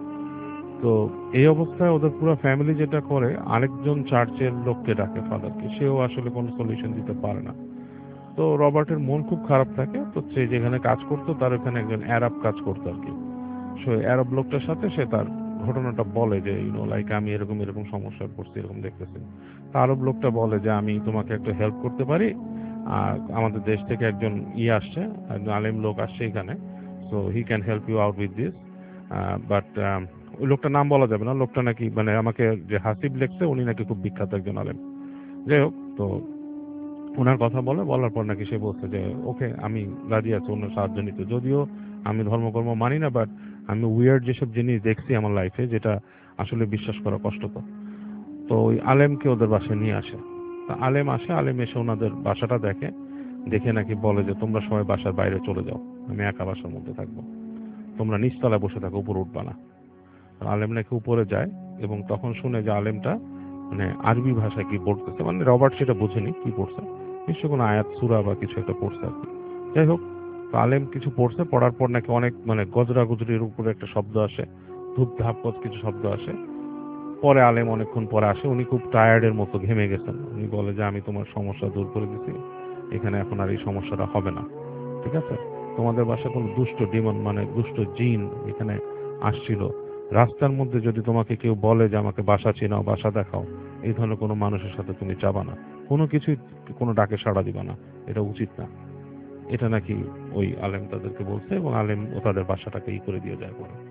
[SPEAKER 4] তো এই অবস্থায় ওদের পুরো ফ্যামিলি যেটা করে, আরেকজন চার্চের লোককে ডাকে, ফাদারকে, সেও আসলে কোনো সলিউশন দিতে পারে না। তো রবার্টের মন খুব খারাপ থাকে। তো সে যেখানে কাজ করতো তার ওখানে একজন অ্যারাব কাজ করতো আর কি, সে অ্যারাব লোকটার সাথে সে তার ঘটনাটা বলে যে ইউনো লাইক আমি এরকম এরকম সমস্যায় পড়ছি, এরকম দেখতেছি। তা আরব লোকটা বলে যে আমি তোমাকে একটু হেল্প করতে পারি, আর আমাদের দেশ থেকে একজন ই আসছে, একজন আলেম লোক আসছে এখানে, so he can help you out with this, but ওই লোকটার নাম বলা যাবে না। লোকটা নাকি মানে আমাকে যে হাসিব লেখছে, উনি নাকি খুব বিখ্যাত একজন আলেম। যাই হোক, তো ওনার কথা বলে, বলার পর নাকি সে বলছে যে ওকে আমি রাজি আছি অন্য সাহায্য নিতে, যদিও আমি ধর্মকর্ম মানি না, বাট আমি উইয়ার্ড যেসব জিনিস দেখছি আমার লাইফে, যেটা আসলে বিশ্বাস করা কষ্টকর। তো ওই আলেমকে ওদের বাসায় নিয়ে আসে। তা আলেম আসে, আলেম এসে ওনাদের বাসাটা দেখে, দেখে নাকি বলে যে তোমরা সবাই বাসার বাইরে চলে যাও, আমি একা বাসার মধ্যে থাকবো, তোমরা নিচতলায় বসে থাকো, উপরে উঠবা না। আলেম নাকি উপরে যায়, এবং তখন শুনে যে আলেমটা মানে আরবি ভাষায় কি পড়তেছে, মানে রবার্ট সেটা বুঝেনি কি পড়ছে, নিশ্চয় কোনো আয়াত সূরা বা কিছু একটা পড়ছে আর কি। যাই হোক, তো আলেম কিছু পড়ছে, পড়ার পর নাকি অনেক মানে গজরা গজরির উপরে একটা শব্দ আসে, ধূপ ধাপ কিছু শব্দ আসে। পরে আলেম অনেকক্ষণ পরে আসে, উনি খুব টায়ার্ডের মতো ঘেমে গেছেন। উনি বলে যে আমি তোমার সমস্যা দূর করে দিচ্ছি, এখানে এখন আর এই সমস্যাটা হবে না, ঠিক আছে? তোমাদের বাসায় কোনো দুষ্ট ডিমন মানে দুষ্ট জিন এখানে আসছিল, রাস্তার মধ্যে যদি তোমাকে কেউ বলে যে আমাকে বাসা চিনাও, বাসা দেখাও, এই ধরনের কোনো মানুষের সাথে তুমি যাবা না, কোনো কিছুই কোনো ডাকে সাড়া দিবা না, এটা উচিত না। এটা নাকি ওই আলেম তাদেরকে বলছে, এবং আলেম ও তাদের বাসাটাকে ই করে দিয়ে যায় পরে।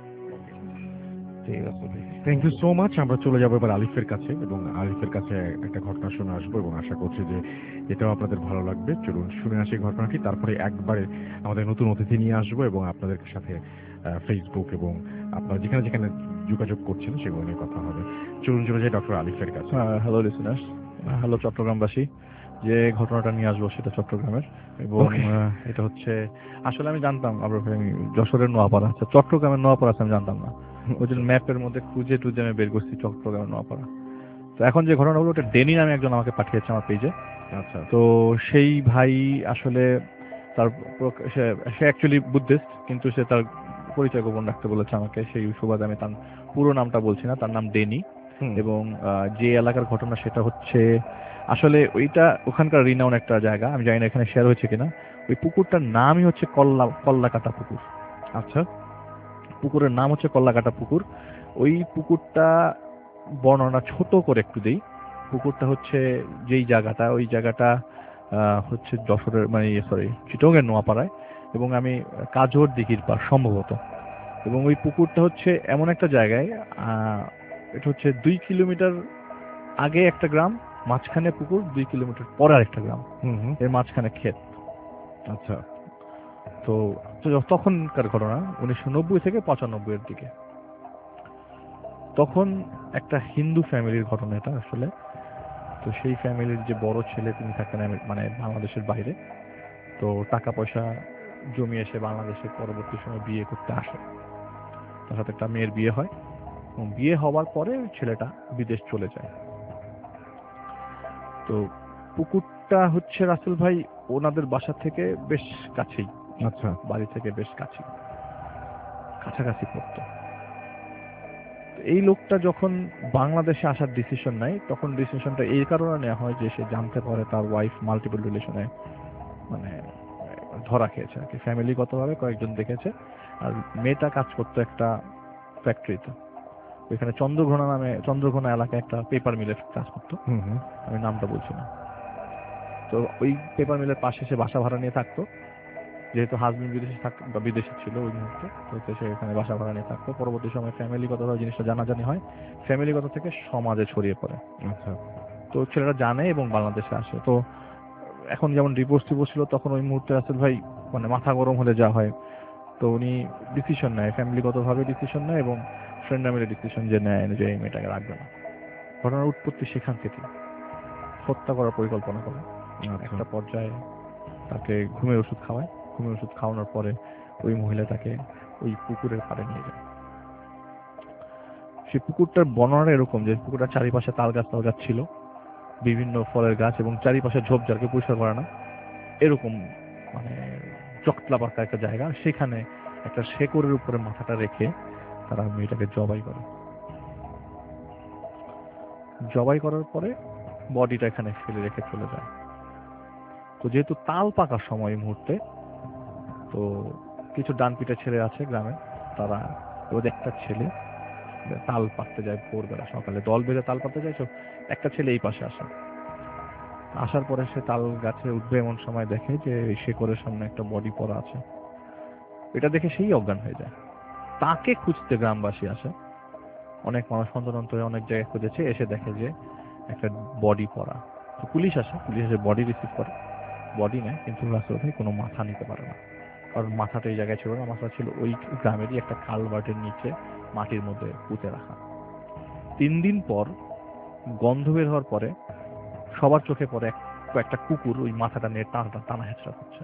[SPEAKER 4] ঠিক আছে,
[SPEAKER 3] থ্যাংক ইউ সো মাচ। আমরা চলে যাবো এবার আলিফের কাছে, এবং আলিফের কাছে একটা ঘটনা শুনে আসবো, এবং আশা করছি যে এটাও আপনাদের ভালো লাগবে। চলুন শুনে আসি ঘটনাটি, তারপরে একবারে আমাদের নতুন অতিথি নিয়ে আসবো, এবং আপনাদের সাথে ফেসবুক এবং আপনারা যেখানে যেখানে যোগাযোগ করছেন সেগুলো নিয়ে কথা হবে। চলুন চলে যাই ডক্টর আলিফের কাছে।
[SPEAKER 6] হ্যালো লিসেনার্স, হ্যালো চট্টগ্রামবাসী। যে ঘটনাটা নিয়ে আসবো সেটা চট্টগ্রামের, এবং আহ, এটা হচ্ছে আসলে আমি জানতাম আপনার আমি যশোরের নোয়াপাড়া, আচ্ছা চট্টগ্রামের নোয়াপাড়া আছে আমি জানতাম না, ওই জন্য ম্যাপের মধ্যে খুঁজে টুজে আমি বের করছি চট্টগ্রামের নোয়াপাড়া। তো এখন যে ঘটনা হলো, ওটা ডেনি নামে একজন আমাকে পাঠিয়েছে আমার পেজে।
[SPEAKER 3] আচ্ছা,
[SPEAKER 6] তো সেই ভাই আসলে তার প্রক- সে অ্যাকচুয়ালি বুদ্ধিস্ট, কিন্তু সে তার পরিচয় গোপন রাখতে বলেছে আমাকে, সেই সুবাদে আমি তার পুরো নামটা বলছি না, তার নাম ডেনি। এবং যে এলাকার ঘটনা সেটা হচ্ছে আসলে ওইটা ওখানকার রিনাউন একটা জায়গা, আমি জানি না এখানে শেয়ার হয়েছে কিনা। ওই পুকুরটার নামই হচ্ছে কল্লা কল্লাকাটা পুকুর।
[SPEAKER 3] আচ্ছা,
[SPEAKER 6] পুকুরের নাম হচ্ছে কল্লাকাটা পুকুর। ওই পুকুরটা বর্ণনা ছোট করে একটু দেই। পুকুরটা হচ্ছে যেই জায়গাটা, ওই জায়গাটা হচ্ছে যশোরের মানে সরি চিটংয়ের নোয়াপাড়ায়, এবং আমি কাজর দিঘির পার সম্ভবত। এবং ওই পুকুরটা হচ্ছে এমন একটা জায়গায়, এটা হচ্ছে দুই কিলোমিটার আগে একটা গ্রাম, মাঝখানে পুকুর, দুই কিলোমিটার পরে আরেকটা গ্রাম, এর মাঝখানে ক্ষেত।
[SPEAKER 3] আচ্ছা,
[SPEAKER 6] তো তখনকার ঘটনা উনিশশো নব্বই থেকে পঁচানব্বই এর দিকে। তখন একটা হিন্দু ফ্যামিলির ঘটনা এটা আসলে। তো সেই ফ্যামিলির যে বড় ছেলে তিনি থাকেন মানে বাংলাদেশের বাইরে, তো টাকা পয়সা জমিয়ে এসে বাংলাদেশে পরবর্তী সময় বিয়ে করতে আসে। তার সাথে একটা মেয়ের বিয়ে হয়, এবং বিয়ে হওয়ার পরে ছেলেটা বিদেশ চলে যায়। তো পুকুরটা হচ্ছে রাসেল ভাই ওনাদের বাসা থেকে বেশ কাছেই,
[SPEAKER 3] আচ্ছা,
[SPEAKER 6] বাড়ি থেকে বেশ কাছেই, কাছাকাছি পড়তো। এই লোকটা যখন বাংলাদেশে আসার ডিসিশন নেয়, তখন ডিসিশনটা এই কারণে নেওয়া হয় যে সে জানতে পারে তার ওয়াইফ মাল্টিপল রিলেশনে মানে ধরা খেয়েছে আর কি, ফ্যামিলিগতভাবে কয়েকজন দেখেছে। আর মেয়েটা কাজ করতো একটা ফ্যাক্টরিতে, ওইখানে চন্দ্রঘোনা নামে চন্দ্রঘোনা এলাকায় একটা পেপার মিলে কাজ করতো, আমি নামটা বলছি না। তো ওই পেপার মিলের পাশে সে বাসা ভাড়া নিয়ে থাকতো, যেহেতু হাজবেন্ড বিদেশে থাক বা বিদেশে ছিল ওই মুহূর্তে, তো সে এখানে বাসা ভাড়া নিয়ে থাকতো। পরবর্তী সময় ফ্যামিলিগতভাবে জিনিসটা জানাজানি হয়, ফ্যামিলিগত থেকে সমাজে ছড়িয়ে পড়ে।
[SPEAKER 3] আচ্ছা,
[SPEAKER 6] তো ছেলেটা জানে এবং বাংলাদেশে আসে। তো এখন যেমন ডিভোর্স টিভোর্স ছিল, তখন ওই মুহূর্তে রাসেল ভাই মানে মাথা গরম হলে যা হয়, তো উনি ডিসিশন নেয়, ফ্যামিলিগতভাবে ডিসিশন নেয় এবং ফ্রেন্ডরা মিলে ডিসিশন যে নেয় যে এই মেয়েটাকে রাখবে না। ঘটনার উৎপত্তি সেখান থেকে, হত্যা করার পরিকল্পনা করে। একটা পর্যায়ে তাকে ঘুমের ওষুধ খাওয়ায়, ঘুমের ওষুধ খাওয়ানোর পরে ওই মহিলা তাকে ওই পুকুরের পাড়ে নিয়ে যায়। সেই পুকুরটার বর্ণনা এরকম যে পুকুরটার চারিপাশে তাল গাছ তাল গাছ ছিল, বিভিন্ন ফলের গাছ, এবং চারিপাশে ঝোপঝাড়কে পরিষ্কার করে না এরকম মানে চকলা পাকা একটা জায়গা। সেখানে একটা শেকড়ের উপরে মাথাটা রেখে তারা মেয়েটাকে জবাই করে। জবাই করার পরে বডিটা এখানে ফেলে রেখে চলে যায়। তো যেহেতু তাল পাকার সময় এই মুহূর্তে, তো কিছু ডানপিটা ছেলে আছে গ্রামে, তারা ওদের একটা ছেলে তাল পাকতে যায় ভোরবেলা সকালে, দল বেঁধে তাল পাকতে যায়। তো একটা ছেলে এই পাশে আসে, আসার পরে সে তাল গাছে উঠবে এমন সময় দেখে যে শেকড়ের সামনে একটা বডি পড়া আছে। এটা দেখে সেই অজ্ঞান হয়ে যায়। তাকে খুঁজতে গ্রামবাসী আসে, অনেক মানুষ অন্তরে অনেক জায়গায় খুঁজেছে, এসে দেখে যে একটা বডি পড়া। তো পুলিশ আসে, পুলিশ এসে বডি রিসিভ করে, বডি নেয়, কিন্তু রাসেল ভাই কোনো মাথা নিতে পারে না, কারণ মাথাটা এই জায়গায় ছিল না। মাথা ছিল ওই গ্রামেরই একটা কালভার্টের নিচে মাটির মধ্যে পুঁতে রাখা। তিন দিন পর গন্ধ বের হওয়ার পরে সবার চোখে পড়ে একটা কুকুর ওই মাথাটা নিয়ে টানা টানা হেঁচড়া করছে।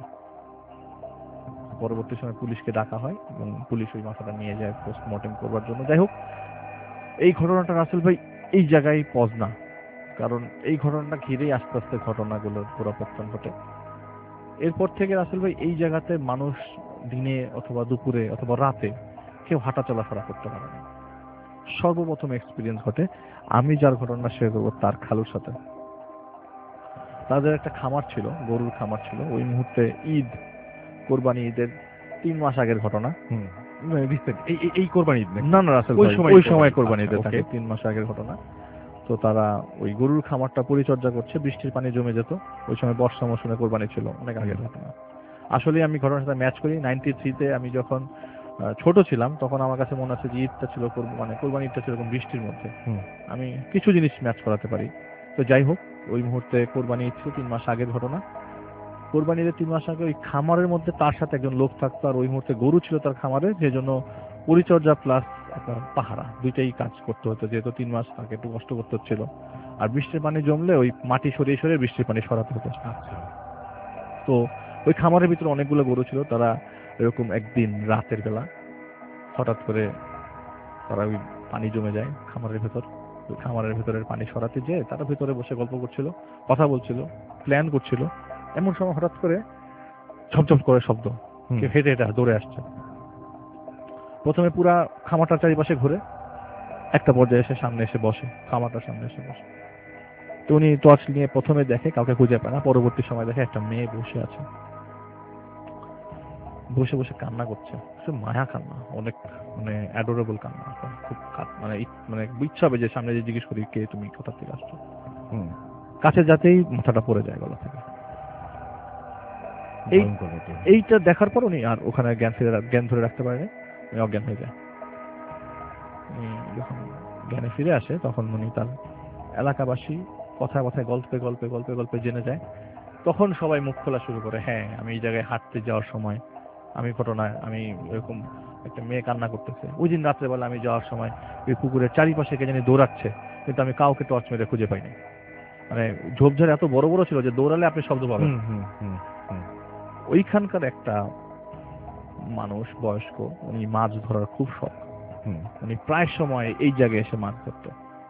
[SPEAKER 6] পরবর্তী সময় পুলিশকে ডাকা হয় এবং পুলিশ ওই মাথাটা নিয়ে যায় পোস্টমর্টেম করবার জন্য। যাই হোক, এই ঘটনাটা রাসেল ভাই এই জায়গায় পজ না, কারণ এই ঘটনাটা ঘিরেই আস্তে আস্তে ঘটনাগুলোর পুরাপত্তন ঘটে। এরপর থেকে রাসেল ভাই এই জায়গাতে মানুষ দিনে অথবা দুপুরে অথবা রাতে কেউ হাঁটা চলাফেরা করতে পারে না। সর্বপ্রথম এক্সপিরিয়েন্স ঘটে আমি যার ঘটনা শেয়ার করবো তার খালুর সাথে। তাদের একটা খামার ছিল, গরুর খামার ছিল। ওই মুহূর্তে ঈদ, কোরবানি ঈদের তিন মাস আগের ঘটনা।
[SPEAKER 3] এই কোরবানি ঈদ
[SPEAKER 6] না না রাসেল ভাই ওই সময় কোরবানি ঈদের থাকে, তিন মাস আগের ঘটনা। তো তারা ওই গরুর খামারটা পরিচর্যা করছে, বৃষ্টির পানি জমে যেত, ওই সময় বর্ষা মৌসুমে কোরবানি ছিল, অনেক আগের ঘটনা। আসলে আমি ঘটনার সাথে ম্যাচ করি। নাইনটি থ্রিতে আমি যখন ছোট ছিলাম তখন আমার কাছে মনে আছে যে ঈদটা ছিল মানে কোরবানি ঈদটা ছিল এরকম বৃষ্টির মধ্যে, আমি কিছু জিনিস ম্যাচ করাতে পারি। তো যাই হোক, ওই মুহূর্তে কোরবানি ঈদ ছিল তিন মাস আগের ঘটনা। কোরবানি ঈদের তিন মাস আগে ওই খামারের মধ্যে তার সাথে একজন লোক থাকতো, আর ওই মুহূর্তে গরু ছিল তার খামারে, যে জন্য পরিচর্যা প্লাস একটা পাহারা দুইটাই কাজ করতে হতো, যেহেতু তিন মাস আগে একটু কষ্ট করতে হচ্ছিল। আর বৃষ্টির পানি জমলে ওই মাটি সরিয়ে সরিয়ে বৃষ্টির পানি সরাতে হতো। তো ওই খামারের ভিতরে অনেকগুলো গরু ছিল। তারা এরকম একদিন রাতের বেলা হঠাৎ করে তারা ওই পানি জমে যায় খামারের ভেতর। ওই খামারের ভেতরের পানি সরাতে যেয়ে তারা ভেতরে বসে গল্প করছিল, কথা বলছিল, প্ল্যান করছিল। এমন সময় হঠাৎ করে ঝপঝপ করে শব্দ, কেউ হেঁটে হেঁটে দৌড়ে আসছে। প্রথমে পুরা খামারটার চারিপাশে ঘুরে একটা পর্যায়ে এসে সামনে এসে বসে, খামারটার সামনে এসে বসে। তো উনি টর্চ নিয়ে প্রথমে দেখে, কাউকে খুঁজে পায় না। পরবর্তী সময় দেখে একটা মেয়ে বসে আছে, বসে বসে কান্না করছে। সে মায়া কান্না, অনেক মানে অ্যাডোরেবল কান্না, খুব মানে মানে ইচ্ছা হবে যে সামনে যে জিজ্ঞেস করি কে তুমি, কোথা থেকে আসছো। কাছে যাতেই মাথাটা পড়ে যায় গলা থেকে। এই এইটা দেখার পর উনি আর ওখানে জ্ঞান ফিরে জ্ঞান ধরে রাখতে পারেনি, উনি অজ্ঞান হয়ে যায়। যখন জ্ঞানে ফিরে আসে তখন উনি তার এলাকাবাসী কথায় কথায় গল্পে গল্পে গল্পে গল্পে জেনে যায়। তখন সবাই মুখ খোলা শুরু করে, হ্যাঁ আমি এই জায়গায় হাঁটতে যাওয়ার সময় আমি ঘটনায় আমি এরকম একটা মেয়ে কান্না করতেছে, ওই দিন রাত্রেবেলা আমি যাওয়ার সময় ওই পুকুরের চারিপাশে কে জানি দৌড়াচ্ছে, কিন্তু আমি কাউকে টর্চ মেরে খুঁজে পাইনি। মানে ঝোপঝাড় এত বড় বড় ছিল যে দৌড়ালে আপনি শব্দ পাবেন। ওইখানকার একটা মানুষ বয়স্ক, উনি মাছ ধরার খুব শখ, উনি প্রায় সময় এই জায়গায় এসে মাছ ধরত।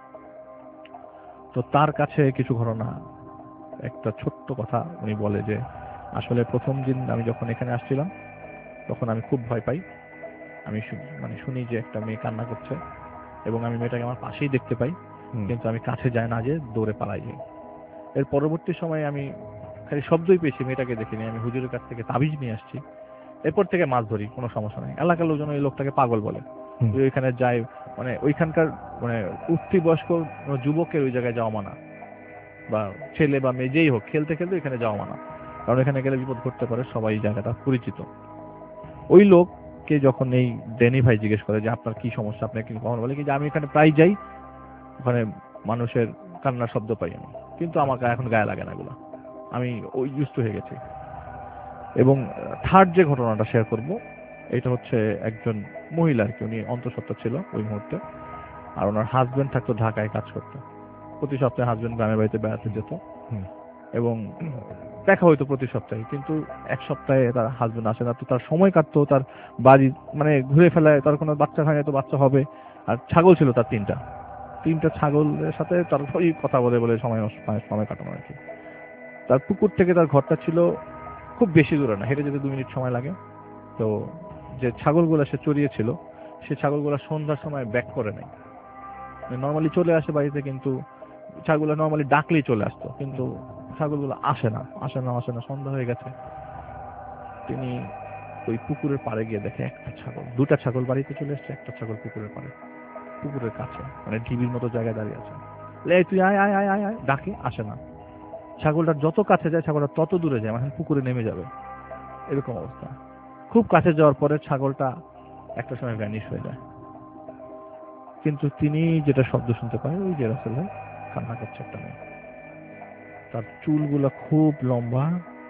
[SPEAKER 6] তো তার কাছে কিছু ঘটনা, একটা ছোট্ট কথা উনি বলে যে আসলে প্রথম দিন আমি যখন এখানে আসছিলাম তখন আমি খুব ভয় পাই। আমি মানে শুনি যে একটা মেয়ে কান্না করছে এবং আমি মেয়েটাকে আমার পাশেই দেখতে পাই, কিন্তু আমি কাছে যাই না, যে দৌড়ে পালাই যাই। এর পরবর্তী সময়ে আমি খালি শব্দই পেয়েছি, মেয়েটাকে দেখিনি। আমি হুজুরের কাছ থেকে তাবিজ নিয়ে আসছি, এরপর থেকে মাছ ধরি, কোনো সমস্যা নেই। এলাকার লোকজন ওই লোকটাকে পাগল বলে, ওইখানে যায় মানে ওইখানকার মানে উঠতি বয়স্ক যুবকের ওই জায়গায় যাওয়া মানা, বা ছেলে বা মেয়ে যেই হোক খেলতে খেলতে এখানে যাওয়া মানা, কারণ এখানে গেলে বিপদ ঘটতে পারে। সবাই এই জায়গাটা পরিচিত। ওই লোককে যখন এই ড্যানি ভাই জিজ্ঞেস করে যে আপনার কি সমস্যা, আপনি কি কখন, বলে কি যে আমি এখানে প্রায় যাই, ওখানে মানুষের কান্নার শব্দ পাই আমি, কিন্তু আমার এখন গায়ে লাগে না এগুলো, আমি ওই ইউজ টু হয়ে গেছি। এবং থার্ড যে ঘটনাটা শেয়ার করব, এটা হচ্ছে একজন মহিলা আর কি, উনি অন্তঃসত্ত্বা ছিল ওই মুহূর্তে, আর ওনার হাজবেন্ড থাকতো ঢাকায় কাজ করতো। প্রতি সপ্তাহে হাজবেন্ড গ্রামের বাড়িতে বেড়াতে যেত এবং দেখা হইতো প্রতি সপ্তাহে, কিন্তু এক সপ্তাহে তার হাজবেন্ড আসে না। তো তার সময় কাটতো, তার বাড়ি মানে ঘুরে ফেলায়, তার কোনো বাচ্চা হয় তো বাচ্চা হবে, আর ছাগল ছিল তার তিনটা তিনটা ছাগলের সাথে তার ওই কথা বলে বলে সময় সময় কাটানো আর কি। তার পুকুর থেকে তার ঘরটা ছিল খুব বেশি দূরে না, হেঁটে যেতে দু মিনিট সময় লাগে। তো যে ছাগলগুলো সে চড়িয়েছিল, সে ছাগলগুলো সন্ধ্যার সময় ব্যাক করে নেয়। নর্মালি চলে আসে বাড়িতে, কিন্তু ছাগলগুলো নর্মালি ডাকলেই চলে আসতো, কিন্তু ছাগলগুলো আসে না আসে না আসে না সন্ধ্যা হয়ে গেছে। তিনি ওই পুকুরের পাড়ে গিয়ে দেখে একটা ছাগল, দুটা ছাগল বাড়িতে চলে এসছে, একটা ছাগল পুকুরের পাড়ে, পুকুরের কাছে মানে ঢিবির মতো জায়গায় দাঁড়িয়ে আছে। তুই আয় আয় আয় আয় আয় ডাকে, আসে না। ছাগলটা যত কাছে যায় ছাগলটা তত দূরে যায়, মানে পুকুরে নেমে যাবে, এরকম অবস্থা। খুব কাছে যাওয়ার পরে ছাগলটা একটা সময় ভ্যানিশ হয়ে যায়। কিন্তু তিনি যেটা শব্দ শুনতে পায়, ওই যে রাসেল ভাই কান্না করছে একটা মেয়ে, তার চুলগুলা খুব লম্বা।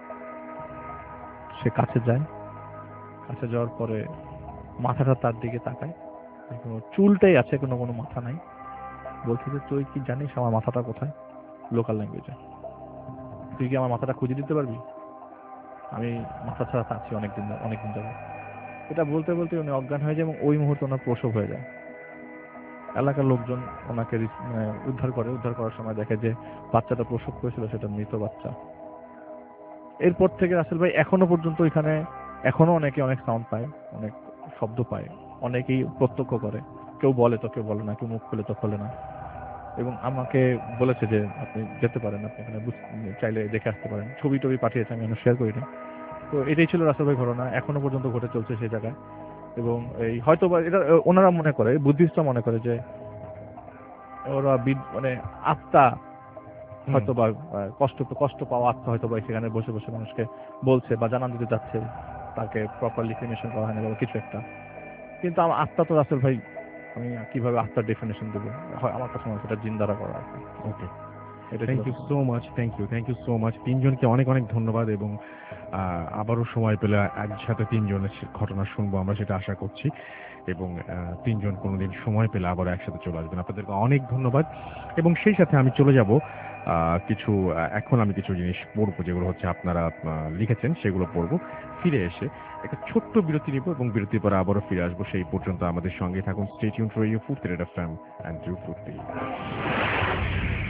[SPEAKER 6] সে কাছে যায়, কাছে যাওয়ার পরে মাথাটা তার দিকে তাকায়, কোনো চুলটাই আছে, কোনো কোনো মাথা নাই। বলছে যে তুই কি জানিস আমার মাথাটা কোথায়, লোকাল ল্যাঙ্গুয়েজে, তুই কি আমার মাথাটা খুঁজে দিতে পারবি, আমি মাথা ছাড়া থাকছি অনেকদিন অনেকদিন যাবে। এটা বলতে বলতে উনি অজ্ঞান হয়ে যায় এবং ওই মুহূর্তে ওনার প্রসব হয়ে যায়। এলাকার লোকজন ওনাকে উদ্ধার করে, উদ্ধার করার সময় দেখে যে বাচ্চাটা প্রসব করেছিল সেটা মৃত বাচ্চা। এরপর থেকে রাসেল ভাই এখনো পর্যন্ত এখানে এখনো অনেকে অনেক সাউন্ড পায়, অনেক শব্দ পায়, অনেকেই প্রত্যক্ষ করে, কেউ বলে তো কেউ বলে না, কেউ মুখ খুলে তো খোলে না। এবং আমাকে বলেছে যে আপনি যেতে পারেন, আপনি এখানে চাইলে দেখে আসতে পারেন, ছবি টবি পাঠিয়েছে, আমি শেয়ার করিনি। তো এটাই ছিল রাসেল ভাই ঘটনা, এখনো পর্যন্ত ঘটে চলছে সেই জায়গায়। এবং এই হয়তো এটা ওনারা মনে করে, বুদ্ধিস্টরা মনে করে যে ওরা মানে আত্মা হয়তো বা কষ্ট কষ্ট পাওয়া আত্মা হয়তো বা সেখানে বসে বসে মানুষকে বলছে বা জানান দিতে যাচ্ছে, তাকে প্রপারলি ক্রিমেশন করা হয়নি বা কিছু একটা। কিন্তু আমার আত্মা তো রাসেল ভাই, আমি কিভাবে আত্মার ডেফিনেশন দেবো, হয় আমার কাছে মনে হয় সেটা জিন্দারা করা আছে।
[SPEAKER 3] Okay, thank you so much, thank you thank you so much তিনজনকে অনেক অনেক ধন্যবাদ। এবং আবারও সময় পেলে একসাথে তিনজনের ঘটনা শুনবো আমরা, সেটা আশা করছি। এবং তিনজন কোনোদিন সময় পেলে আবার একসাথে চলে আসবেন। আপনাদেরকে অনেক ধন্যবাদ। এবং সেই সাথে আমি চলে যাব কিছু, এখন আমি কিছু জিনিস পড়বো যেগুলো হচ্ছে আপনারা লিখেছেন, সেগুলো পড়বো। ফিরে এসে একটা ছোট্ট বিরতি নিব এবং বিরতির পরে আবারও ফিরে আসবো। সেই পর্যন্ত আমাদের সঙ্গে থাকুন। Stay tuned for radio Foorti red FM and to Foorti.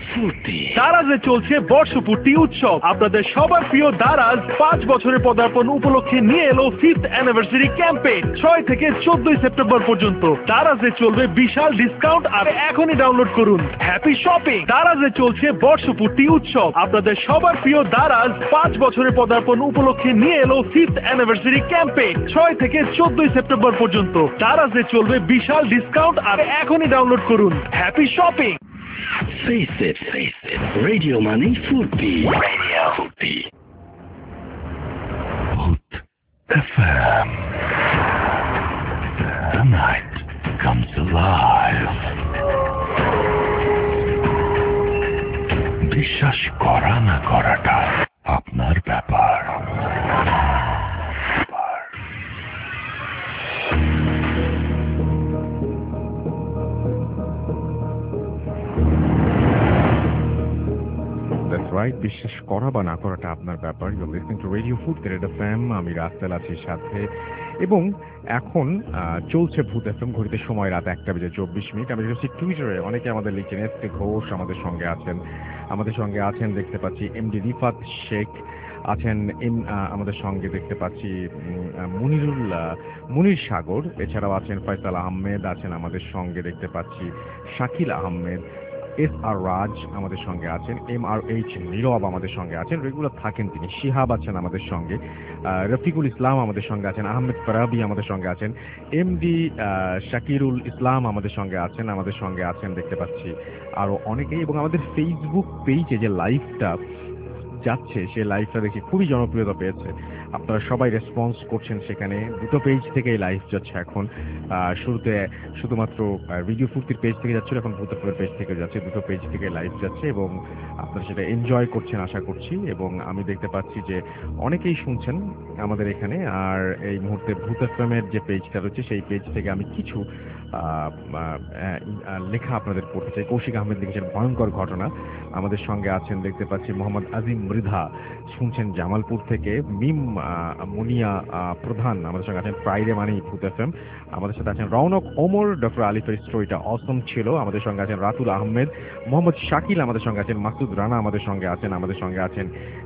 [SPEAKER 2] Foorti.
[SPEAKER 5] দারাজে চলছে বর্ষপূর্তি উৎসব। আপনাদের সবার প্রিয় দারাজ পাঁচ বছরের পদার্পণ উপলক্ষে নিয়ে এলো ফিফথ অ্যানিভার্সারি ক্যাম্পেইন। ছয় থেকে চোদ্দই সেপ্টেম্বর পর্যন্ত দারাজে চলবে বিশাল ডিসকাউন্ট। আর এখনই ডাউনলোড করুন হ্যাপি শপিং। দারাজে চলছে বর্ষপূর্তি উৎসব। আপনাদের সবার প্রিয় দারাজ পাঁচ বছরের পদার্পণ উপলক্ষে নিয়ে এলো ফিফথ অ্যানিভার্সারি ক্যাম্পেইন। ছয় থেকে চোদ্দই সেপ্টেম্বর পর্যন্ত দারাজে চলবে বিশাল ডিসকাউন্ট। আর এখনই ডাউনলোড করুন happy shopping.
[SPEAKER 2] Face it, face it. Radio Money Furby. Radio Furby. Hoot F M. The night comes alive. বিশ্বাস করা না করাটা আপনার ব্যাপার।
[SPEAKER 3] রাইট, বিশ্বাস করা বা না করাটা আপনার ব্যাপার। You are listening to radio Foorti red F M. আমি রাস্তেল আছি সাথে, এবং এখন চলছে ভূত এফ এম। ঘড়িতে সময় রাত একটা বেজে চব্বিশ মিনিট। আমি দেখছি টুইটারে অনেকে আমাদের লিখছেন। এস কে ঘোষ আমাদের সঙ্গে আছেন, আমাদের সঙ্গে আছেন দেখতে পাচ্ছি এমডি রিফাত শেখ আছেন, এম আমাদের সঙ্গে দেখতে পাচ্ছি মুনিরুল মুনির সাগর, এছাড়াও আছেন ফয়সাল আহমেদ, আছেন আমাদের সঙ্গে দেখতে পাচ্ছি শাকিল আহমেদ, এস আর রাজ আমাদের সঙ্গে আছেন, এম আর এইচ নীরব আমাদের সঙ্গে আছেন, রেগুলার থাকেন তিনি, শিহাব আছেন আমাদের সঙ্গে, রফিকুল ইসলাম আমাদের সঙ্গে আছেন, আহমেদ ফরাবি আমাদের সঙ্গে আছেন, এমডি শাকিরুল ইসলাম আমাদের সঙ্গে আছেন, আমাদের সঙ্গে আছেন দেখতে পাচ্ছি আরো অনেকেই। এবং আমাদের ফেসবুক পেজে যে লাইভটা যাচ্ছে সেই লাইভটা দেখে খুবই জনপ্রিয়তা পেয়েছে। আপনারা সবাই রেসপন্স করছেন সেখানে। দুটো পেজ থেকেই লাইভ যাচ্ছে এখন। শুরুতে শুধুমাত্র রেডিও ফুর্তির পেজ থেকে যাচ্ছিল, এখন ভূতপুরের পেজ থেকে যাচ্ছে। দুটো পেজ থেকে লাইভ যাচ্ছে এবং আপনারা সেটা এনজয় করছেন আশা করছি। এবং আমি দেখতে পাচ্ছি যে অনেকেই শুনছেন আমাদের এখানে। আর এই মুহূর্তে ভূত এফএমের যে পেজটা রয়েছে সেই পেজ থেকে আমি কিছু লেখা আপনাদের পড়তে চাই। কৌশিক আহমেদ লিখেছেন ভয়ঙ্কর ঘটনা। আমাদের সঙ্গে আছেন দেখতে পাচ্ছি মোহাম্মদ আজিম মৃধা, শুনছেন জামালপুর থেকে। মিম মুনিয়া প্রধান আমাদের সঙ্গে আছেন ফ্রাইডে মানেই ভূত এফএম। আমাদের সাথে আছেন রৌনক ওমর, ডক্টর আলিফের স্টোরিটা অসম ছিল। আমাদের সঙ্গে আছেন রাতুল আহমেদ, মোহাম্মদ শাকিল আমাদের সঙ্গে আছেন, মাসুদ রানা আমাদের সঙ্গে আছেন, আমাদের সঙ্গে আছেন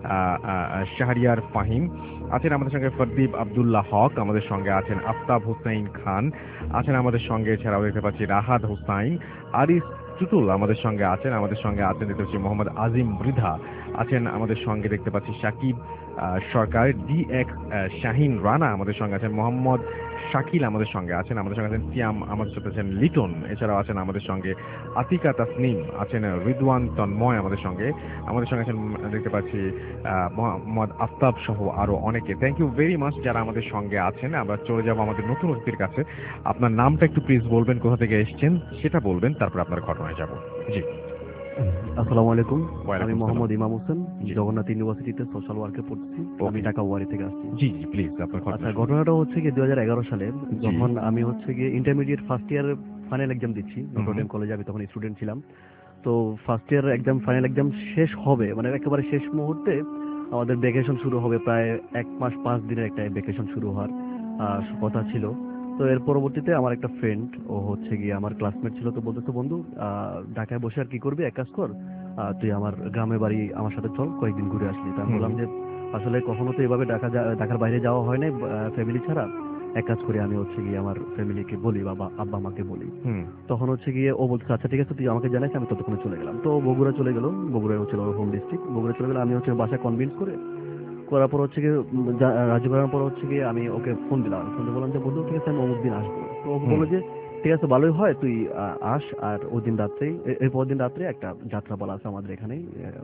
[SPEAKER 3] শাহরিয়ার ফাহিম আছেন, আমাদের সঙ্গে ফরদীপ আব্দুল্লাহ হক আমাদের সঙ্গে আছেন, আফতাব হুসাইন খান আছেন আমাদের সঙ্গে, এছাড়াও দেখতে পাচ্ছি রাহাত হুসাইন, আরিস টুটুল আমাদের সঙ্গে আছেন, আমাদের সঙ্গে আছেন দেখতে পাচ্ছি মোহাম্মদ আজিম মৃধা আছেন, আমাদের সঙ্গে দেখতে পাচ্ছি সাকিব সরকার, ডি এক্স শাহিন রানা আমাদের সঙ্গে আছেন, মোহাম্মদ শাকিল আমাদের সঙ্গে আছেন, আমাদের সঙ্গে আছেন সিয়াম, আমাদের সাথে আছেন লিটন, এছাড়াও আছেন আমাদের সঙ্গে আতিকা তাসনিম, আছেন রিদওয়ান তন্ময় আমাদের সঙ্গে, আমাদের সঙ্গে আছেন দেখতে পাচ্ছি মোহাম্মদ আফতাব সহ আরো অনেকে। থ্যাংক ইউ ভেরি মাচ যারা আমাদের সঙ্গে আছেন। আমরা চলে যাব আমাদের নতুন অতিথির কাছে। আপনার নামটা একটু প্লিজ বলবেন, কোথা থেকে এসেছেন সেটা বলবেন, তারপর আপনার ঘটনায় যাব। জি,
[SPEAKER 8] আসসালামু আলাইকুম। আমি মোহাম্মদ ইমাম হোসেন, জগন্নাথ ইউনিভার্সিটিতে সোশ্যাল ওয়ার্কে পড়ছি। আমি ঢাকা ওয়ারি থেকে আসছি।
[SPEAKER 3] জি জি প্লিজ আপনার ঘটনা।
[SPEAKER 8] আচ্ছা, ঘটনাটা হচ্ছে কি দুই হাজার এগারো সালে যখন আমি হচ্ছে গিয়ে intermediate first year final exam দিচ্ছি নটরডেম কলেজে। আমি তখন স্টুডেন্ট ছিলাম। তো first year exam final exam শেষ হবে, মানে একেবারে শেষ মুহূর্তে আমাদের ভ্যাকেশন শুরু হবে। প্রায় এক মাস পাঁচ দিনের একটা ভ্যাকেশন শুরু হওয়ার কথা ছিল। তো এর পরবর্তীতে আমার একটা ফ্রেন্ড, ও হচ্ছে গিয়ে আমার ক্লাসমেট ছিল, তো বলতেছে বন্ধু ঢাকায় বসে আর কি করবি, এক কাজ কর, তুই আমার গ্রামের বাড়ি আমার সাথে চল, কয়েকদিন ঘুরে আসলি। তা আমি বললাম যে আসলে কখনো তো এভাবে ঢাকা ঢাকার বাইরে যাওয়া হয় না ফ্যামিলি ছাড়া, এক কাজ করে আমি হচ্ছে গিয়ে আমার ফ্যামিলিকে বলি, বাবা আব্বা মাকে বলি। তখন হচ্ছে গিয়ে ও বলছে আচ্ছা ঠিক আছে তুই আমাকে জানাইস, আমি ততক্ষণে চলে গেলাম। তো বগুড়া চলে গেল, বগুড়া হচ্ছে ওর হোম ডিস্ট্রিক্ট, বগুড়া চলে গেল। আমি হচ্ছে বাসা কনভিন্স করে করার পর হচ্ছে গিয়ে রাজি করার পর হচ্ছে গিয়ে আমি ওকে ফোন দিলাম। ফোন দিয়ে বললাম যে বন্ধু ঠিক আছে আমি অমুক দিন আসবো। তো ও বললো যে ঠিক আছে ভালোই হয়, তুই আস। আর ওই দিন রাত্রেই, এর পর দিন রাত্রে একটা যাত্রা বলা আছে আমাদের এখানেই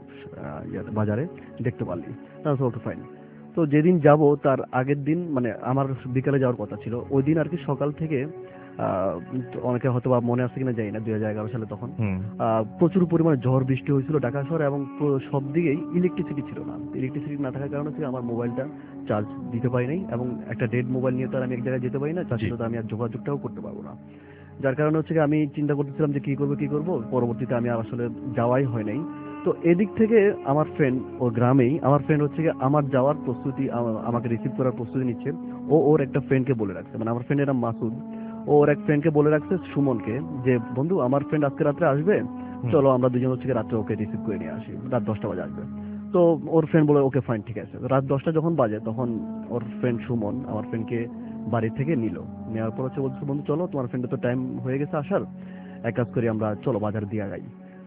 [SPEAKER 8] বাজারে, দেখতে পারলি, তাহলে ওকে ফাইন। তো যেদিন যাব তার আগের দিন, মানে আমার বিকালে যাওয়ার কথা ছিল, ওই দিন আর কি সকাল থেকে অনেকে হয়তো বা মনে আছে কিনা জানি না, দুই হাজার এগারো সালে তখন প্রচুর পরিমাণে ঝড় বৃষ্টি হয়েছিল ঢাকা শহরে, এবং সব দিকেই ইলেকট্রিসিটি ছিল না। ইলেকট্রিসিটি না থাকার কারণে থেকে আমার মোবাইলটা চার্জ দিতে পারি নাই, এবং একটা ডেড মোবাইল নিয়ে তো আমি এক জায়গায় যেতে পারি না, চার্জ তো আমি আর যোগাযোগটাও করতে পারবো না। যার কারণে হচ্ছে আমি চিন্তা করতেছিলাম যে কি করবো কি করবো পরবর্তীতে আমি আসলে যাওয়াই হয় নাই। তো এদিক থেকে আমার ফ্রেন্ড, ও গ্রামেই আমার ফ্রেন্ড হচ্ছে আমার যাওয়ার প্রস্তুতি, আমাকে রিসিভ করার প্রস্তুতি নিচ্ছে। ও ওর একটা ফ্রেন্ডকে বলে রাখছে, মানে আমার ফ্রেন্ডের নাম মাসুদ। ও ওর এক ফ্রেন্ডকে বলে রাখছে সুমনকে যে বন্ধু আমার ফ্রেন্ড আজকে রাত্রে আসবে, চলো আমরা দুজন হচ্ছে রাত্রে ওকে রিসিভ করে নিয়ে আসি, রাত দশটা বাজে আসবে। তো ওর ফ্রেন্ড বলে ওকে ফাইন ঠিক আছে। রাত দশটা যখন বাজে তখন ওর ফ্রেন্ড সুমন আমার ফ্রেন্ডকে বাড়ি থেকে নিল, নেওয়ার পর হচ্ছে বলছে বন্ধু চলো তোমার ফ্রেন্ডের তো টাইম হয়ে গেছে আসার, এক কাজ করি আমরা চলো বাজার দিয়ে আগাই,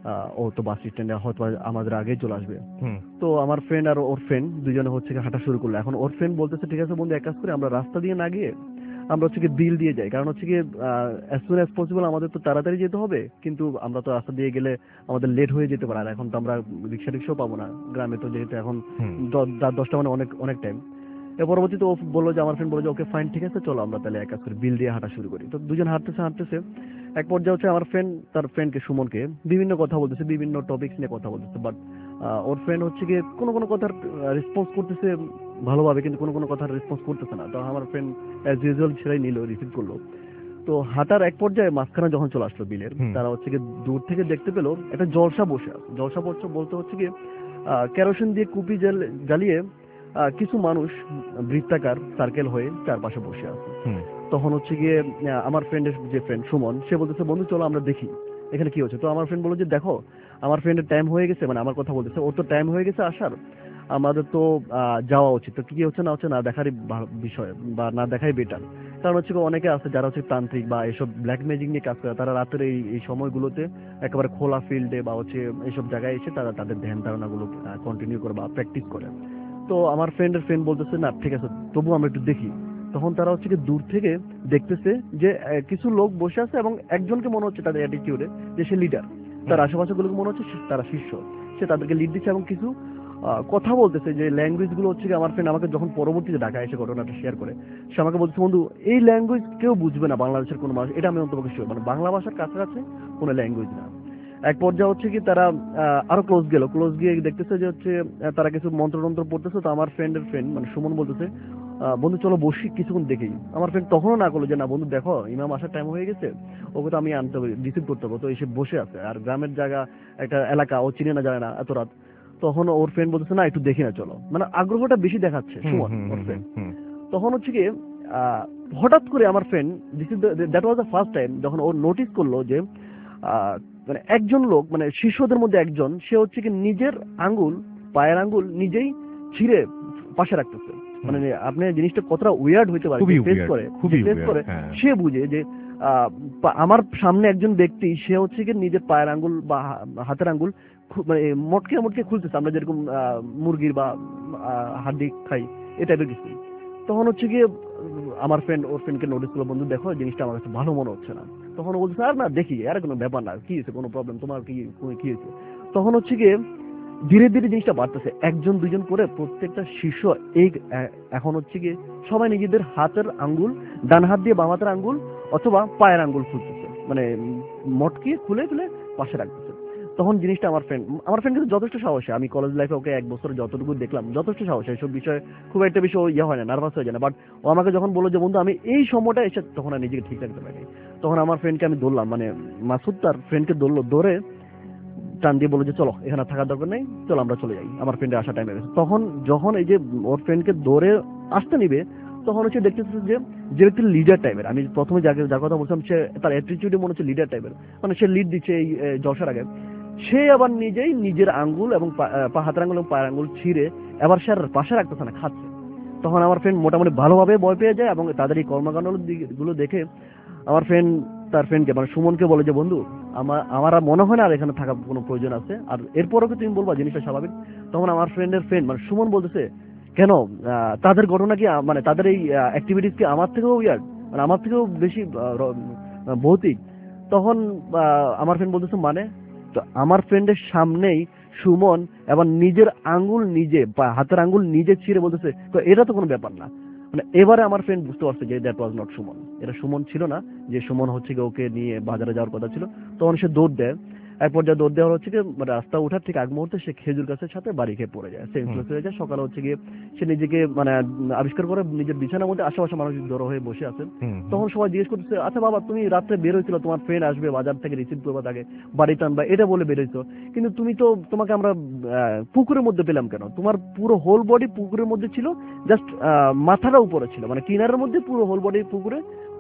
[SPEAKER 8] ও তো বাস স্ট্যান্ডে হয়তো আমাদের আগেই চলে আসবে। তো আমার ফ্রেন্ড আর ওর ফ্রেন্ড দুজনে হচ্ছে হাঁটা শুরু করলো। এখন ওর ফ্রেন্ড বলতেছে ঠিক আছে বন্ধু এক কাজ করি আমরা রাস্তা দিয়ে না গিয়ে আমরা হচ্ছে গিয়ে বিল দিয়ে যাই, কারণ হচ্ছে গিয়ে অ্যাজ সুন অ্যাজ পসিবল আমাদের তো তাড়াতাড়ি যেতে হবে, কিন্তু আমরা তো রাস্তা দিয়ে গেলে আমাদের লেট হয়ে যেতে পারে, আর এখন তো আমরা রিক্সা রিক্সাও পাবো না গ্রামে, তো যেহেতু এখন রাত দশটা মানে অনেক অনেক টাইম। এর পরবর্তীতে ও বললো যে আমার ফ্রেন্ড বললো যে ওকে ফাইন ঠিক আছে চলো আমরা তাহলে এক কাজ করি বিল দিয়ে হাঁটা শুরু করি। তো দুজন হাঁটতেছে হাঁটতেছে এক পর্যায়ে হচ্ছে আমার ফ্রেন্ড তার ফ্রেন্ডকে সুমনকে বিভিন্ন কথা বলতেছে, বিভিন্ন টপিকস নিয়ে কথা বলতেছে, বাট ওর ফ্রেন্ড হচ্ছে গিয়ে কোনো কোনো কথার রেসপন্স করতেছে ভালোভাবে, কিন্তু কোনো কোনো কথার রেসপন্স করতেছে না। তো আমার ফ্রেন্ড অ্যাজ ইউজুয়াল ছেড়াই নিল, রিসিভ করলো। তো হাঁটার এক পর্যায়ে মাঝখানে যখন চলে আসলো বিলের, তারা হচ্ছে গিয়ে দূর থেকে দেখতে পেলো একটা জলসা বসে আছে। জলসা বলছে বলতে হচ্ছে গিয়ে কেরোসিন দিয়ে কুপি জ্বালিয়ে কিছু মানুষ বৃত্তাকার সার্কেল হয়ে চারপাশে বসে আছে। তখন হচ্ছে গিয়ে আমার ফ্রেন্ডের যে ফ্রেন্ড সুমন সে বলতেছে বন্ধু চলো আমরা দেখি এখানে কি হচ্ছে। তো আমার ফ্রেন্ড বললো যে দেখো আমার ফ্রেন্ডের টাইম হয়ে গেছে, মানে আমার কথা বলতেছে ওর তো টাইম হয়ে গেছে আসার, আমাদের তো যাওয়া উচিত, তো কি হচ্ছে না হচ্ছে না দেখারই বিষয় বা না দেখাই বেটার। কারণ হচ্ছে অনেকে আছে যারা হচ্ছে তান্ত্রিক বা এইসব ব্ল্যাক ম্যাজিক নিয়ে কাজ করে, তারা রাতের এই এই সময়গুলোতে একেবারে খোলা ফিল্ডে বা হচ্ছে এইসব জায়গায় এসে তারা তাদের ধ্যান ধারণাগুলো কন্টিনিউ করে বা প্র্যাকটিস করে। তো আমার ফ্রেন্ডের ফ্রেন্ড বলতেছে না ঠিক আছে তবু আমরা একটু দেখি। তখন তারা হচ্ছে কি দূর থেকে দেখতেছে যে কিছু লোক বসে আছে এবং একজনকে মনে হচ্ছে তাদের অ্যাটিটিউডে যে সে লিডার, তার আশেপাশে গুলোকে মনে হচ্ছে তারা শিষ্য, সে তাদেরকে লিড দিচ্ছে এবং কিছু কথা বলতেছে যে ল্যাঙ্গুয়েজ গুলো হচ্ছে আমার ফ্রেন্ড আমাকে যখন পরবর্তীতে ঢাকায় এসে ঘটনাটা শেয়ার করে সে আমাকে বলছে বন্ধু এই ল্যাঙ্গুয়েজ কেউ বুঝবে না বাংলাদেশের কোনো মানুষ, এটা আমি অন্তত শিওর, মানে বাংলা ভাষার কাছাকাছি কোনো ল্যাঙ্গুয়েজ না। এক পর্যায়ে হচ্ছে কি তারা আরো ক্লোজ গেল, ক্লোজ গিয়ে দেখতেছে যে হচ্ছে তারা কিছু মন্ত্রতন্ত্র পড়তেছে। তো আমার ফ্রেন্ডের ফ্রেন্ড মানে সুমন বলতেছে বন্ধু চলো বসি কিছুক্ষণ দেখেই। আমার ফ্রেন্ড তখনও না করলো যে না বন্ধু দেখো ইমাম আসার টাইম হয়ে গেছে, ওকে তো আমি আনতে হবে রিসিভ করতে হবে, তো এসে বসে আছে আর গ্রামের জায়গা একটা এলাকা ও চিনে না জানে না এত রাত। তখন ওর ফ্রেন্ড বলতেছে না একটু দেখি না চলো, মানে আগ্রহটা বেশি দেখাচ্ছে সুমন ওর ফ্রেন্ড। তখন হচ্ছে কি হঠাৎ করে আমার friend this is that was the first time যখন ও নোটিস করলো যে মানে একজন লোক মানে শিষ্যদের মধ্যে একজন সে হচ্ছে কি নিজের আঙ্গুল পায়ের আঙ্গুল নিজেই ছিঁড়ে পাশে রাখতেছে। মানে আপনি জিনিসটা কতটা উইয়ার্ড হইতে পারে ফেস করে ফেস করে সে বুঝে যে আমার সামনে একজন ব্যক্তি সে হচ্ছে কি নিজের পায়ের আঙ্গুল বা হাতের আঙ্গুল মানে মটকে মটকে খুলতেছে, আমরা যেরকম মুরগির বা হাড্ডি খাই এই টাইপের কিছু। তখন হচ্ছে গিয়ে আমার ফ্রেন্ড ওর ফ্রেন্ডকে নোটিস করলো বন্ধু দেখো জিনিসটা আমার কাছে ভালো মনে হচ্ছে না। তখন ও বলছে আর না দেখি আর কোনো ব্যাপার না, কি হয়েছে কোনো প্রবলেম তোমার কি কি হয়েছে। তখন হচ্ছে গিয়ে ধীরে ধীরে জিনিসটা বাড়তেছে, একজন দুজন করে প্রত্যেকটা শিষ্য এই এখন হচ্ছে গিয়ে সবাই নিজেদের হাতের আঙ্গুল ডান হাত দিয়ে বাম হাতের আঙ্গুল অথবা পায়ের আঙ্গুল খুলতেছে, মানে মটকে খুলে খুলে পাশে রাখতেছে। তখন জিনিসটা আমার ফ্রেন্ড আমার ফ্রেন্ড কিন্তু যথেষ্ট সাহসী, আমি কলেজ লাইফে ওকে এক বছর যতটুকু দেখলাম যথেষ্ট সাহসী, এইসব বিষয়ে খুব একটা বেশি ইয়ে হয় না, নার্ভাস হয়ে যায় না। বাট ও আমাকে যখন বললো যে বন্ধু আমি এই সময়টা এসে তখন আর নিজেকে ঠিক রাখতে পারি, তখন আমার ফ্রেন্ডকে আমি ধরলাম, মানে মাসুদ তার ফ্রেন্ডকে ধরলো, ধরে টান দিয়ে বললো যে চলো এখানে থাকার দরকার নেই চলো আমরা চলে যাই, আমার ফ্রেন্ডের আসা টাইম হয়ে গেছে। তখন যখন এই যে ওর ফ্রেন্ডকে ধরে আসতে নিবে তখন হচ্ছে দেখতেছে যে যে ব্যক্তি লিডার টাইপের, আমি প্রথমে যাকে যার কথা বলছিলাম সে তার অ্যাটিটিউডে মনে হচ্ছে লিডার টাইপের, মানে সে লিড দিচ্ছে এই জলসার আগে, সে আবার নিজেই নিজের আঙ্গুল এবং হাতের আঙ্গুল এবং পায়ের আঙ্গুল ছিঁড়ে এবার সে আর পাশে রাখতেছে না, খাচ্ছে। তখন আমার ফ্রেন্ড মোটামুটি ভালোভাবে ভয় পেয়ে যায় এবং তাদের এই কর্মকাণ্ড গুলো দেখে আমার ফ্রেন্ড তার ফ্রেন্ডকে মানে সুমনকে বলে যে বন্ধু আমার আমার আর মনে হয় না আর এখানে থাকা কোনো প্রয়োজন আছে, আর এরপরও কি তুমি বলবা জিনিসটা স্বাভাবিক। তখন আমার ফ্রেন্ডের ফ্রেন্ড মানে সুমন বলতেছে কেন তাদের ঘটনা কি মানে তাদের এই অ্যাক্টিভিটিস কি আমার থেকেও ইয়ার মানে আমার থেকেও বেশি ভৌতিক। তখন আমার ফ্রেন্ড বলতেছে মানে, তো আমার ফ্রেন্ডের সামনেই সুমন এবার নিজের আঙ্গুল নিজে বা হাতের আঙ্গুল নিজে ছিঁড়ে বলতেছে তো এটা তো কোনো ব্যাপার না। মানে এবারে আমার ফ্রেন্ড বুঝতে পারছে যে দ্যাট ওয়াজ নট সুমন, এটা সুমন ছিল না, যে সুমন হচ্ছে গিয়ে ওকে নিয়ে বাজারে যাওয়ার কথা ছিল। তখন সে দৌড় দেয়, এক পর্যায়ে দৌড় দেওয়ার হচ্ছে গিয়ে রাস্তা ওঠার ঠিক আগ মুহূর্তে সে খেজুর গাছের সাথে বাড়ি খেয়ে পড়ে যায়, সেন্সলেস হয়ে যায়। সকালে হচ্ছে গিয়ে সে নিজেকে মানে আবিষ্কার করে নিজের বিছানার মধ্যে আশেপাশে মানুষ জড়ো হয়ে বসে আছে। তখন সবাই জিজ্ঞেস করতেছে আচ্ছা বাবা তুমি রাত্রে বের হয়েছিল তোমার ফ্রেন্ড আসবে বাজার থেকে রিসিভ করবা তাকে বাড়িতে আনবা এটা বলে বের হয়েছো, কিন্তু তুমি তো তোমাকে আমরা পুকুরের মধ্যে পেলাম কেন, তোমার পুরো হোল বডি পুকুরের মধ্যে ছিল, জাস্ট মাথাটা উপরে ছিল, মানে কিনারের মধ্যে পুরো হোল বডি পুকুরে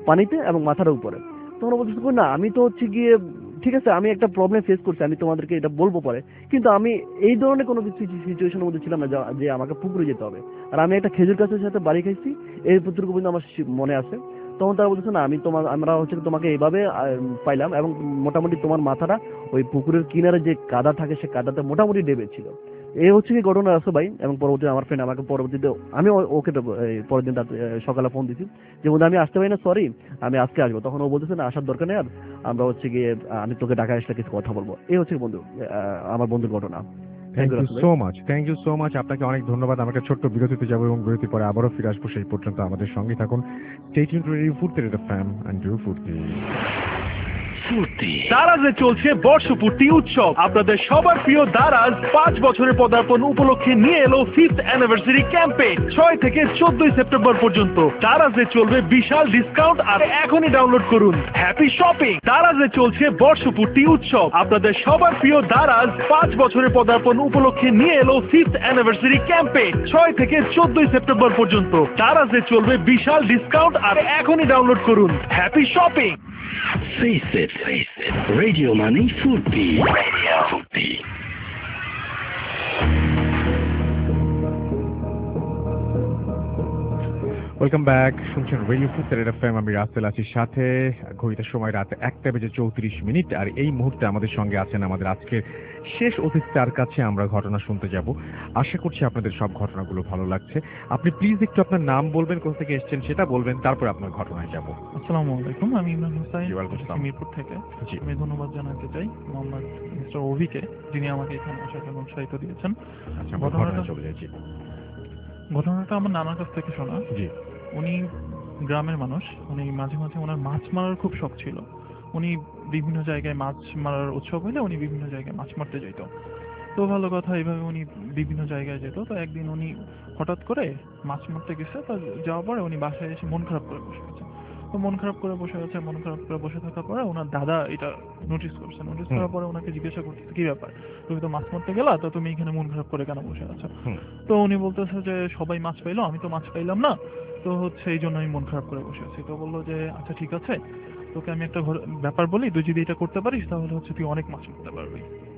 [SPEAKER 8] পানিতে এবং মাথার উপরে। তখন ও বলতেছে না আমি তো হচ্ছে গিয়ে ঠিক আছে আমি একটা প্রবলেম ফেস করছি, আমি তোমাদেরকে এটা বলবো পরে, কিন্তু আমি এই ধরনের কোনো কিছু সিচুয়েশনের মধ্যে ছিলাম না যা- যে আমাকে পুকুরে যেতে হবে। আর আমি একটা খেজুর গাছের সাথে বাড়ি খাইছি, এই পুত্রকে কিন্তু আমার সি- মনে আছে। তখন তারা বলতেছে না আমি তোমার আমরা হচ্ছে তোমাকে এইভাবে আহ, পাইলাম, এবং মোটামুটি তোমার মাথাটা ওই পুকুরের কিনারে যে কাদা থাকে সে কাদাতে মোটামুটি ডেবে ছিল। এই হচ্ছে কি ঘটনা আছে ভাই। এবং পরবর্তীতে আমার ফ্রেন্ড আমাকে পরবর্তীতে আমি ও- ওকে তো, এই, পরের দিন রাতে, আহ, সকালে ফোন দিছি যে বন্ধু আমি আসতে পারি না, সরি আমি আজকে আসবো। তখন ও বলতেছে না আসার দরকার নেই, আর আমরা হচ্ছে গিয়ে আহ, আমি তোকে ঢাকায় আসলে কিছু কথা বলবো। এই হচ্ছে বন্ধু আহ, আমার বন্ধুর ঘটনা।
[SPEAKER 3] Thank
[SPEAKER 8] Thank you,
[SPEAKER 3] you
[SPEAKER 8] Russell ভাই।
[SPEAKER 3] So much, thank you so much. আপনাকে অনেক ধন্যবাদ। আমাকে ছোট্ট বিরতিতে যাবো এবং বিরতি পরে আবারও ফিরে আসবো। সেই পর্যন্ত আমাদের সঙ্গে থাকুন। Stay tuned to radio Foorti, radio fam and radio Foorti.
[SPEAKER 2] Foorti
[SPEAKER 5] দারাজে চলছে বর্ষপূর্তি উৎসব। আপনাদের সবার প্রিয় দারাজ পাঁচ বছরের পদার্পণ উপলক্ষে নিয়ে এলো ফিফথ অ্যানিভার্সারি ক্যাম্পেইন। ছয় থেকে চোদ্দই সেপ্টেম্বর পর্যন্ত দারাজে চলবে বিশাল ডিসকাউন্ট। আর এখনই ডাউনলোড করুন হ্যাপি শপিং। দারাজে চলছে বর্ষপূর্তি উৎসব। আপনাদের সবার প্রিয় দারাজ পাঁচ বছরের পদার্পণ উপলক্ষে নিয়ে এলো ফিফথ অ্যানিভার্সারি ক্যাম্পেইন। ছয় থেকে চোদ্দই সেপ্টেম্বর পর্যন্ত দারাজে চলবে বিশাল ডিসকাউন্ট। আর এখনই ডাউনলোড করুন happy shopping.
[SPEAKER 2] Face it, face it. Radio Money Futi. Radio Futi.
[SPEAKER 3] Welcome back, শুনছেন রেডিও ফুর্তি, রেডিও ফ্যাম। আমি রাসেল আছি সাথে। ঘড়িতে সময় রাতে একটা বেজে চৌত্রিশ মিনিট। আর এই মুহূর্তে আমাদের সঙ্গে আছেন আমাদের আজকের শেষ অতিথি, তার কাছে আমরা ঘটনা শুনতে যাব। আশা করছি আপনাদের সব ঘটনাগুলো ভালো লাগছে। আপনি প্লিজ একটু আপনার নাম বলবেন, কোথা থেকে এসেছেন সেটা বলবেন, তারপর আপনার ঘটনায় যাব।
[SPEAKER 9] আসসালামু আলাইকুম, আমি ইমরান হোসাইন,
[SPEAKER 3] জি, ওয়ালাইকুম আসসালাম।
[SPEAKER 9] মিরপুর থেকে।
[SPEAKER 3] জি।
[SPEAKER 9] আমি ধন্যবাদ জানাতে চাই মোহাম্মদ মিস্টার অভিকে, যিনি আমাকে এখানে আসার জন্য উৎসাহিত দিয়েছেন।
[SPEAKER 3] আচ্ছা, আমরা
[SPEAKER 9] ঘটনাটা-
[SPEAKER 3] ঘটনায় চলে যাচ্ছি।
[SPEAKER 9] ঘটনাটা আমার নানার কাছ থেকে শোনা।
[SPEAKER 3] জি।
[SPEAKER 9] উনি গ্রামের মানুষ, উনি মাঝে মাঝে ওনার মাছ মারার খুব শখ ছিল। উনি বিভিন্ন জায়গায় মাছ মারার উৎসব হলে উনি বিভিন্ন জায়গায় মাছ মারতে যেত। তো ভালো কথা, এইভাবে উনি বিভিন্ন জায়গায় যেত। তো একদিন উনি হঠাৎ করে মাছ মারতে গেছে, তো যাওয়ার পরে উনি বাসায় এসে মন খারাপ করে বসে আছে। তো মন খারাপ করে বসে আছে, মন খারাপ করে বসে থাকার পরে ওনার দাদা এটা নোটিস করছে। নোটিস
[SPEAKER 3] হুম।
[SPEAKER 9] করার পরে ওনাকে জিজ্ঞাসা করতেছে কি ব্যাপার, তুমি তো মাছ মারতে গেলা, তো তুমি এখানে মন খারাপ করে কেন বসে আছো?
[SPEAKER 3] হুম।
[SPEAKER 9] তো উনি বলতেছে যে সবাই মাছ পাইলো, আমি তো মাছ পাইলাম না, তো হচ্ছে এই জন্য আমি মন খারাপ করে বসে আছি। তো বললো যে আচ্ছা ঠিক আছে, তোকে আমি একটা ঘর- ব্যাপার বলি, তুই যদি এটা করতে পারিস তাহলে হচ্ছে তুই অনেক মাছ মারতে পারবি।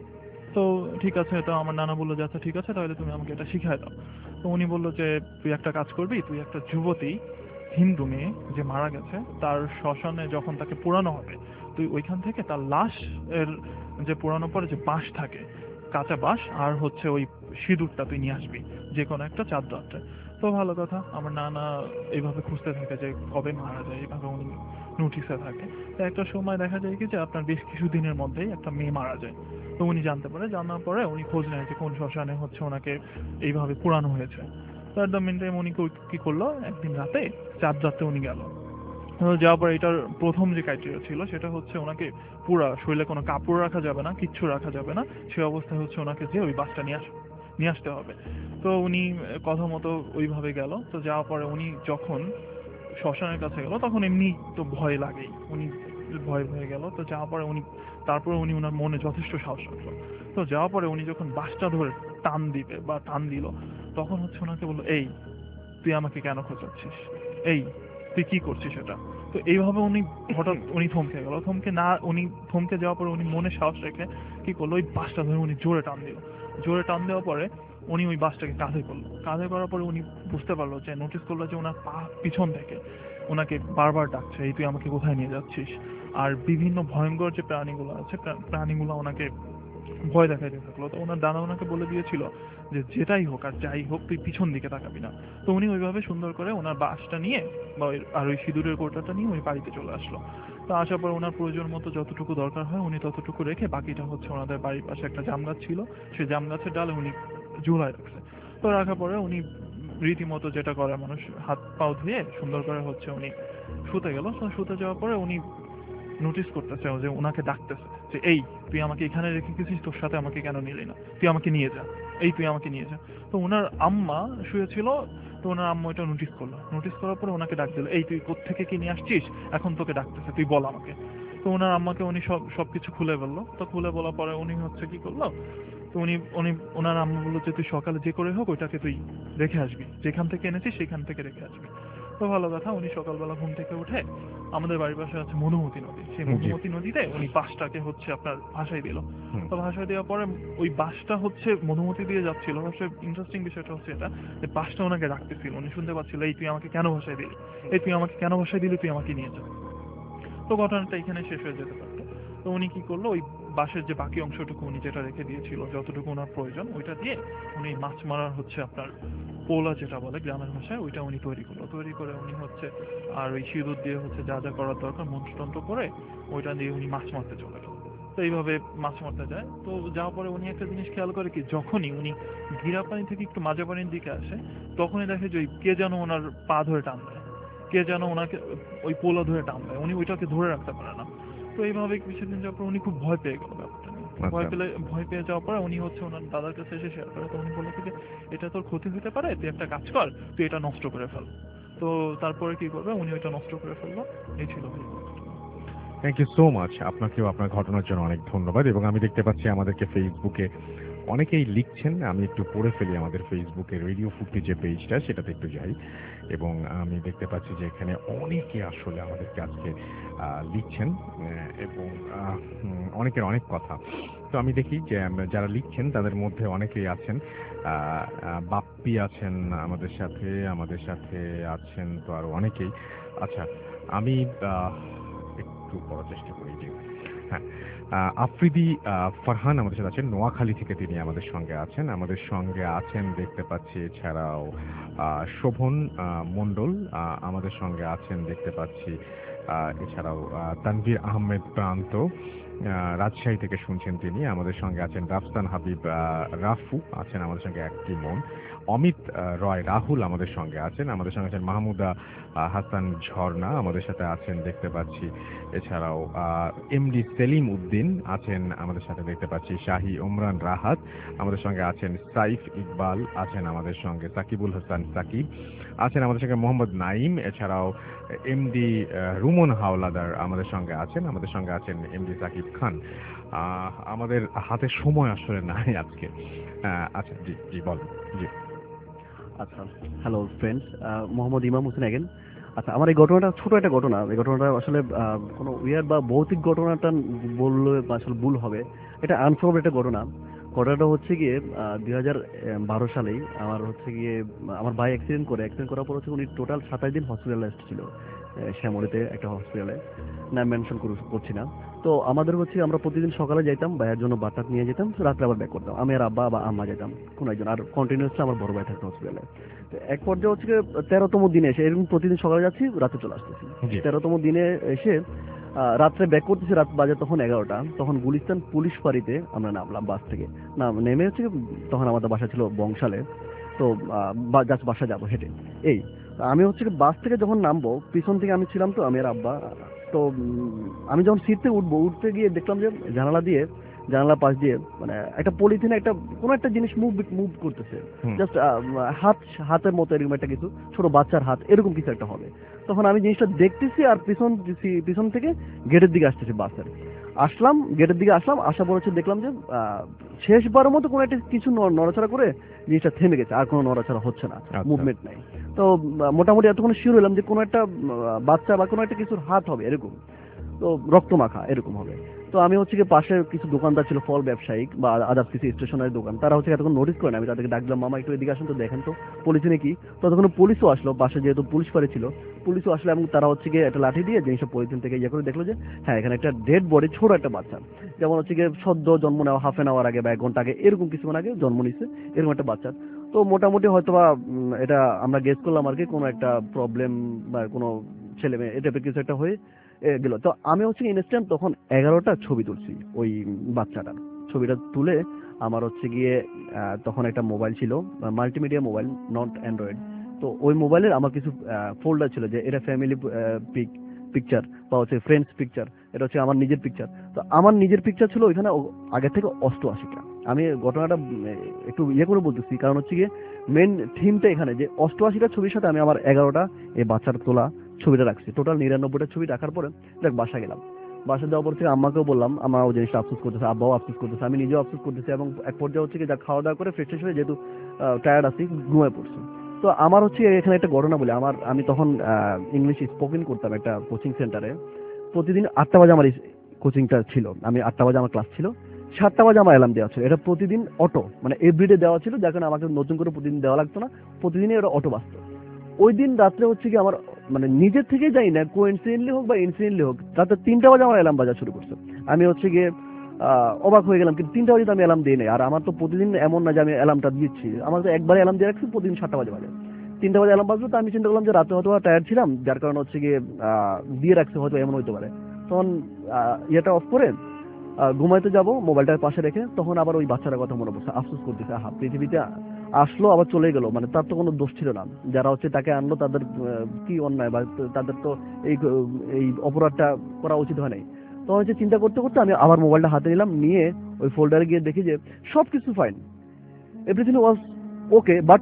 [SPEAKER 9] তো ঠিক আছে, তো আমার নানা বললো যে আচ্ছা ঠিক আছে, তাহলে তুমি আমাকে এটা শিখায় দাও। তো উনি বললো যে তুই একটা কাজ করবি, তুই একটা যুবতী হিন্দু মেয়ে যে মারা গেছে তার শ্মশানে যখন তাকে পোড়ানো হবে, তুই ওইখান থেকে তার লাশ এর যে পোড়ানোর পরে যে বাঁশ থাকে, কাঁচা বাঁশ আর হচ্ছে ওই সিঁদুরটা তুই নিয়ে আসবি যে কোনো একটা চাঁদ রাত্রে। তো ভালো কথা, আমার নানা এইভাবে খুঁজতে থাকে যে কবে মারা যায়, এইভাবে উনি নোটিসে থাকে। তো একটা সময় দেখা যায় কি যে আপনার বেশ কিছু দিনের মধ্যেই একটা মেয়ে মারা যায়। তো উনি জানতে পারে, জানার পরে উনি খোঁজ নেয় যে কোন শ্মশানে হচ্ছে ওনাকে এইভাবে পোড়ানো হয়েছে। তো অ্যাট দ্য মেন টাইম উনি কি- কি করলো, একদিন রাতে চাঁদ রাতে উনি গেল। তো যাওয়ার পর এটার প্রথম যে ক্রাইটেরিয়া ছিল সেটা হচ্ছে ওনাকে পুরা শরীরে কোনো কাপড় রাখা যাবে না, কিচ্ছু রাখা যাবে না, সে অবস্থায় হচ্ছে ওনাকে যে ওই বাসটা নিয়ে আস নিয়ে আসতে হবে। তো উনি আহ, কথা মতো ওইভাবে গেল। তো যাওয়ার পরে উনি যখন শ্মশানের কাছে গেল তখন এমনি তো ভয় লাগেই, উনি ভয় ভয়ে গেল। তো যাওয়ার পরে উনি তারপরে উনি ওনার মনে যথেষ্ট সাহস রাখলো। তো যাওয়ার পরে উনি যখন বাসটা ধরে টান দিবে বা টান দিল, তখন হচ্ছে ওনাকে বললো এই তুই আমাকে কেন খোঁজাচ্ছিস, এই তুই কি করছিস এটা। তো এইভাবে উনি হঠাৎ উনি থমকে গেল। থমকে না উনি থমকে যাওয়ার পরে উনি মনে সাহস রেখে কি করলো, ওই বাসটা ধরে উনি জোরে টান দিল। জোরে টান দেওয়ার পরে উনি ওই বাসটাকে কাঁধে করলো। কাঁধে করার পরে উনি বুঝতে পারলো যে নোটিস করলো যে ওনার পা পিছন থেকে ওনাকে বারবার ডাকছে, এই তুই আমাকে কোথায় নিয়ে যাচ্ছিস। আর বিভিন্ন ভয়ঙ্কর যে প্রাণীগুলো আছে প্রা- প্রাণীগুলো ওনাকে ভয় দেখাইতে থাকলো। তো ওনার দাদা ওনাকে বলে দিয়েছিল যে যেটাই হোক আর যাই হোক তুই পিছন দিকে তাকাবি না। তো উনি ওইভাবে সুন্দর করে ওনার বাসটা নিয়ে বা ওই- আর ওই সিঁদুরের কোটাটা নিয়ে ওই বাড়িতে চলে আসলো। তো আসার পর ওনার প্রয়োজন মতো যতটুকু দরকার হয় উনি ততটুকু রেখে বাকিটা হচ্ছে ওনাদের বাড়ির পাশে একটা জাম গাছ ছিল, সেই জাম গাছের ডালে উনি ঝুলায় রাখছে। তো রাখার পরে উনি রীতিমতো যেটা করে মানুষ, হাত পাও ধুয়ে সুন্দর করে হচ্ছে উনি শুতে গেল। তো শুতে যাওয়ার পরে উনি নোটিস করতেছে যে ওনাকে ডাকতেছে যে এই তুই আমাকে এখানে রেখে গেছিস, তোর সাথে আমাকে কেন নিলি না, তুই আমাকে নিয়ে যা, এই তুই আমাকে নিয়ে যা। তো ওনার আম্মা শুয়েছিল, তো ওনার আম্মা এটা নোটিস করলো। নোটিস করার পরে ওনাকে ডাক দিল, এই তুই কোত্থেকে কি নিয়ে আসছিস, এখন তোকে ডাকতেছে, তুই বল আমাকে। তো ওনার আম্মাকে উনি সব সবকিছু খুলে বললো। তো খুলে বলার পরে উনি হচ্ছে কি করলো, তো উনি উনি ওনার আম্মা বললো যে তুই সকালে যে করে হোক ওইটাকে তুই রেখে আসবি, যেখান থেকে এনেছিস সেখান থেকে রেখে আসবি। তো তো ভালো কথা, উনি সকালবেলা ঘুম থেকে উঠে আমাদের বাড়ির পাশে আছে মধুমতি নদী, সেই মধুমতি নদীতে উনি বাসটাকে হচ্ছে আপনার ভাসাই দিল। তো ভাসাই দেওয়ার পরে ওই বাসটা হচ্ছে মধুমতি দিয়ে যাচ্ছিল। সবচেয়ে ইন্টারেস্টিং বিষয়টা হচ্ছে এটা যে বাসটা ওনাকে ডাকতেছিল, উনি শুনতে পাচ্ছিল এই তুই আমাকে কেন ভাসাই দিলি, এই তুই আমাকে কেন ভাসাই দিলি, তুই আমাকে নিয়ে যা। তো ঘটনাটা এখানে শেষ হয়ে যেতে পারতো। তো উনি কি করলো, ওই বাসের যে বাকি অংশটুকু উনি যেটা রেখে দিয়েছিল, যতটুকু ওনার প্রয়োজন ওইটা দিয়ে উনি মাছ মারার হচ্ছে আপনার পোলা যেটা বলে গ্রামের ভাষায়, ওইটা উনি তৈরি করলো। তৈরি করে উনি হচ্ছে আর ওই সিঁদুর দিয়ে হচ্ছে যা যা করার দরকার মন্ত্রতন্ত্র করে ওইটা দিয়ে উনি মাছ মারতে চলে গেল। তো এইভাবে মাছ মারতে যায়। তো যাওয়ার পরে উনি একটা জিনিস খেয়াল করে কি, যখনই উনি গিরা পানি থেকে একটু মাজা পানির দিকে আসে তখনই দেখে যে ওই কে যেন ওনার পা ধরে টান দেয়, কে যেন ওনাকে ওই পোলা ধরে টান দেয়, উনি ওইটাকে ধরে রাখতে পারে না। তো এইভাবে কিছুদিন যাওয়ার পর উনি খুব ভয় পেয়ে গেল ব্যাপারটা নিয়ে। ভয় পেলে ভয় পেয়ে যাওয়ার পরে উনি হচ্ছে ওনার দাদার কাছে এসে শেয়ার করে। তো উনি বললো যে এটা তোর ক্ষতি হতে পারে, তুই একটা কাজ কর, তুই এটা নষ্ট করে ফেল। তো তারপরে কি করবে, উনি ওইটা নষ্ট করে ফেললো। এই ছিল।
[SPEAKER 3] Thank you so much. আপনাকেও আপনার ঘটনার জন্য অনেক ধন্যবাদ। এবং আমি দেখতে পাচ্ছি আমাদেরকে ফেসবুকে অনেকেই লিখছেন, আমি একটু পড়ে ফেলি আমাদের ফেসবুকে রেডিও ফুটি যে পেজটা সেটাতে একটু যাই, এবং আমি দেখতে পাচ্ছি যে এখানে অনেকে আসলে আমাদেরকে আজকে লিখছেন এবং অনেকের অনেক কথা। তো আমি দেখি যে যারা লিখছেন তাদের মধ্যে অনেকেই আছেন, বাপ্পি আছেন আমাদের সাথে, আমাদের সাথে আছেন তো আরো অনেকেই। আচ্ছা, আমি একটু পড়ার চেষ্টা করি যে হ্যাঁ, আফ্রিদি ফারহান আমাদের সাথে আছেন, নোয়াখালী থেকে তিনি আমাদের সঙ্গে আছেন। আমাদের সঙ্গে আছেন দেখতে পাচ্ছি এছাড়াও শোভন মণ্ডল আমাদের সঙ্গে আছেন দেখতে পাচ্ছি, এছাড়াও তানভীর আহমেদ প্রান্ত রাজশাহী থেকে শুনছেন তিনি। আমাদের সঙ্গে আছেন রাফসান হাবিব রাফু আছেন আমাদের সঙ্গে একটি মন। অমিত রয় রাহুল আমাদের সঙ্গে আছেন। আমাদের সঙ্গে আছেন মাহমুদা হাসান ঝর্ণা আমাদের সাথে আছেন দেখতে পাচ্ছি। এছাড়াও এমডি সেলিম উদ্দিন আছেন আমাদের সাথে দেখতে পাচ্ছি। শাহী ওমরান রাহাত আমাদের সঙ্গে আছেন। সাইফ ইকবাল আছেন আমাদের সঙ্গে। সাকিবুল হাসান সাকিব আছেন আমাদের সঙ্গে। মোহাম্মদ নাইম, এছাড়াও এমডি রুমন হাওলাদার আমাদের সঙ্গে আছেন। আমাদের সঙ্গে আছেন এমডি সাকিব খান। আমাদের হাতে সময় আসলে নাই আজকে। আচ্ছা, জি জি বলেন। জি
[SPEAKER 8] আচ্ছা, হ্যালো ফ্রেন্ডস, মোহাম্মদ ইমাম হোসেন এগেন। আচ্ছা, আমার এই ঘটনাটা ছোট একটা ঘটনা। এই ঘটনাটা আসলে কোনো উইয়ার বা ভৌতিক ঘটনাটা বললে আসলে ভুল হবে, এটা আনফর্ম একটা ঘটনা। ঘটনাটা হচ্ছে গিয়ে দুই হাজার বারো সালেই আমার হচ্ছে গিয়ে আমার ভাই অ্যাক্সিডেন্ট করে অ্যাক্সিডেন্ট করার পর হচ্ছে উনি টোটাল সাতাশ দিন হসপিটালাইজড ছিল শ্যামলীতে একটা হসপিটালে, না মেনশন করছি না। তো আমাদের হচ্ছে আমরা প্রতিদিন সকালে যাইতাম, ভাইয়ের জন্য বাটার নিয়ে যেতাম, রাত্রে আবার ব্যাক করতাম। আমি আর আব্বা বা আম্মা যেতাম কোনো একজন, আর কন্টিনিউসলি আমার বড় ভাই থাকতো হসপিটালে। তো এক পর্যায়ে হচ্ছে তেরোতম দিনে এসে এরকম প্রতিদিন সকালে যাচ্ছি, রাতে চলে আসতেছি। তেরোতম দিনে এসে রাত্রে ব্যাক করতেছি, রাত বাজে তখন এগারোটা। তখন গুলিস্তান পুলিশ ফাঁড়িতে আমরা নামলাম বাস থেকে। না নেমে হচ্ছে তখন আমাদের বাসা ছিল বংশালে, তো জাস্ট বাসা যাবো হেঁটে। এই আমি হচ্ছে বাস থেকে যখন নামবো, পিছন থেকে আমি ছিলাম, তো আমি আর আব্বা। তো আমি যখন সিট থেকে উঠবো, উঠতে গিয়ে দেখলাম যে জানালা দিয়ে জানালা পাশ দিয়ে মানে একটা পলিথিনে একটা কোনো একটা জিনিস মুভ মুভ করতেছে, জাস্ট হাত হাতের মতো এরকম একটা কিছু, ছোট বাচ্চার হাত এরকম কিছু একটা হবে। তখন আমি জিনিসটা দেখতেছি আর পিছন পিছন থেকে গেটের দিকে আসতেছি বাসের। আসলাম গেটের দিকে আসলাম, আসা পর হচ্ছে দেখলাম যে শেষবারের মতো কোনো একটা কিছু নড়াচড়া করে জিনিসটা থেমে গেছে, আর কোনো নড়াচড়া হচ্ছে না, মুভমেন্ট নাই। তো মোটামুটি এতক্ষণ শিওর হলাম যে কোনো একটা বাচ্চা বা কোনো একটা কিছুর হাত হবে এরকম, তো রক্ত মাখা এরকম হবে। তো আমি হচ্ছে কি পাশে কিছু দোকানদার ছিল, ফল ব্যবসায়িক বা আদার্স কিছু স্টেশনারি দোকান, তারা হচ্ছে এতক্ষণ নোটিস করে না। আমি তাদেরকে ডাকলাম, মামা একটু এদিকে আসুন তো দেখেন তো পলিথিনে কি। ততক্ষণ পুলিশও আসলো, পাশে যেহেতু পুলিশ ফাঁড়ি ছিল, পুলিশও আসলো এবং তারা হচ্ছে গিয়ে একটা লাঠি দিয়ে জিনিসটা পলিথিন থেকে ইয়ে করে দেখলো যে হ্যাঁ এখানে একটা ডেড বডি, ছোট একটা বাচ্চা, যেমন হচ্ছে গিয়ে সদ্য জন্ম নেওয়া হাফ এন আওয়ার আগে বা এক ঘন্টা আগে এরকম কিছুক্ষণ আগে জন্ম নিচ্ছে এরকম একটা বাচ্চা। তো মোটামুটি হয়তো বা এটা আমরা গেস করলাম আর কি, কোনো একটা প্রবলেম বা কোনো ছেলে মেয়ে এটা কিছু একটা হয়ে গেল। তো আমি হচ্ছে ইনস্ট্যান্ট তখন এগারোটা ছবি তুলছি ওই বাচ্চাটার। ছবিটা তুলে আমার হচ্ছে গিয়ে তখন একটা মোবাইল ছিল, মাল্টিমিডিয়া মোবাইল, নট অ্যান্ড্রয়েড। তো ওই মোবাইলের আমার কিছু ফোল্ডার ছিল যে এটা ফ্যামিলি পিক পিকচার বা হচ্ছে ফ্রেন্ডস পিকচার, এটা হচ্ছে আমার নিজের পিকচার। তো আমার নিজের পিকচার ছিল ওইখানে আগে থেকে অষ্টআশিটা। আমি ঘটনাটা একটু ইয়ে করে বলতেছি কারণ হচ্ছে গিয়ে মেন থিমটা এখানে যে অষ্টআশিটা ছবির সাথে আমি আমার এগারোটা এই বাচ্চার তোলা ছবিটা রাখছি। টোটাল নিরানব্বইটা ছবি রাখার পরে দেখ বাসা গেলাম। বাসা যাওয়ার পর থেকে আম্মাকেও বললাম, আমার ওই জিনিসটা আফসোস করতেছে, আব্বাও আফসোস করতেছে, আমি নিজেও আফসোস করতেছি। এবং এক পর্যায়ে হচ্ছে কি যা খাওয়া দাওয়া করে ফ্রেশ ফ্রেশ হয়ে যেহেতু টায়ার্ড আছি ঘুমায় পড়ছি। তো আমার হচ্ছে এখানে একটা ঘটনা বলি, আমার আমি তখন ইংলিশ স্পোকেন করতাম একটা কোচিং সেন্টারে। প্রতিদিন আটটা বাজে আমার কোচিংটা ছিল, আমি আটটা বাজে আমার ক্লাস ছিল, সাতটা বাজে আমার অ্যালার্ম দেওয়া ছিল। এটা প্রতিদিন অটো, মানে এভরিডে দেওয়া ছিল, যার কারণে আমাকে নতুন করে প্রতিদিন দেওয়া লাগতো না, প্রতিদিনই ওটা অটো বাজতো। ওই দিন রাত্রে হচ্ছে কি আমার মানে নিজের থেকেই যাই না, কোইন্সিডেন্টলি হোক বা ইনসিডেন্টলি হোক, রাতে তিনটা বাজে আমার অ্যালার্ম বাজা শুরু করছে। আমি হচ্ছে গিয়ে আহ, অবাক হয়ে গেলাম, কিন্তু তিনটা বাজে তো আমি অ্যালার্ম দিই নাই। আর আমার তো প্রতিদিন এমন না যে আমি অ্যালার্মটা দিচ্ছি, আমার তো একবারে অ্যালার্ম দিয়ে রাখছি, প্রতিদিন সাতটা বাজে বাজে তিনটা বাজে অ্যালার্ম বাজলো। তো আমি চিন্তা করলাম যে রাতে হয়তো টায়ার্ড ছিলাম, যার কারণে হচ্ছে গিয়ে আহ, দিয়ে রাখছে, হয়তো এমন হইতে পারে। তখন আহ, ইয়েটা অফ করে আহ, ঘুমাইতে যাব মোবাইলটার পাশে রেখে, তখন আবার ওই বাচ্চাটার কথা মনে পড়ছে, আফসোস করতেছে, হা পৃথিবীতে আসলো আবার চলে গেল, মানে তার তো কোনো দোষ ছিল না, যারা হচ্ছে তাকে আনলো তাদের আহ, কি অন্যায়, বা তাদের তো এই এই অপরাধটা করা উচিত হয় নাই। তো হচ্ছে চিন্তা করতে করতে আমি আবার মোবাইলটা হাতে নিলাম, নিয়ে ওই ফোল্ডারে গিয়ে দেখি যে সব কিছু fine, everything was okay, but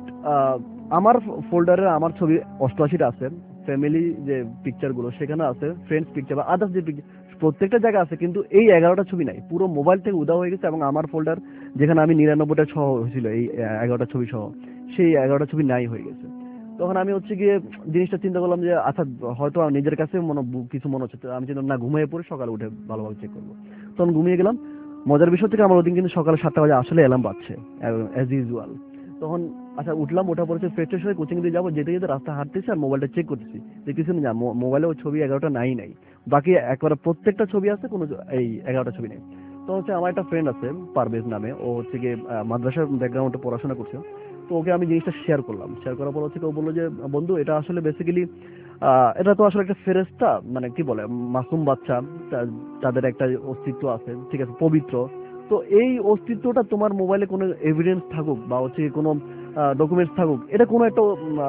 [SPEAKER 8] আমার ফোল্ডারে আমার ছবি অষ্টআশিটা আছে, ফ্যামিলি যে পিকচারগুলো সেখানে আছে, ফ্রেন্ডস পিকচার বা আদার্স যে পিকচার প্রত্যেকটা জায়গা আছে, কিন্তু এই এগারোটা ছবি নাই, পুরো মোবাইল থেকে উদা হয়ে গেছে। এবং আমার ফোল্ডার যেখানে আমি নিরানব্বইটা সহ হয়েছিল এই এগারোটা ছবি সহ, সেই এগারোটা ছবি নাই হয়ে গেছে। তখন আমি হচ্ছে গিয়ে জিনিসটা চিন্তা করলাম যে আচ্ছা হয়তো আমার নিজের কাছে মনে কিছু মনে হচ্ছে, তো আমি চিন্তা না ঘুমিয়ে পড়ে সকালে উঠে ভালোভাবে চেক করবো। তখন ঘুমিয়ে গেলাম। মজার বিষয় থেকে আমার ওদিন কিন্তু সকালে সাতটা বাজে আসলে অ্যালার্ম বাজছে অ্যাজ ইউজুয়াল। তখন আচ্ছা উঠলাম, ওঠা পড়েছে, ফ্রেশ ফ্রেশ হয়ে কোচিং দিয়ে যাবো, যেতে যেতে রাস্তা হাঁটতেছি আর মোবাইলটা চেক করতেছি, দেখতেছি না মোবাইলে ওই ছবি এগারোটা নাই নাই, বাকি একবারে প্রত্যেকটা ছবি আছে, কোনো এই এগারোটা ছবি নেই। তো হচ্ছে আমার একটা ফ্রেন্ড আছে পারভেজ নামে, ও হচ্ছে গিয়ে আহ, মাদ্রাসার ব্যাকগ্রাউন্ডে পড়াশোনা করছে। তো ওকে আমি জিনিসটা শেয়ার করলাম, শেয়ার করার পর হচ্ছে ও বললো যে বন্ধু এটা আসলে বেসিক্যালি এটা তো আসলে একটা ফেরেশতা, মানে কি বলে মাসুম বাচ্চা, তা- তাদের একটা অস্তিত্ব আছে, ঠিক আছে, পবিত্র। তো এই অস্তিত্বটা তোমার মোবাইলে কোনো এভিডেন্স থাকুক বা হচ্ছে কোনো ডকুমেন্টস থাকুক, এটা কোনো একটা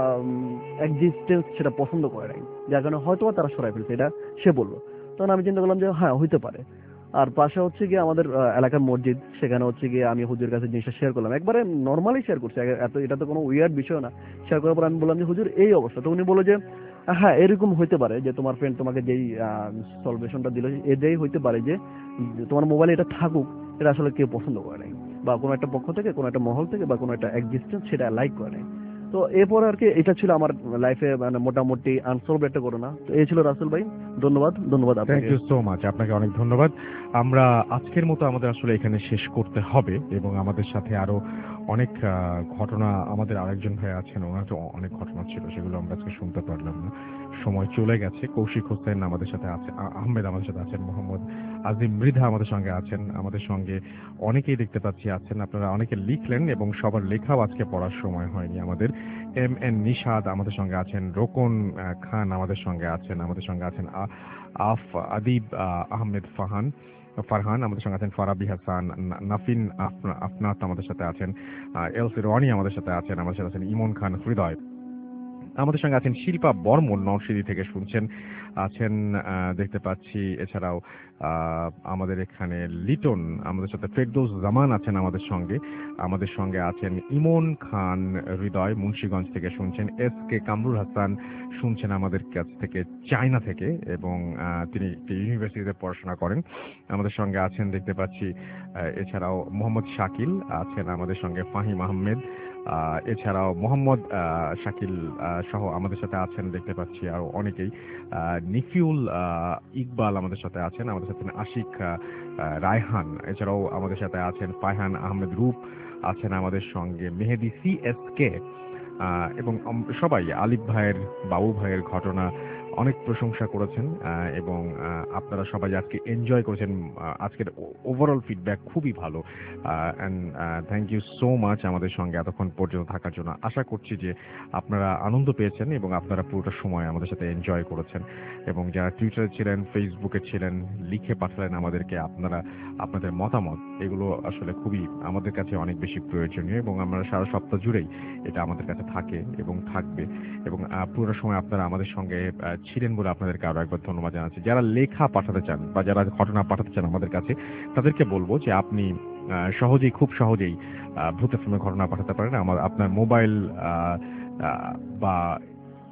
[SPEAKER 8] এক্সিস্টেন্স সেটা পছন্দ করে নাই, যার কারণে হয়তো বা তারা সরাই ফেলছে, এটা সে বললো। তখন আমি চিন্তা করলাম যে হ্যাঁ হইতে পারে। আর পাশে হচ্ছে গিয়ে আমাদের আহ, এলাকার মসজিদ, সেখানে হচ্ছে গিয়ে আমি হুজুর কাছে জিনিসটা শেয়ার করলাম, একবারে নর্মালি শেয়ার করছি, এ- এত এটা তো কোনো উইয়ার্ড বিষয় না। শেয়ার করার পর আমি বললাম যে হুজুর এই অবস্থা। তো উনি বললো যে হ্যাঁ এরকম হইতে পারে যে তোমার ফ্রেন্ড তোমাকে যেই সলভেশনটা দিল এটাই হইতে পারে যে যে তোমার মোবাইলে এটা থাকুক, এটা আসলে কেউ পছন্দ করে নাই, বা কোনো একটা পক্ষ থেকে, কোনো একটা মহল থেকে, বা কোনো একটা এক্সিস্টেন্স সেটা লাইক করে নাই। তো এরপর আর কি এটা ছিল আমার লাইফে মানে মোটামুটি আনসলভ একটা ঘটনা। তো এই ছিল রাসেল ভাই, ধন্যবাদ। ধন্যবাদ
[SPEAKER 3] থ্যাংক
[SPEAKER 8] আপনাকে।
[SPEAKER 3] ইউ সো মাচ, আপনাকে অনেক ধন্যবাদ। আমরা আজকের মতো আমাদের আসলে এখানে শেষ করতে হবে, এবং আমাদের সাথে আরো অনেক আহ, ঘটনা, আমাদের আরেকজন ভাই আছেন, ওনার তো অনেক ঘটনা ছিল, সেগুলো আমরা আজকে শুনতে পারলাম না, সময় চলে গেছে। কৌশিক হোসেন আমাদের সাথে আছে, আ- আহমেদ আমাদের সাথে আছেন, মোহাম্মদ আজিম মৃধা আমাদের সঙ্গে আছেন, আমাদের সঙ্গে অনেকেই দেখতে পাচ্ছি আছেন, আপনারা অনেকে লিখলেন এবং সবার লেখাও আজকে পড়ার সময় হয়নি আমাদের। এম এন নিশাদ আমাদের সঙ্গে আছেন, রোকন আহ, খান আমাদের সঙ্গে আছেন, আমাদের সঙ্গে আছেন আ- আফ আদিব আহ, আহমেদ ফাহান ফারহান আমাদের সঙ্গে আছেন, ফারাবি হাসান, না- নাফিন আফনা- আফনাত আমাদের সাথে আছেন, আহ, এলসি রনি আমাদের সাথে আছেন, আমাদের সাথে আছেন ইমন খান হৃদয়, আমাদের সঙ্গে আছেন শিল্পা বর্মন নরসিংদী থেকে শুনছেন, আছেন আহ, দেখতে পাচ্ছি। এছাড়াও আহ, আমাদের এখানে লিটন আমাদের সাথে, ফেরদৌস জামান আছেন আমাদের সঙ্গে, আমাদের সঙ্গে আছেন ইমন খান হৃদয় মুন্সিগঞ্জ থেকে শুনছেন, এস কে কামরুল হাসান শুনছেন আমাদের কাছ থেকে চায়না থেকে, এবং আহ, তিনি একটি ইউনিভার্সিটিতে পড়াশোনা করেন। আমাদের সঙ্গে আছেন দেখতে পাচ্ছি আহ, এছাড়াও মোহাম্মদ শাকিল আছেন আমাদের সঙ্গে, ফাহিম আহমেদ, আহ, এছাড়াও মোহাম্মদ আহ, শাকিল আহ, সহ আমাদের সাথে আছেন দেখতে পাচ্ছি আরো অনেকেই, আহ, নিফিউল আহ, ইকবাল আমাদের সাথে আছেন, আমাদের সাথে আশিক আহ, আহ, রায়হান, এছাড়াও আমাদের সাথে আছেন ফায়হান আহমেদ রূপ আছেন আমাদের সঙ্গে, মেহেদি সি এস কে, আহ, এবং আম- সবাই আলিফ ভাইয়ের, বাবু ভাইয়ের ঘটনা অনেক প্রশংসা করেছেন, আহ, এবং আহ, আপনারা সবাই আজকে এনজয় করেছেন। আহ, আজকের ওভারঅল ফিডব্যাক খুবই ভালো, and thank you so much আমাদের সঙ্গে এতক্ষণ পর্যন্ত থাকার জন্য। আশা করছি যে আপনারা আনন্দ পেয়েছেন এবং আপনারা পুরোটা সময় আমাদের সাথে এনজয় করেছেন, এবং যারা টুইটারে ছিলেন, ফেসবুকে ছিলেন, লিখে পাঠালেন আমাদেরকে আপনারা আপনাদের মতামত, এগুলো আসলে খুবই আমাদের কাছে অনেক বেশি প্রয়োজনীয়, এবং আমরা সারা সপ্তাহ জুড়েই এটা আমাদের কাছে থাকে এবং থাকবে, এবং আহ, পুরো সময় আপনারা আমাদের সঙ্গে আহ, ছিলেন বলে আপনাদেরকে আরো একবার ধন্যবাদ জানাচ্ছি। যারা লেখা পাঠাতে চান বা যারা ঘটনা পাঠাতে চান আমাদের কাছে, তাদেরকে বলবো যে আপনি আহ, সহজেই, খুব সহজেই আহ, ভূত এফএম এর ঘটনা পাঠাতে পারেন। আমার আপনার মোবাইল আহ, আহ, বা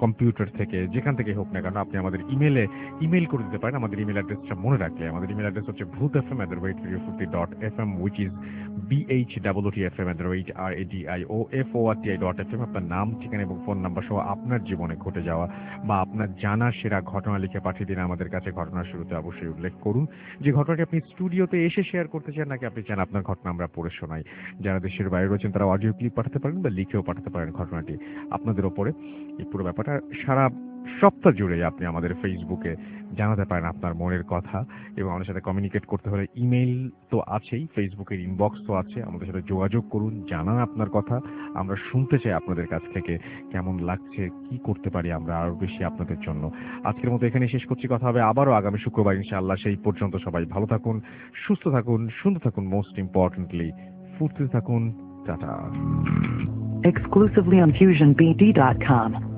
[SPEAKER 3] কম্পিউটার থেকে, যেখান থেকে হোক না কেন আপনি আমাদের ইমেলে ইমেল করে দিতে পারেন। আমাদের ইমেল অ্যাড্রেসটা মনে রাখলে, আমাদের ইমেল অ্যাড্রেস হচ্ছে Bhoot F M at the rate radio Foorti dot F M, which is BH double T F M at the rate R A D I O F O R T I dot F M. আপনার নাম, ঠিকানা এবং phone number সহ আপনার জীবনে ঘটে যাওয়া বা আপনার জানা সেরা ঘটনা লিখে পাঠিয়ে দিন আমাদের কাছে। ঘটনার শুরুতে অবশ্যই উল্লেখ করুন যে ঘটনাটি আপনি স্টুডিওতে এসে শেয়ার করতে চান, নাকি আপনি চান আপনার ঘটনা আমরা পড়ে শোনাই। যারা দেশের বাইরে রয়েছেন তারা অডিও ক্লিপ পাঠাতে পারেন বা লিখেও পাঠাতে পারেন ঘটনাটি। আপনাদের ওপরে এই পুরো ব্যাপারটা সারা সপ্তাহ জুড়ে আপনি আমাদের ফেসবুকে জানাতে পারেন আপনার মনের কথা, এবং আমাদের সাথে কমিউনিকেট করতে হলে ইমেইল তো আছেই, ফেসবুকের ইনবক্স তো আছে। আমাদের সাথে যোগাযোগ করুন, জানান আপনার কথা, আমরা শুনতে চাই আপনাদের কাছ থেকে কেমন লাগছে, কি করতে পারি আমরা আরো বেশি আপনাদের জন্য। আজকের মতো এখানে শেষ করছি, কথা হবে আবারও আগামী শুক্রবার ইনশাআল্লাহ। সেই পর্যন্ত সবাই ভালো থাকুন, সুস্থ থাকুন, সুন্দর থাকুন, মোস্ট ইম্পর্টেন্টলি ফুর্তিতে থাকুন। Tata.
[SPEAKER 1] Exclusively on fusion b d dot com.